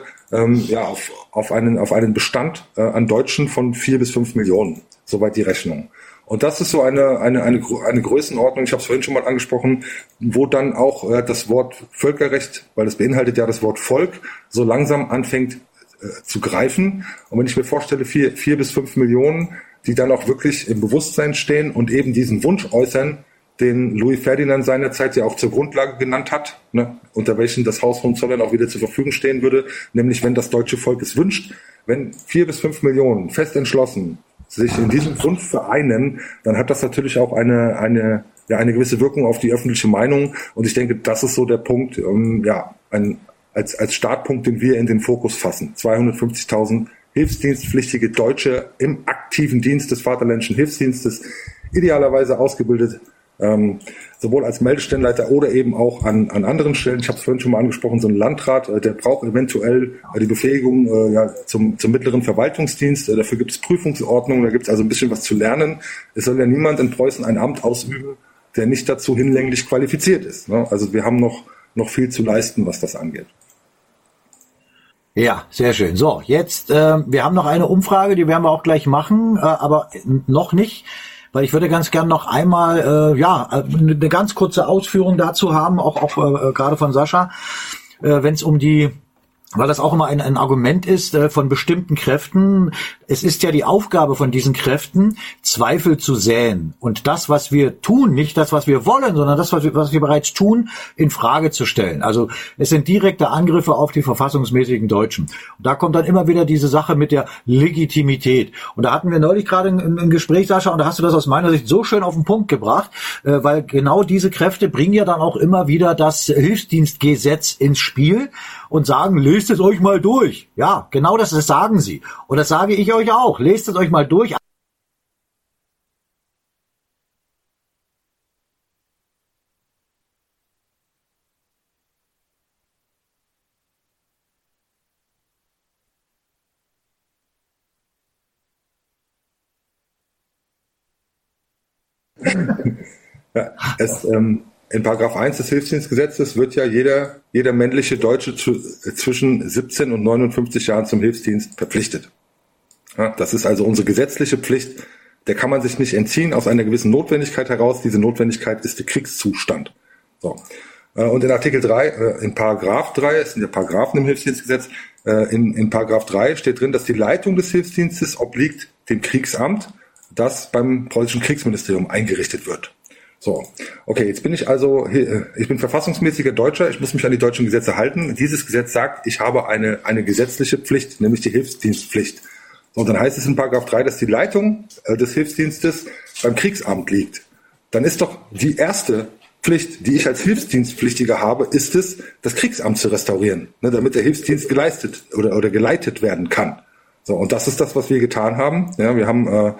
auf einen Bestand an Deutschen von 4 bis 5 Millionen. Soweit die Rechnung. Und das ist so eine Größenordnung, ich habe es vorhin schon mal angesprochen, wo dann auch das Wort Völkerrecht, weil es beinhaltet ja das Wort Volk, so langsam anfängt zu greifen. Und wenn ich mir vorstelle, 4 bis 5 Millionen, die dann auch wirklich im Bewusstsein stehen und eben diesen Wunsch äußern, den Louis Ferdinand seinerzeit ja auch zur Grundlage genannt hat, unter welchen das Haus Hohenzollern auch wieder zur Verfügung stehen würde, nämlich wenn das deutsche Volk es wünscht, wenn 4 bis 5 Millionen fest entschlossen sich in diesem Wunsch vereinen, dann hat das natürlich auch eine gewisse Wirkung auf die öffentliche Meinung. Und ich denke, das ist so der Punkt, als Startpunkt, den wir in den Fokus fassen. 250.000 hilfsdienstpflichtige Deutsche im aktiven Dienst des Vaterländischen Hilfsdienstes, idealerweise ausgebildet, sowohl als Meldestellenleiter oder eben auch an anderen Stellen. Ich habe es vorhin schon mal angesprochen, so ein Landrat, der braucht eventuell die Befähigung zum mittleren Verwaltungsdienst. Dafür gibt es Prüfungsordnungen, da gibt es also ein bisschen was zu lernen. Es soll ja niemand in Preußen ein Amt ausüben, der nicht dazu hinlänglich qualifiziert ist. Also wir haben noch viel zu leisten, was das angeht. Ja, sehr schön. So, jetzt, wir haben noch eine Umfrage, die werden wir auch gleich machen, aber noch nicht, weil ich würde ganz gern noch einmal, eine ganz kurze Ausführung dazu haben, auch gerade von Sascha, wenn es weil das auch immer ein Argument ist von bestimmten Kräften. Es ist ja die Aufgabe von diesen Kräften, Zweifel zu säen und das, was wir tun, nicht das, was wir wollen, sondern das, was wir bereits tun, in Frage zu stellen. Also es sind direkte Angriffe auf die verfassungsmäßigen Deutschen. Und da kommt dann immer wieder diese Sache mit der Legitimität. Und da hatten wir neulich gerade ein Gespräch, Sascha, und da hast du das aus meiner Sicht so schön auf den Punkt gebracht, weil genau diese Kräfte bringen ja dann auch immer wieder das Hilfsdienstgesetz ins Spiel und sagen, lest es euch mal durch. Ja, genau das sagen sie. Und das sage ich euch auch. Lest es euch mal durch. Ja, in Paragraph 1 des Hilfsdienstgesetzes wird ja jeder männliche Deutsche zwischen 17 und 59 Jahren zum Hilfsdienst verpflichtet. Ja, das ist also unsere gesetzliche Pflicht. Der kann man sich nicht entziehen aus einer gewissen Notwendigkeit heraus. Diese Notwendigkeit ist der Kriegszustand. So. Und in Artikel 3, in Paragraph 3, es sind ja Paragraphen im Hilfsdienstgesetz, in Paragraph 3 steht drin, dass die Leitung des Hilfsdienstes obliegt dem Kriegsamt, das beim preußischen Kriegsministerium eingerichtet wird. So, okay, jetzt bin ich also, ich bin verfassungsmäßiger Deutscher, ich muss mich an die deutschen Gesetze halten. Dieses Gesetz sagt, ich habe eine gesetzliche Pflicht, nämlich die Hilfsdienstpflicht. So, und dann heißt es in Paragraph 3, dass die Leitung des Hilfsdienstes beim Kriegsamt liegt. Dann ist doch die erste Pflicht, die ich als Hilfsdienstpflichtiger habe, ist es, das Kriegsamt zu restaurieren, ne, damit der Hilfsdienst geleistet oder geleitet werden kann. So, und das ist das, was wir getan haben. Ja, wir haben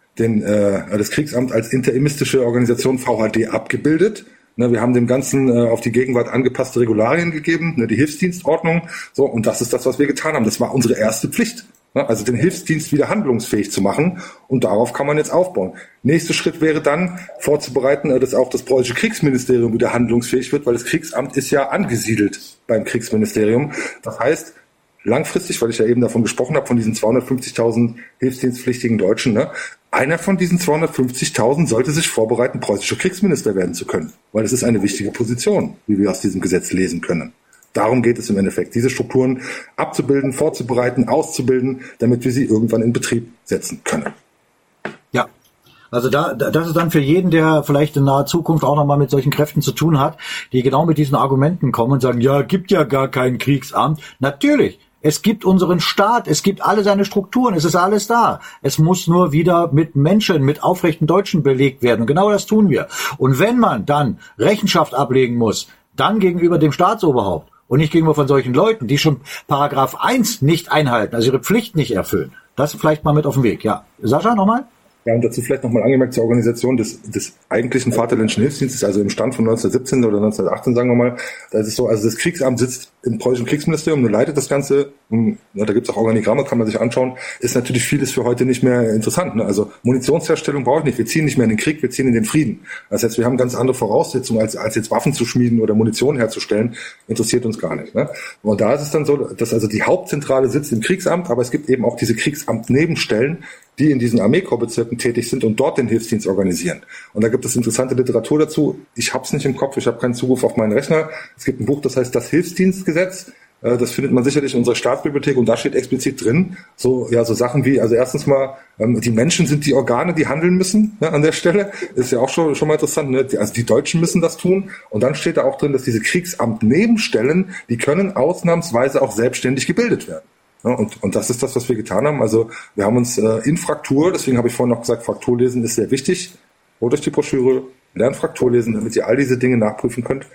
das Kriegsamt als interimistische Organisation VHD abgebildet. Ne, wir haben dem Ganzen auf die Gegenwart angepasste Regularien gegeben, ne, die Hilfsdienstordnung. So, und das ist das, was wir getan haben. Das war unsere erste Pflicht. Ne, also den Hilfsdienst wieder handlungsfähig zu machen. Und darauf kann man jetzt aufbauen. Nächster Schritt wäre dann, vorzubereiten, dass auch das preußische Kriegsministerium wieder handlungsfähig wird, weil das Kriegsamt ist ja angesiedelt beim Kriegsministerium. Das heißt, langfristig, weil ich ja eben davon gesprochen habe, von diesen 250.000 hilfsdienstpflichtigen Deutschen, ne, einer von diesen 250.000 sollte sich vorbereiten, preußischer Kriegsminister werden zu können, weil es ist eine wichtige Position, wie wir aus diesem Gesetz lesen können. Darum geht es im Endeffekt, diese Strukturen abzubilden, vorzubereiten, auszubilden, damit wir sie irgendwann in Betrieb setzen können. Ja, also das ist dann für jeden, der vielleicht in naher Zukunft auch nochmal mit solchen Kräften zu tun hat, die genau mit diesen Argumenten kommen und sagen, ja, gibt ja gar kein Kriegsamt. Natürlich. Es gibt unseren Staat, es gibt alle seine Strukturen, es ist alles da. Es muss nur wieder mit Menschen, mit aufrechten Deutschen belegt werden. Und genau das tun wir. Und wenn man dann Rechenschaft ablegen muss, dann gegenüber dem Staatsoberhaupt und nicht gegenüber von solchen Leuten, die schon Paragraph 1 nicht einhalten, also ihre Pflicht nicht erfüllen. Das vielleicht mal mit auf den Weg. Ja, Sascha, nochmal? Ja, und dazu vielleicht nochmal angemerkt zur Organisation des eigentlichen Vaterländischen Hilfsdienstes, also im Stand von 1917 oder 1918, sagen wir mal, da ist es so, also das Kriegsamt sitzt im preußischen Kriegsministerium und leitet das Ganze, ja, da gibt es auch Organigramme, kann man sich anschauen, ist natürlich vieles für heute nicht mehr interessant, ne? Also Munitionsherstellung brauche ich nicht, wir ziehen nicht mehr in den Krieg, wir ziehen in den Frieden. Das heißt, wir haben ganz andere Voraussetzungen, als jetzt Waffen zu schmieden oder Munition herzustellen, interessiert uns gar nicht, ne? Und da ist es dann so, dass also die Hauptzentrale sitzt im Kriegsamt, aber es gibt eben auch diese Kriegsamt-Nebenstellen, die in diesen Armeekorpsbezirken tätig sind und dort den Hilfsdienst organisieren. Und da gibt es interessante Literatur dazu. Ich habe es nicht im Kopf, ich habe keinen Zugriff auf meinen Rechner. Es gibt ein Buch, das heißt das Hilfsdienstgesetz. Das findet man sicherlich in unserer Staatsbibliothek und da steht explizit drin, so Sachen wie, also erstens mal, die Menschen sind die Organe, die handeln müssen, ne, an der Stelle. Ist ja auch schon mal interessant, ne? Also die Deutschen müssen das tun. Und dann steht da auch drin, dass diese Kriegsamt-Nebenstellen, die können ausnahmsweise auch selbstständig gebildet werden. Ja, und das ist das, was wir getan haben. Also wir haben uns in Fraktur, deswegen habe ich vorhin noch gesagt, Frakturlesen ist sehr wichtig. Holt euch die Broschüre, lernt Frakturlesen, damit ihr all diese Dinge nachprüfen könnt.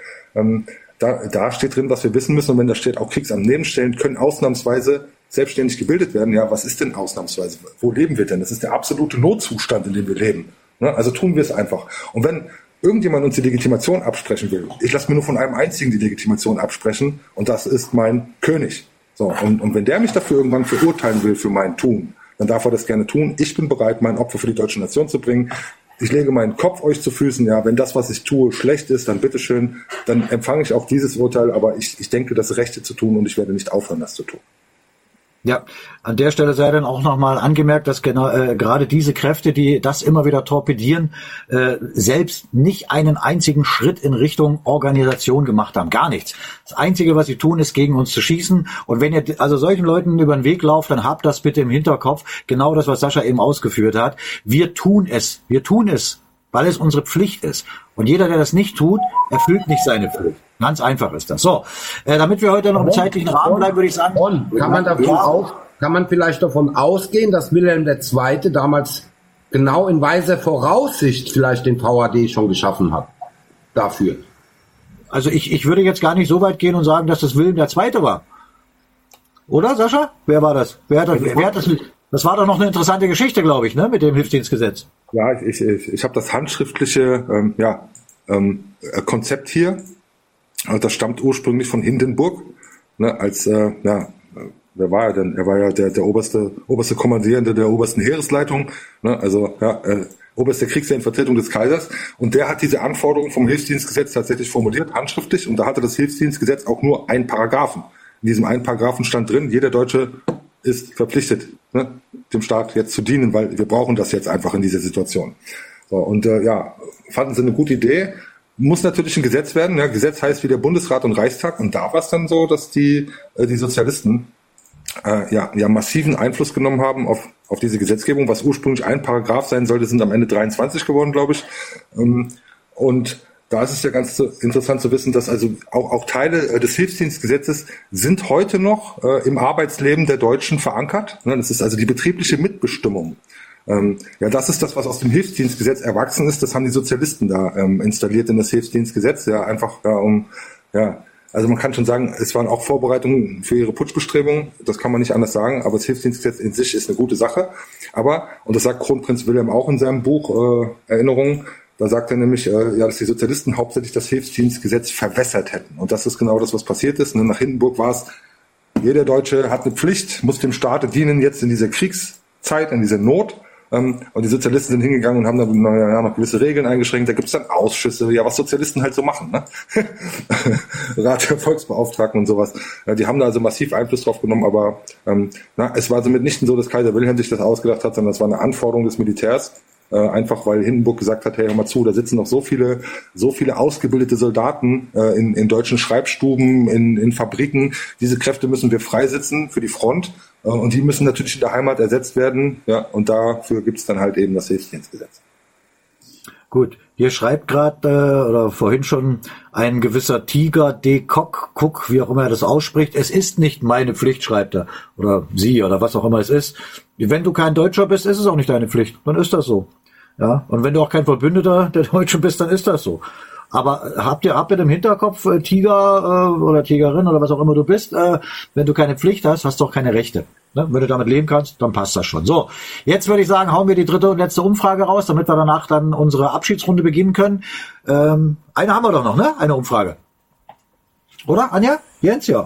Da steht drin, was wir wissen müssen. Und wenn da steht, auch Kriegsamt-Nebenstellen können ausnahmsweise selbstständig gebildet werden. Ja, was ist denn ausnahmsweise? Wo leben wir denn? Das ist der absolute Notzustand, in dem wir leben. Ja, also tun wir es einfach. Und wenn irgendjemand uns die Legitimation absprechen will, ich lasse mir nur von einem einzigen die Legitimation absprechen, und das ist mein König. So, und wenn der mich dafür irgendwann verurteilen will für mein Tun, dann darf er das gerne tun. Ich bin bereit, mein Opfer für die deutsche Nation zu bringen. Ich lege meinen Kopf euch zu Füßen. Ja, wenn das, was ich tue, schlecht ist, dann bitteschön, dann empfange ich auch dieses Urteil. Aber ich denke, das Rechte zu tun und ich werde nicht aufhören, das zu tun. Ja, an der Stelle sei dann auch nochmal angemerkt, dass gerade diese Kräfte, die das immer wieder torpedieren, selbst nicht einen einzigen Schritt in Richtung Organisation gemacht haben. Gar nichts. Das Einzige, was sie tun, ist gegen uns zu schießen. Und wenn ihr also solchen Leuten über den Weg lauft, dann habt das bitte im Hinterkopf. Genau das, was Sascha eben ausgeführt hat. Wir tun es, weil es unsere Pflicht ist. Und jeder, der das nicht tut, erfüllt nicht seine Pflicht. Ganz einfach ist das. So, damit wir heute noch im zeitlichen Rahmen bleiben, würde ich sagen. Kann man vielleicht davon ausgehen, dass Wilhelm II. Damals genau in weiser Voraussicht vielleicht den VHD schon geschaffen hat? Dafür. Also ich würde jetzt gar nicht so weit gehen und sagen, dass das Wilhelm II. War. Oder, Sascha? Wer war das? Wer hat das? Das war doch noch eine interessante Geschichte, glaube ich, ne, mit dem Hilfsdienstgesetz. Ja, ich habe das handschriftliche Konzept hier. Das stammt ursprünglich von Hindenburg, ne, wer war er denn? Er war ja der oberste Kommandierende der obersten Heeresleitung, ne, also oberster Kriegsherr in Vertretung des Kaisers, und der hat diese Anforderungen vom Hilfsdienstgesetz tatsächlich formuliert, handschriftlich, und da hatte das Hilfsdienstgesetz auch nur einen Paragraphen. In diesem einen Paragraphen stand drin, jeder Deutsche ist verpflichtet, ne, dem Staat jetzt zu dienen, weil wir brauchen das jetzt einfach in dieser Situation. So, und fanden sie eine gute Idee. Muss natürlich ein Gesetz werden. Ja, Gesetz heißt wie der Bundesrat und Reichstag. Und da war es dann so, dass die Sozialisten massiven Einfluss genommen haben auf diese Gesetzgebung. Was ursprünglich ein Paragraph sein sollte, sind am Ende 23 geworden, glaube ich. Und da ist es ja ganz interessant zu wissen, dass also auch Teile des Hilfsdienstgesetzes sind heute noch im Arbeitsleben der Deutschen verankert. Das ist also die betriebliche Mitbestimmung. Das ist das, was aus dem Hilfsdienstgesetz erwachsen ist. Das haben die Sozialisten da installiert in das Hilfsdienstgesetz. Also man kann schon sagen, es waren auch Vorbereitungen für ihre Putschbestrebungen. Das kann man nicht anders sagen. Aber das Hilfsdienstgesetz in sich ist eine gute Sache. Aber, und das sagt Kronprinz Wilhelm auch in seinem Buch Erinnerungen, da sagt er nämlich, dass die Sozialisten hauptsächlich das Hilfsdienstgesetz verwässert hätten. Und das ist genau das, was passiert ist. Und nach Hindenburg war es, jeder Deutsche hat eine Pflicht, muss dem Staate dienen jetzt in dieser Kriegszeit, in dieser Not. Und die Sozialisten sind hingegangen und haben dann noch gewisse Regeln eingeschränkt. Da gibt es dann Ausschüsse, was Sozialisten halt so machen. Ne? Rat der Volksbeauftragten und sowas. Die haben da also massiv Einfluss drauf genommen. Aber es war also mitnichten so, dass Kaiser Wilhelm sich das ausgedacht hat, sondern das war eine Anforderung des Militärs. Einfach weil Hindenburg gesagt hat, hey, hör mal zu, da sitzen noch so viele ausgebildete Soldaten in deutschen Schreibstuben, in Fabriken. Diese Kräfte müssen wir freisitzen für die Front und die müssen natürlich in der Heimat ersetzt werden. Ja, und dafür gibt's dann halt eben das Hilfsdienstgesetz. Gut, hier schreibt gerade oder vorhin schon ein gewisser Tiger D. Cook, wie auch immer er das ausspricht. Es ist nicht meine Pflicht, schreibt er. Oder sie oder was auch immer es ist. Wenn du kein Deutscher bist, ist es auch nicht deine Pflicht. Dann ist das so. Ja, und wenn du auch kein Verbündeter der Deutschen bist, dann ist das so. Aber habt ihr im Hinterkopf, Tiger oder Tigerin oder was auch immer du bist, wenn du keine Pflicht hast, hast du auch keine Rechte. Ne? Wenn du damit leben kannst, dann passt das schon. So, jetzt würde ich sagen, hauen wir die dritte und letzte Umfrage raus, damit wir danach dann unsere Abschiedsrunde beginnen können. Eine haben wir doch noch, ne? Eine Umfrage. Oder, Anja? Jens, ja.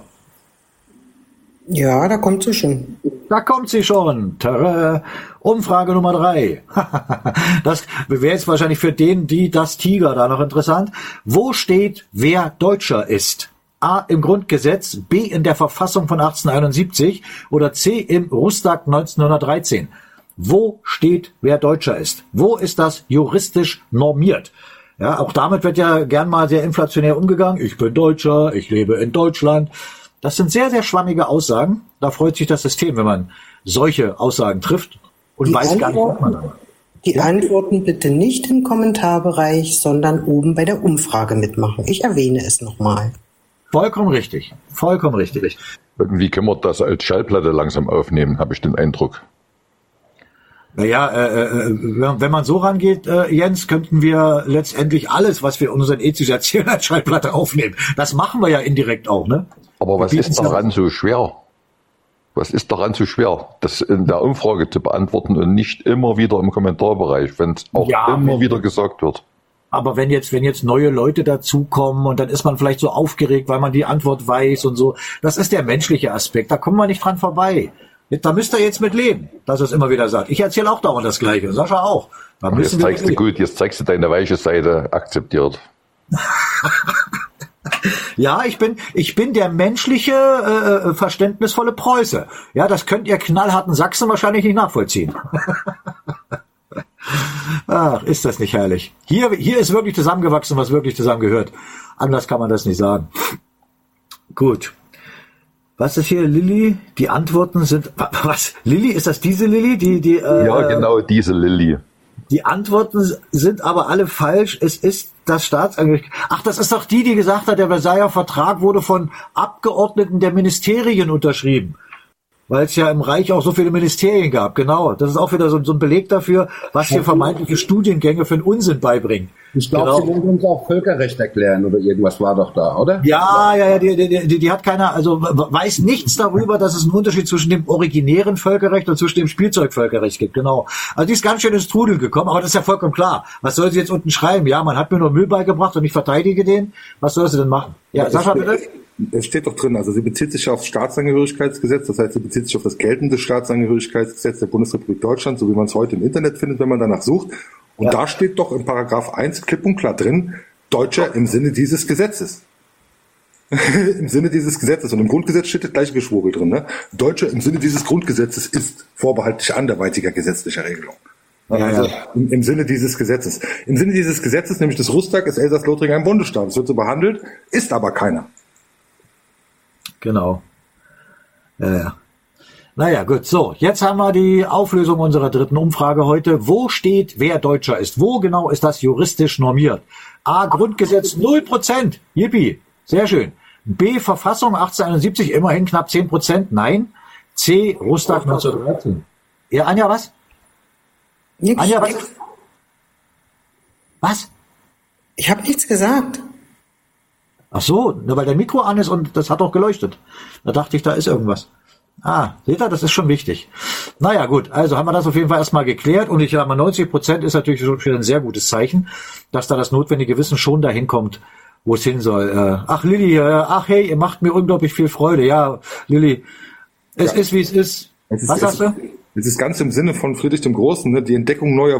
Ja, da kommt sie schon. Da kommt sie schon. Tada. Umfrage Nummer 3. Das wäre jetzt wahrscheinlich für das Tiger da noch interessant. Wo steht, wer Deutscher ist? A im Grundgesetz, B in der Verfassung von 1871 oder C im Rustag 1913. Wo steht, wer Deutscher ist? Wo ist das juristisch normiert? Ja, auch damit wird ja gern mal sehr inflationär umgegangen. Ich bin Deutscher, ich lebe in Deutschland. Das sind sehr, sehr schwammige Aussagen. Da freut sich das System, wenn man solche Aussagen trifft und weiß gar nicht, was man da macht. Die Antworten bitte nicht im Kommentarbereich, sondern oben bei der Umfrage mitmachen. Ich erwähne es nochmal. Vollkommen richtig. Vollkommen richtig. Irgendwie können wir das als Schallplatte langsam aufnehmen, habe ich den Eindruck. Naja, wenn man so rangeht, Jens, könnten wir letztendlich alles, was wir unseren Ethis erzählen, als Schallplatte aufnehmen. Das machen wir ja indirekt auch, ne? Aber was ist daran so schwer? Was ist daran so schwer, das in der Umfrage zu beantworten und nicht immer wieder im Kommentarbereich, wenn es auch immer wieder gesagt wird? Aber wenn jetzt neue Leute dazukommen und dann ist man vielleicht so aufgeregt, weil man die Antwort weiß und so, das ist der menschliche Aspekt, da kommen wir nicht dran vorbei. Da müsst ihr jetzt mit leben, dass er es immer wieder sagt. Ich erzähle auch dauernd das Gleiche, Sascha auch. Da müssen jetzt zeigst du gut, jetzt zeigst du deine weiche Seite, akzeptiert. Ja, ich bin der menschliche, verständnisvolle Preuße. Ja, das könnt ihr knallharten Sachsen wahrscheinlich nicht nachvollziehen. Ach, ist das nicht herrlich. Hier ist wirklich zusammengewachsen, was wirklich zusammengehört. Anders kann man das nicht sagen. Gut. Was ist hier, Lilly? Die Antworten sind, was? Lilly? Ist das diese Lilly? Ja, genau, diese Lilly. Die Antworten sind aber alle falsch. Es ist das Staatsangehörigkeit. Ach, das ist doch die gesagt hat, der Versailler Vertrag wurde von Abgeordneten der Ministerien unterschrieben. Weil es ja im Reich auch so viele Ministerien gab. Genau, das ist auch wieder so ein Beleg dafür, was hier vermeintliche Studiengänge für einen Unsinn beibringen. Ich glaube, Sie wollen uns auch Völkerrecht erklären oder irgendwas war doch da, oder? Ja, die hat keiner, also weiß nichts darüber, dass es einen Unterschied zwischen dem originären Völkerrecht und zwischen dem Spielzeugvölkerrecht gibt, genau. Also die ist ganz schön ins Trudeln gekommen, aber das ist ja vollkommen klar. Was soll sie jetzt unten schreiben? Ja, man hat mir nur Müll beigebracht und ich verteidige den. Was soll sie denn machen? Ja, Sascha, bitte. Es steht doch drin, also sie bezieht sich auf das Staatsangehörigkeitsgesetz, das heißt, sie bezieht sich auf das geltende Staatsangehörigkeitsgesetz der Bundesrepublik Deutschland, so wie man es heute im Internet findet, wenn man danach sucht. Und da steht doch in Paragraph 1 klipp und klar drin, Deutscher im Sinne dieses Gesetzes. Im Sinne dieses Gesetzes. Und im Grundgesetz steht das gleiche Geschwurbel drin. Ne? Deutscher im Sinne dieses Grundgesetzes ist vorbehaltlich anderweitiger gesetzlicher Regelung. Also im Sinne dieses Gesetzes. Im Sinne dieses Gesetzes, nämlich des Rustag, ist Elsass-Lothringen ein Bundesstaat. Es wird so behandelt, ist aber keiner. Genau. Ja. Naja, gut. So, jetzt haben wir die Auflösung unserer dritten Umfrage heute. Wo steht, wer Deutscher ist? Wo genau ist das juristisch normiert? A, Grundgesetz 0%. Yippie. Sehr schön. B, Verfassung 1871, immerhin knapp 10%. Nein. C, Rustag 1913. Ja, Anja, was? Nix. Anja, was? Was? Ich habe nichts gesagt. Ach so, nur weil dein Mikro an ist und das hat auch geleuchtet. Da dachte ich, da ist irgendwas. Seht ihr, das ist schon wichtig. Naja, gut, also haben wir das auf jeden Fall erstmal geklärt und ich sage mal, 90% ist natürlich schon ein sehr gutes Zeichen, dass da das notwendige Wissen schon dahin kommt, wo es hin soll. Ach, Lilly, hey, ihr macht mir unglaublich viel Freude. Ja, Lilly, es ist, wie es ist. Was sagst du? Es ist ganz im Sinne von Friedrich dem Großen, ne? Die Entdeckung neuer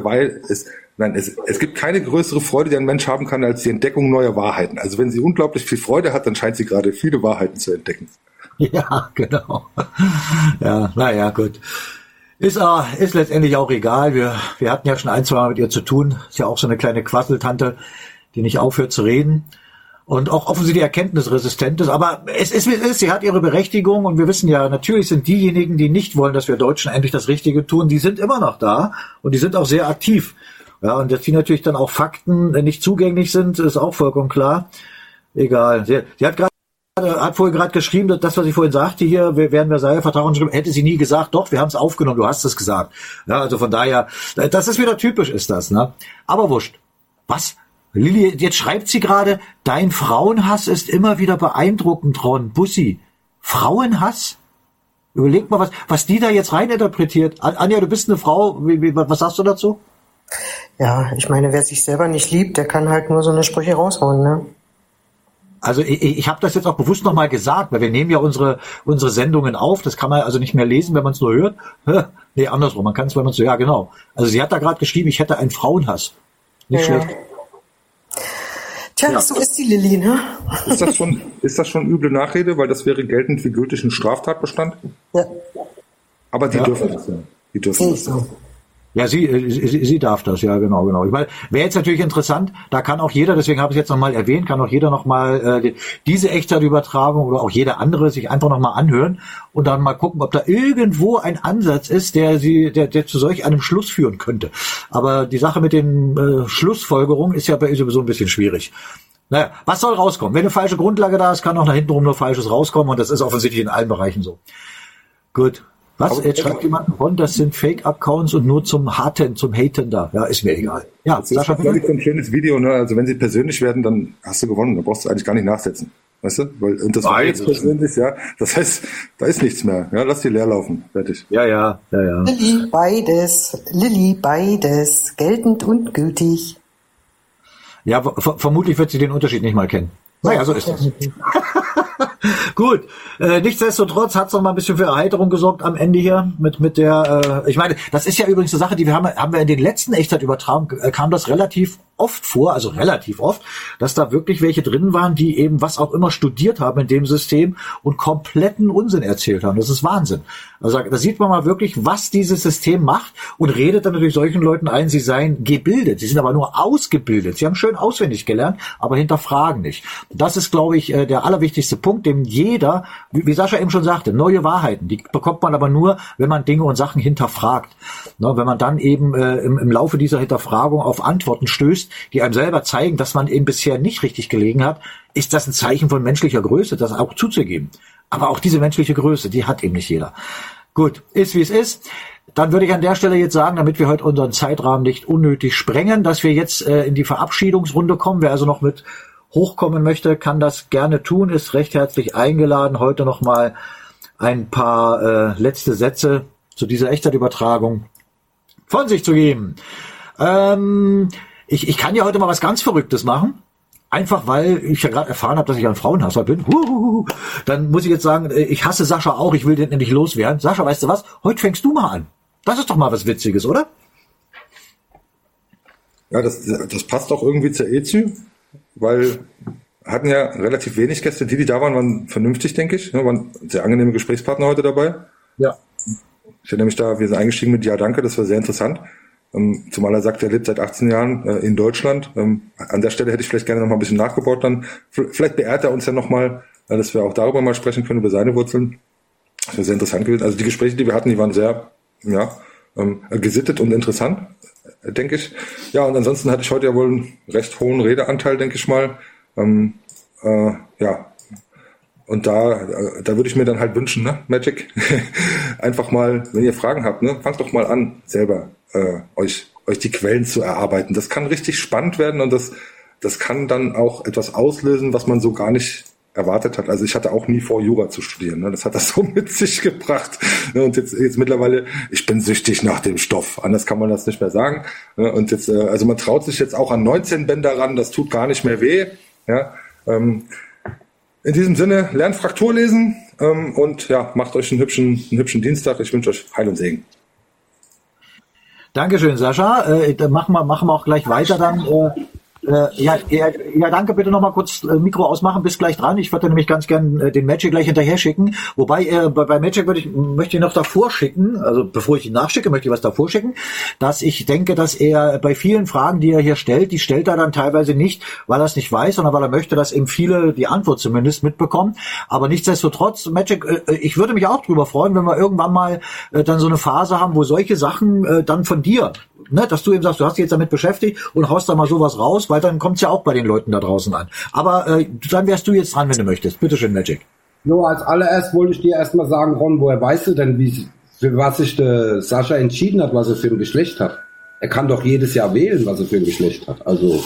es gibt keine größere Freude, die ein Mensch haben kann, als die Entdeckung neuer Wahrheiten. Also wenn sie unglaublich viel Freude hat, dann scheint sie gerade viele Wahrheiten zu entdecken. Ja, genau. Ja, naja, gut. Ist letztendlich auch egal. Wir hatten ja schon ein, zwei Mal mit ihr zu tun. Ist ja auch so eine kleine Quasseltante, die nicht aufhört zu reden. Und auch offensichtlich erkenntnisresistent ist. Aber es ist, wie es ist. Sie hat ihre Berechtigung. Und wir wissen ja, natürlich sind diejenigen, die nicht wollen, dass wir Deutschen endlich das Richtige tun, die sind immer noch da. Und die sind auch sehr aktiv. Ja, und dass die natürlich dann auch Fakten nicht zugänglich sind, ist auch vollkommen klar. Egal. Sie hat vorhin gerade geschrieben, dass das, was ich vorhin sagte, hier, wir werden Versailles-Vertrag unterschrieben, hätte sie nie gesagt, doch, wir haben es aufgenommen, du hast es gesagt. Ja, also von daher, das ist wieder typisch, ist das, ne? Aber wurscht. Was? Lilly, jetzt schreibt sie gerade, dein Frauenhass ist immer wieder beeindruckend, Ron Bussi. Frauenhass? Überleg mal, was die da jetzt reininterpretiert. Anja, du bist eine Frau, was sagst du dazu? Ja, ich meine, wer sich selber nicht liebt, der kann halt nur so eine Sprüche raushauen, ne? Also ich habe das jetzt auch bewusst nochmal gesagt, weil wir nehmen ja unsere Sendungen auf, das kann man also nicht mehr lesen, wenn man es nur hört. Nee, andersrum, man kann es, wenn man es so, ja genau. Also sie hat da gerade geschrieben, ich hätte einen Frauenhass. Nicht schlecht. Tja, ja. So ist die Lilly, ne? Ist das schon üble Nachrede, weil das wäre geltend wie gültig ein Straftatbestand? Ja. Aber die dürfen das ja. Die dürfen das ja. Ja, sie darf das, ja, genau. Ich meine, wäre jetzt natürlich interessant, da kann auch jeder, deswegen habe ich es jetzt nochmal erwähnt, kann auch jeder nochmal diese Echtzeitübertragung oder auch jeder andere sich einfach nochmal anhören und dann mal gucken, ob da irgendwo ein Ansatz ist, der zu solch einem Schluss führen könnte. Aber die Sache mit den Schlussfolgerungen ist ja bei ihr sowieso ein bisschen schwierig. Naja, was soll rauskommen? Wenn eine falsche Grundlage da ist, kann auch nach hinten rum nur Falsches rauskommen und das ist offensichtlich in allen Bereichen so. Gut. Was? Jetzt schreibt jemand von, das sind Fake-Accounts und nur zum Haten da. Ja, ist mir egal. Ja, das ist wirklich ein schönes Video, ne? Also wenn sie persönlich werden, dann hast du gewonnen. Da brauchst du eigentlich gar nicht nachsetzen. Weißt du? Und das war jetzt persönlich, ja. Das heißt, da ist nichts mehr. Ja, lass die leer laufen. Fertig. Ja. Lilly, beides. Geltend und gültig. Ja, vermutlich wird sie den Unterschied nicht mal kennen. Naja, so ist das. Gut, nichtsdestotrotz hat es noch mal ein bisschen für Erheiterung gesorgt am Ende hier mit der, ich meine, das ist ja übrigens eine Sache, die haben wir in den letzten Echtzeitübertragungen, kam das relativ oft vor, also relativ oft, dass da wirklich welche drin waren, die eben was auch immer studiert haben in dem System und kompletten Unsinn erzählt haben. Das ist Wahnsinn. Also da sieht man mal wirklich, was dieses System macht und redet dann natürlich solchen Leuten ein, sie seien gebildet. Sie sind aber nur ausgebildet. Sie haben schön auswendig gelernt, aber hinterfragen nicht. Das ist, glaube ich, der allerwichtigste Punkt, dem jeder, wie Sascha eben schon sagte, neue Wahrheiten, die bekommt man aber nur, wenn man Dinge und Sachen hinterfragt. Ne, wenn man dann eben im Laufe dieser Hinterfragung auf Antworten stößt, die einem selber zeigen, dass man eben bisher nicht richtig gelegen hat, ist das ein Zeichen von menschlicher Größe, das auch zuzugeben. Aber auch diese menschliche Größe, die hat eben nicht jeder. Gut, ist wie es ist. Dann würde ich an der Stelle jetzt sagen, damit wir heute unseren Zeitrahmen nicht unnötig sprengen, dass wir jetzt in die Verabschiedungsrunde kommen. Wer also noch mit hochkommen möchte, kann das gerne tun, ist recht herzlich eingeladen, heute noch mal ein paar letzte Sätze zu dieser Echtzeitübertragung von sich zu geben. Ich kann ja heute mal was ganz Verrücktes machen. Einfach weil ich ja gerade erfahren habe, dass ich ein Frauenhasser bin. Dann muss ich jetzt sagen, ich hasse Sascha auch, ich will den endlich loswerden. Sascha, weißt du was? Heute fängst du mal an. Das ist doch mal was Witziges, oder? Ja, das passt auch irgendwie zur EZÜ, weil hatten ja relativ wenig Gäste. Die da waren vernünftig, denke ich. Waren sehr angenehme Gesprächspartner heute dabei. Ja. Ich bin nämlich wir sind eingestiegen mit Ja, danke, das war sehr interessant. Zumal er sagt, er lebt seit 18 Jahren in Deutschland. An der Stelle hätte ich vielleicht gerne noch mal ein bisschen nachgebaut. Dann vielleicht beehrt er uns ja noch mal, dass wir auch darüber mal sprechen können, über seine Wurzeln. Das wäre sehr interessant gewesen. Also die Gespräche, die wir hatten, die waren sehr gesittet und interessant, denke ich. Ja, und ansonsten hatte ich heute ja wohl einen recht hohen Redeanteil, denke ich mal. Und da würde ich mir dann halt wünschen, ne, Magic, einfach mal, wenn ihr Fragen habt, ne, fangt doch mal an, selber euch die Quellen zu erarbeiten. Das kann richtig spannend werden und das kann dann auch etwas auslösen, was man so gar nicht erwartet hat. Also ich hatte auch nie vor, Jura zu studieren. Ne? Das hat das so mit sich gebracht. Ne? Und jetzt mittlerweile, ich bin süchtig nach dem Stoff. Anders kann man das nicht mehr sagen. Ne? Und jetzt, also man traut sich jetzt auch an 19 Bänder ran. Das tut gar nicht mehr weh. Ja. In diesem Sinne, lernt Fraktur lesen und ja, macht euch einen hübschen Dienstag. Ich wünsche euch Heil und Segen. Dankeschön, Sascha. Machen wir auch gleich weiter dann. Ja, danke, bitte nochmal kurz Mikro ausmachen, bis gleich dran. Ich würde nämlich ganz gern den Magic gleich hinterher schicken. Wobei, bei Magic möchte ich noch davor schicken, also bevor ich ihn nachschicke, möchte ich was davor schicken, dass ich denke, dass er bei vielen Fragen, die er hier stellt, die stellt er dann teilweise nicht, weil er es nicht weiß, sondern weil er möchte, dass eben viele die Antwort zumindest mitbekommen. Aber nichtsdestotrotz, Magic, ich würde mich auch drüber freuen, wenn wir irgendwann mal dann so eine Phase haben, wo solche Sachen dann von dir, ne, dass du eben sagst, du hast dich jetzt damit beschäftigt und haust da mal sowas raus, weil dann kommt's ja auch bei den Leuten da draußen an. Aber dann wärst du jetzt dran, wenn du möchtest. Bitte schön, Magic. So, als allererst wollte ich dir erstmal sagen, Ron, woher weißt du denn, für was sich der Sascha entschieden hat, was er für ein Geschlecht hat? Er kann doch jedes Jahr wählen, was er für ein Geschlecht hat. Also,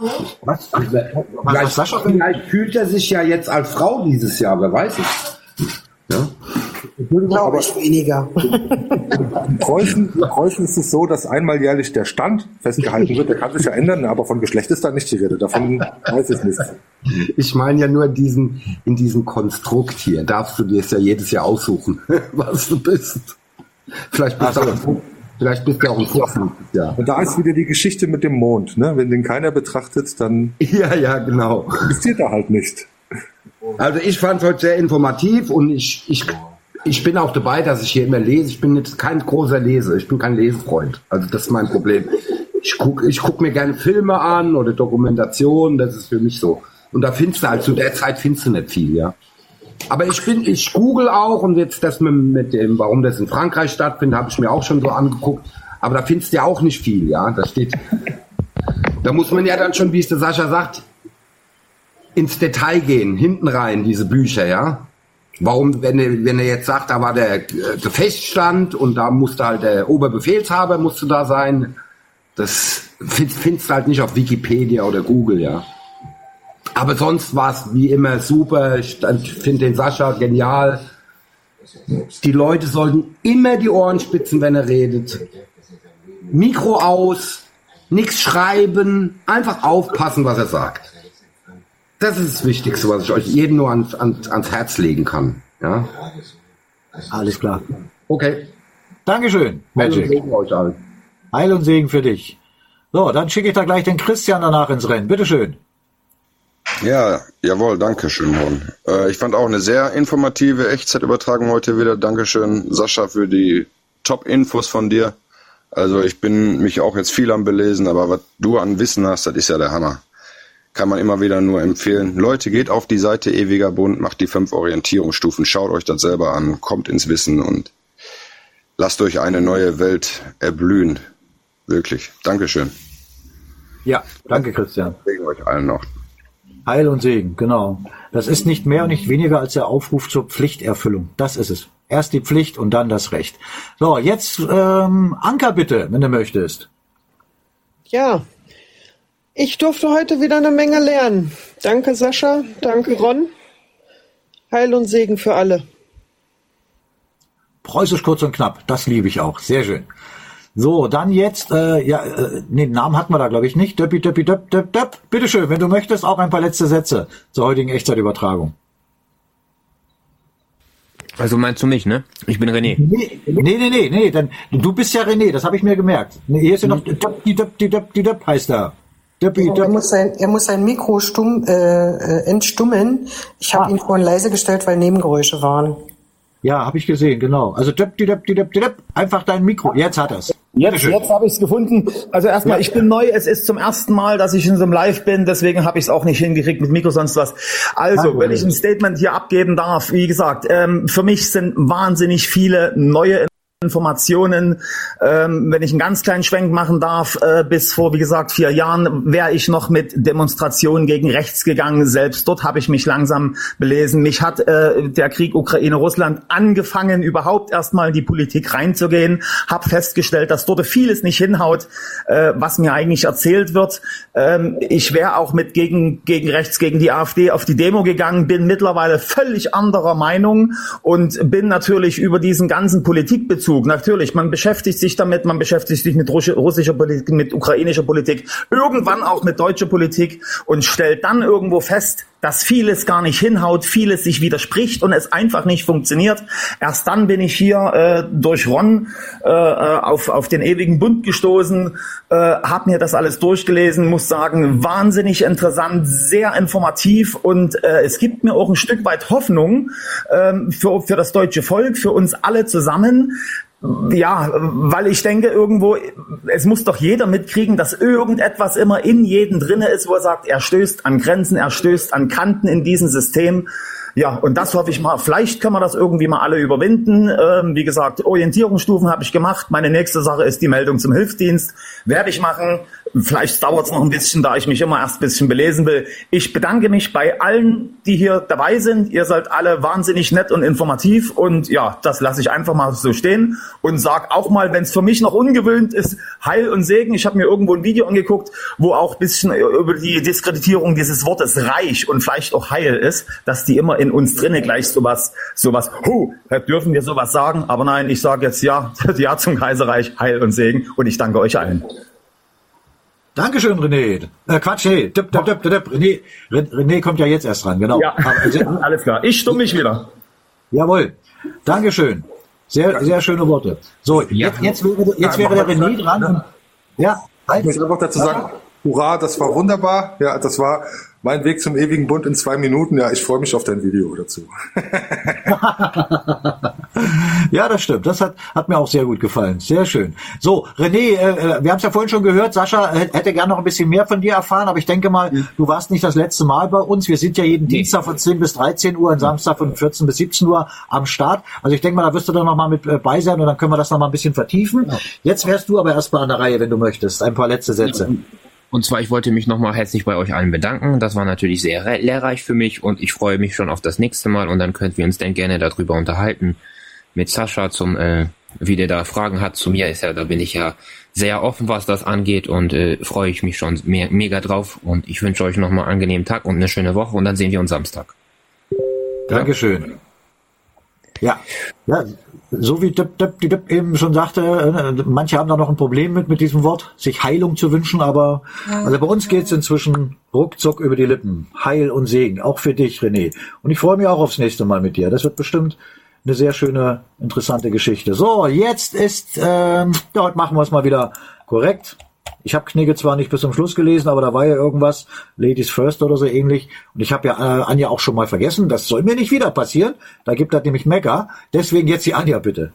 vielleicht fühlt er sich ja jetzt als Frau dieses Jahr, wer weiß es. Ja? Glaube ich weniger. In Preußen ist es so, dass einmal jährlich der Stand festgehalten wird. Der kann sich ja ändern, aber von Geschlecht ist da nicht die Rede. Davon weiß ich nichts. Ich meine ja nur in diesem Konstrukt hier. Darfst du dir es ja jedes Jahr aussuchen, was du bist. Vielleicht bist du auch ein Fuchs. Ja. Und da ist wieder die Geschichte mit dem Mond. Ne? Wenn den keiner betrachtet, dann ja, genau. existiert er halt nicht. Also ich fand es heute sehr informativ und ich bin auch dabei, dass ich hier immer lese. Ich bin jetzt kein großer Leser. Ich bin kein Lesefreund. Also das ist mein Problem. Ich guck mir gerne Filme an oder Dokumentationen. Das ist für mich so. Und da findest du halt, zu der Zeit findest du nicht viel, ja. Aber ich google auch und jetzt das mit dem, warum das in Frankreich stattfindet, habe ich mir auch schon so angeguckt. Aber da findest du ja auch nicht viel, ja. Da muss man ja dann schon, wie es der Sascha sagt, ins Detail gehen, hinten rein, diese Bücher, ja. Warum, wenn er jetzt sagt, da war der Gefechtsstand und da musste halt der Oberbefehlshaber musste da sein, das findest du halt nicht auf Wikipedia oder Google, ja. Aber sonst war es wie immer super, ich finde den Sascha genial. Die Leute sollten immer die Ohren spitzen, wenn er redet. Mikro aus, nichts schreiben, einfach aufpassen, was er sagt. Das ist das Wichtigste, was ich euch jedem nur ans Herz legen kann. Ja? Alles klar. Okay. Dankeschön, Magic. Heil und Segen für dich. So, dann schicke ich da gleich den Christian danach ins Rennen. Bitteschön. Ja, jawohl, danke schön, Ron. Ich fand auch eine sehr informative Echtzeitübertragung heute wieder. Dankeschön, Sascha, für die Top-Infos von dir. Also ich bin mich auch jetzt viel am Belesen, aber was du an Wissen hast, das ist ja der Hammer. Kann man immer wieder nur empfehlen. Leute, geht auf die Seite Ewiger Bund, macht die 5 Orientierungsstufen, schaut euch das selber an, kommt ins Wissen und lasst euch eine neue Welt erblühen. Wirklich. Dankeschön. Ja, danke Christian. Segen euch allen noch. Heil und Segen, genau. Das ist nicht mehr und nicht weniger als der Aufruf zur Pflichterfüllung. Das ist es. Erst die Pflicht und dann das Recht. So, jetzt Anka bitte, wenn du möchtest. Ja, ich durfte heute wieder eine Menge lernen. Danke Sascha, danke Ron. Heil und Segen für alle. Preußisch kurz und knapp, das liebe ich auch. Sehr schön. So, dann jetzt, den Namen hatten wir da, glaube ich, nicht. Döppi. Bitteschön, wenn du möchtest, auch ein paar letzte Sätze zur heutigen Echtzeitübertragung. Also meinst du mich, ne? Ich bin René. Nee, dann, du bist ja René, das habe ich mir gemerkt. Hier ist ja noch Döppi heißt er. Er muss sein Mikro entstummen. Ich habe ihn vorhin leise gestellt, weil Nebengeräusche waren. Ja, habe ich gesehen, genau. Also einfach dein Mikro. Jetzt hat er's. Jetzt habe ich es gefunden. Also erstmal, ich bin neu. Es ist zum ersten Mal, dass ich in so einem Live bin. Deswegen habe ich es auch nicht hingekriegt mit Mikro, sonst was. Also, wenn ich ein Statement hier abgeben darf, wie gesagt, für mich sind wahnsinnig viele neue Informationen. Wenn ich einen ganz kleinen Schwenk machen darf, bis vor, wie gesagt, 4 Jahren wäre ich noch mit Demonstrationen gegen rechts gegangen. Selbst dort habe ich mich langsam belesen. Mich hat der Krieg Ukraine-Russland angefangen, überhaupt erstmal in die Politik reinzugehen. Habe festgestellt, dass dort vieles nicht hinhaut, was mir eigentlich erzählt wird. Ich wäre auch mit gegen rechts, gegen die AfD auf die Demo gegangen, bin mittlerweile völlig anderer Meinung und bin natürlich über diesen ganzen Politikbezug, natürlich, man beschäftigt sich damit, man beschäftigt sich mit russischer Politik, mit ukrainischer Politik, irgendwann auch mit deutscher Politik und stellt dann irgendwo fest, dass vieles gar nicht hinhaut, vieles sich widerspricht und es einfach nicht funktioniert. Erst dann bin ich hier durch Ron auf den ewigen Bund gestoßen, habe mir das alles durchgelesen, muss sagen, wahnsinnig interessant, sehr informativ und es gibt mir auch ein Stück weit Hoffnung für das deutsche Volk, für uns alle zusammen. Ja, weil ich denke irgendwo, es muss doch jeder mitkriegen, dass irgendetwas immer in jedem drinne ist, wo er sagt, er stößt an Grenzen, er stößt an Kanten in diesem System. Ja, und das hoffe ich mal, vielleicht können wir das irgendwie mal alle überwinden. Wie gesagt, Orientierungsstufen habe ich gemacht. Meine nächste Sache ist die Meldung zum Hilfsdienst. Werde ich machen. Vielleicht dauert es noch ein bisschen, da ich mich immer erst ein bisschen belesen will. Ich bedanke mich bei allen, die hier dabei sind. Ihr seid alle wahnsinnig nett und informativ. Und ja, das lasse ich einfach mal so stehen und sag auch mal, wenn es für mich noch ungewöhnt ist, Heil und Segen. Ich habe mir irgendwo ein Video angeguckt, wo auch ein bisschen über die Diskreditierung dieses Wortes reich und vielleicht auch heil ist, dass die immer in uns drinnen gleich sowas, dürfen wir sowas sagen? Aber nein, ich sage jetzt ja zum Kaiserreich, Heil und Segen und ich danke euch allen. Dankeschön, René. René kommt ja jetzt erst dran, genau. Ja, alles klar. Ich stumm mich wieder. Jawohl. Dankeschön. Sehr, sehr schöne Worte. So, jetzt wäre der René dran. Und, ja, ich muss einfach dazu sagen, hurra, das war wunderbar. Ja, das war mein Weg zum ewigen Bund in 2 Minuten. Ja, ich freue mich auf dein Video dazu. Ja, das stimmt. Das hat mir auch sehr gut gefallen. Sehr schön. So, René, wir haben es ja vorhin schon gehört. Sascha hätte gerne noch ein bisschen mehr von dir erfahren, aber ich denke mal, du warst nicht das letzte Mal bei uns. Wir sind ja jeden Dienstag von 10 bis 13 Uhr und Samstag von 14 bis 17 Uhr am Start. Also ich denke mal, da wirst du dann noch mal mit bei sein und dann können wir das noch mal ein bisschen vertiefen. Ja. Jetzt wärst du aber erstmal an der Reihe, wenn du möchtest. Ein paar letzte Sätze. Ja. Und zwar, ich wollte mich nochmal herzlich bei euch allen bedanken. Das war natürlich sehr lehrreich für mich und ich freue mich schon auf das nächste Mal und dann könnten wir uns dann gerne darüber unterhalten mit Sascha wie der da Fragen hat. Zu mir da bin ich ja sehr offen, was das angeht und freue ich mich schon mega drauf und ich wünsche euch nochmal einen angenehmen Tag und eine schöne Woche und dann sehen wir uns Samstag. Dankeschön. Ja, so wie Depp eben schon sagte, manche haben da noch ein Problem mit diesem Wort, sich Heilung zu wünschen, aber also bei uns geht's inzwischen ruckzuck über die Lippen. Heil und Segen, auch für dich, René. Und ich freue mich auch aufs nächste Mal mit dir. Das wird bestimmt eine sehr schöne, interessante Geschichte. So, jetzt ist, heute machen wir es mal wieder korrekt. Ich habe Knigge zwar nicht bis zum Schluss gelesen, aber da war ja irgendwas, Ladies First oder so ähnlich. Und ich habe ja Anja auch schon mal vergessen. Das soll mir nicht wieder passieren. Da gibt das nämlich Mecker. Deswegen jetzt die Anja, bitte.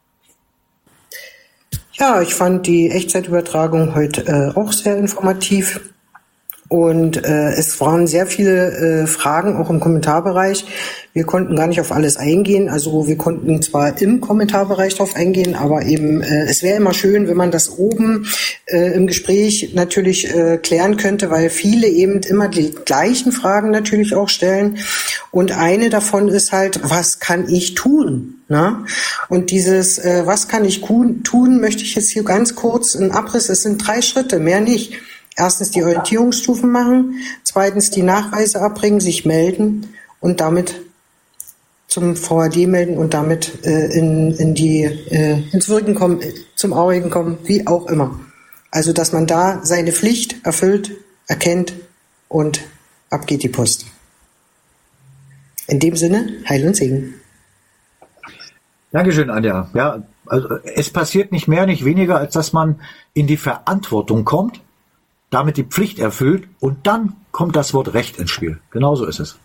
Ja, ich fand die Echtzeitübertragung heute auch sehr informativ. Und es waren sehr viele Fragen, auch im Kommentarbereich. Wir konnten gar nicht auf alles eingehen. Also wir konnten zwar im Kommentarbereich drauf eingehen, aber eben es wäre immer schön, wenn man das oben im Gespräch natürlich klären könnte, weil viele eben immer die gleichen Fragen natürlich auch stellen. Und eine davon ist halt, was kann ich tun? Na? Und dieses was kann ich tun, möchte ich jetzt hier ganz kurz einen Abriss. Es sind 3 Schritte, mehr nicht. Erstens die Orientierungsstufen machen, zweitens die Nachweise abbringen, sich melden und damit zum VAD melden und damit ins Wirken kommen, zum Arbeiten kommen, wie auch immer. Also, dass man da seine Pflicht erfüllt, erkennt und ab geht die Post. In dem Sinne, Heil und Segen. Dankeschön, Anja. Ja, also es passiert nicht mehr, nicht weniger, als dass man in die Verantwortung kommt, damit die Pflicht erfüllt und dann kommt das Wort Recht ins Spiel. Genauso ist es.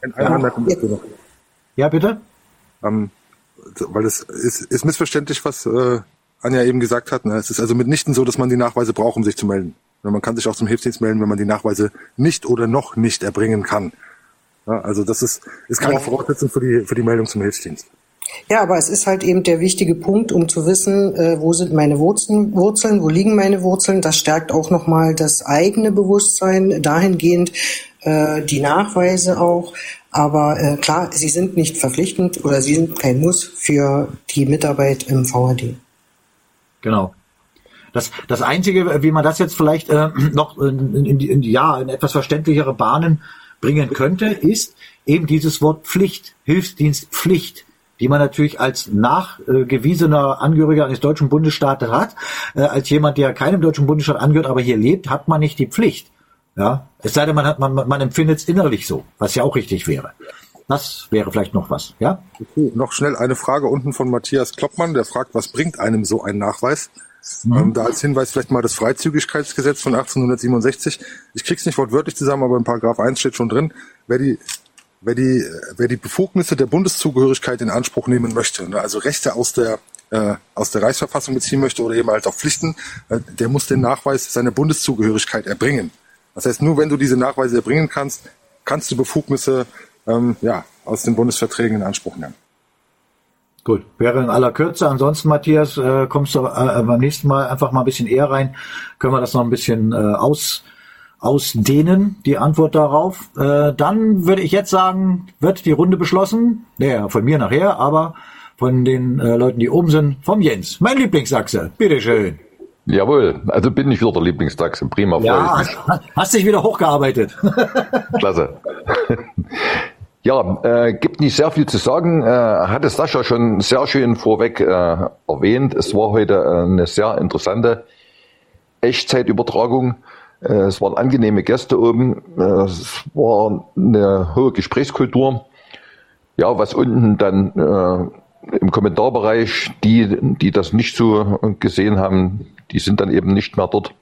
Ja, bitte? Weil es ist missverständlich, was Anja eben gesagt hat, es ist also mitnichten so, dass man die Nachweise braucht, um sich zu melden. Man kann sich auch zum Hilfsdienst melden, wenn man die Nachweise nicht oder noch nicht erbringen kann. Ja, also das ist keine Voraussetzung für die Meldung zum Hilfsdienst. Ja, aber es ist halt eben der wichtige Punkt, um zu wissen, wo sind meine Wurzeln, wo liegen meine Wurzeln. Das stärkt auch nochmal das eigene Bewusstsein, dahingehend die Nachweise auch. Aber klar, sie sind nicht verpflichtend oder sie sind kein Muss für die Mitarbeit im VAD. Genau. Das Einzige, wie man das jetzt vielleicht noch in etwas verständlichere Bahnen bringen könnte, ist eben dieses Wort Pflicht, Hilfsdienstpflicht, die man natürlich als nachgewiesener Angehöriger eines deutschen Bundesstaates hat. Als jemand, der keinem deutschen Bundesstaat angehört, aber hier lebt, hat man nicht die Pflicht. Ja, es sei denn, man empfindet es innerlich so, was ja auch richtig wäre. Das wäre vielleicht noch was, ja? Okay, noch schnell eine Frage unten von Matthias Kloppmann, der fragt, was bringt einem so ein Nachweis? Da als Hinweis vielleicht mal das Freizügigkeitsgesetz von 1867. Ich krieg's nicht wortwörtlich zusammen, aber in Paragraph 1 steht schon drin, wer die Befugnisse der Bundeszugehörigkeit in Anspruch nehmen möchte, ne, also Rechte aus der Reichsverfassung beziehen möchte oder eben halt auch Pflichten, der muss den Nachweis seiner Bundeszugehörigkeit erbringen. Das heißt, nur wenn du diese Nachweise erbringen kannst, kannst du Befugnisse aus den Bundesverträgen in Anspruch nehmen. Gut, wäre in aller Kürze. Ansonsten, Matthias, kommst du beim nächsten Mal einfach mal ein bisschen eher rein. Können wir das noch ein bisschen ausdehnen, die Antwort darauf. Dann würde ich jetzt sagen, wird die Runde beschlossen. Naja, von mir nachher, aber von den Leuten, die oben sind, vom Jens. Mein Lieblingssachse. Bitteschön. Jawohl, also bin ich wieder der Lieblingssachse. Prima. Ja, hast dich wieder hochgearbeitet. Klasse. Ja, gibt nicht sehr viel zu sagen. Hatte Sascha schon sehr schön vorweg erwähnt. Es war heute eine sehr interessante Echtzeitübertragung. Es waren angenehme Gäste oben. Es war eine hohe Gesprächskultur. Ja, was unten dann im Kommentarbereich, die das nicht so gesehen haben, die sind dann eben nicht mehr dort.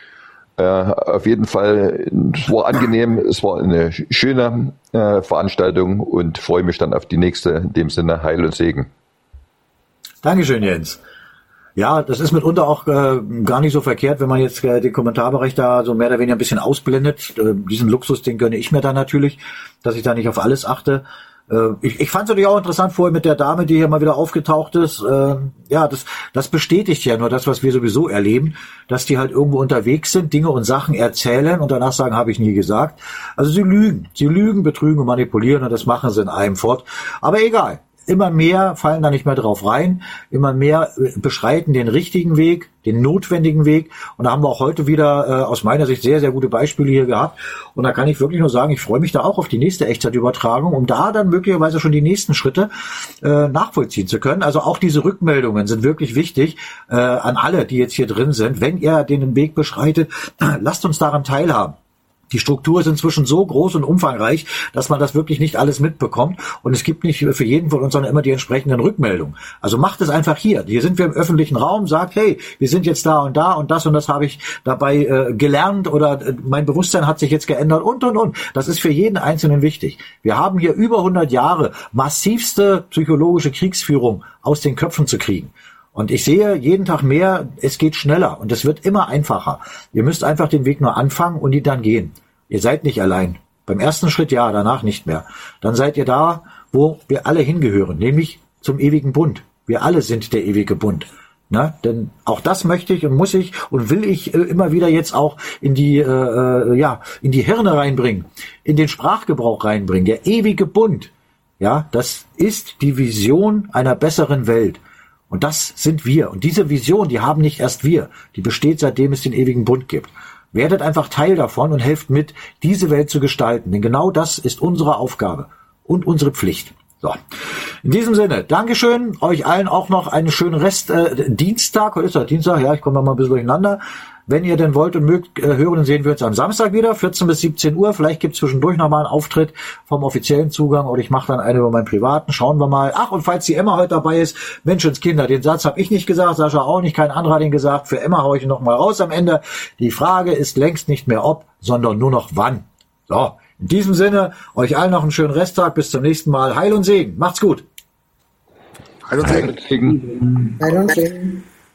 Auf jeden Fall, es war angenehm, es war eine schöne Veranstaltung und freue mich dann auf die nächste. In dem Sinne, Heil und Segen. Dankeschön, Jens. Ja, das ist mitunter auch gar nicht so verkehrt, wenn man jetzt den Kommentarbereich da so mehr oder weniger ein bisschen ausblendet. Diesen Luxus, den gönne ich mir dann natürlich, dass ich da nicht auf alles achte. Ich fand es natürlich auch interessant vorher mit der Dame, die hier mal wieder aufgetaucht ist. Ja, das bestätigt ja nur das, was wir sowieso erleben, dass die halt irgendwo unterwegs sind, Dinge und Sachen erzählen und danach sagen, habe ich nie gesagt. Also sie lügen, betrügen und manipulieren und das machen sie in einem fort. Aber egal. Immer mehr fallen da nicht mehr drauf rein, immer mehr beschreiten den richtigen Weg, den notwendigen Weg. Und da haben wir auch heute wieder aus meiner Sicht sehr, sehr gute Beispiele hier gehabt. Und da kann ich wirklich nur sagen, ich freue mich da auch auf die nächste Echtzeitübertragung, um da dann möglicherweise schon die nächsten Schritte nachvollziehen zu können. Also auch diese Rückmeldungen sind wirklich wichtig an alle, die jetzt hier drin sind. Wenn ihr den Weg beschreitet, lasst uns daran teilhaben. Die Struktur ist inzwischen so groß und umfangreich, dass man das wirklich nicht alles mitbekommt. Und es gibt nicht für jeden von uns sondern immer die entsprechenden Rückmeldungen. Also macht es einfach hier. Hier sind wir im öffentlichen Raum, sagt, hey, wir sind jetzt da und das habe ich dabei gelernt oder mein Bewusstsein hat sich jetzt geändert und. Das ist für jeden Einzelnen wichtig. Wir haben hier über 100 Jahre massivste psychologische Kriegsführung aus den Köpfen zu kriegen. Und ich sehe jeden Tag mehr, es geht schneller und es wird immer einfacher. Ihr müsst einfach den Weg nur anfangen und ihn dann gehen. Ihr seid nicht allein. Beim ersten Schritt ja, danach nicht mehr. Dann seid ihr da, wo wir alle hingehören, nämlich zum ewigen Bund. Wir alle sind der ewige Bund. Na, denn auch das möchte ich und muss ich und will ich immer wieder jetzt auch in die Hirne reinbringen, in den Sprachgebrauch reinbringen. Der ewige Bund, ja, das ist die Vision einer besseren Welt. Und das sind wir. Und diese Vision, die haben nicht erst wir. Die besteht, seitdem es den ewigen Bund gibt. Werdet einfach Teil davon und helft mit, diese Welt zu gestalten. Denn genau das ist unsere Aufgabe und unsere Pflicht. So. In diesem Sinne, Dankeschön. Euch allen auch noch einen schönen Rest Dienstag. Heute ist das Dienstag. Ja, ich komme mal ein bisschen durcheinander. Wenn ihr denn wollt und mögt, hören und sehen wir uns am Samstag wieder, 14 bis 17 Uhr. Vielleicht gibt es zwischendurch nochmal einen Auftritt vom offiziellen Zugang oder ich mache dann einen über meinen privaten. Schauen wir mal. Ach, und falls die Emma heute dabei ist, Menschenskinder, den Satz habe ich nicht gesagt, Sascha auch nicht, kein anderer hat den gesagt. Für Emma haue ich ihn nochmal raus am Ende. Die Frage ist längst nicht mehr ob, sondern nur noch wann. So, in diesem Sinne, euch allen noch einen schönen Resttag. Bis zum nächsten Mal. Heil und Segen. Macht's gut. Heil und Segen. Heil und Segen.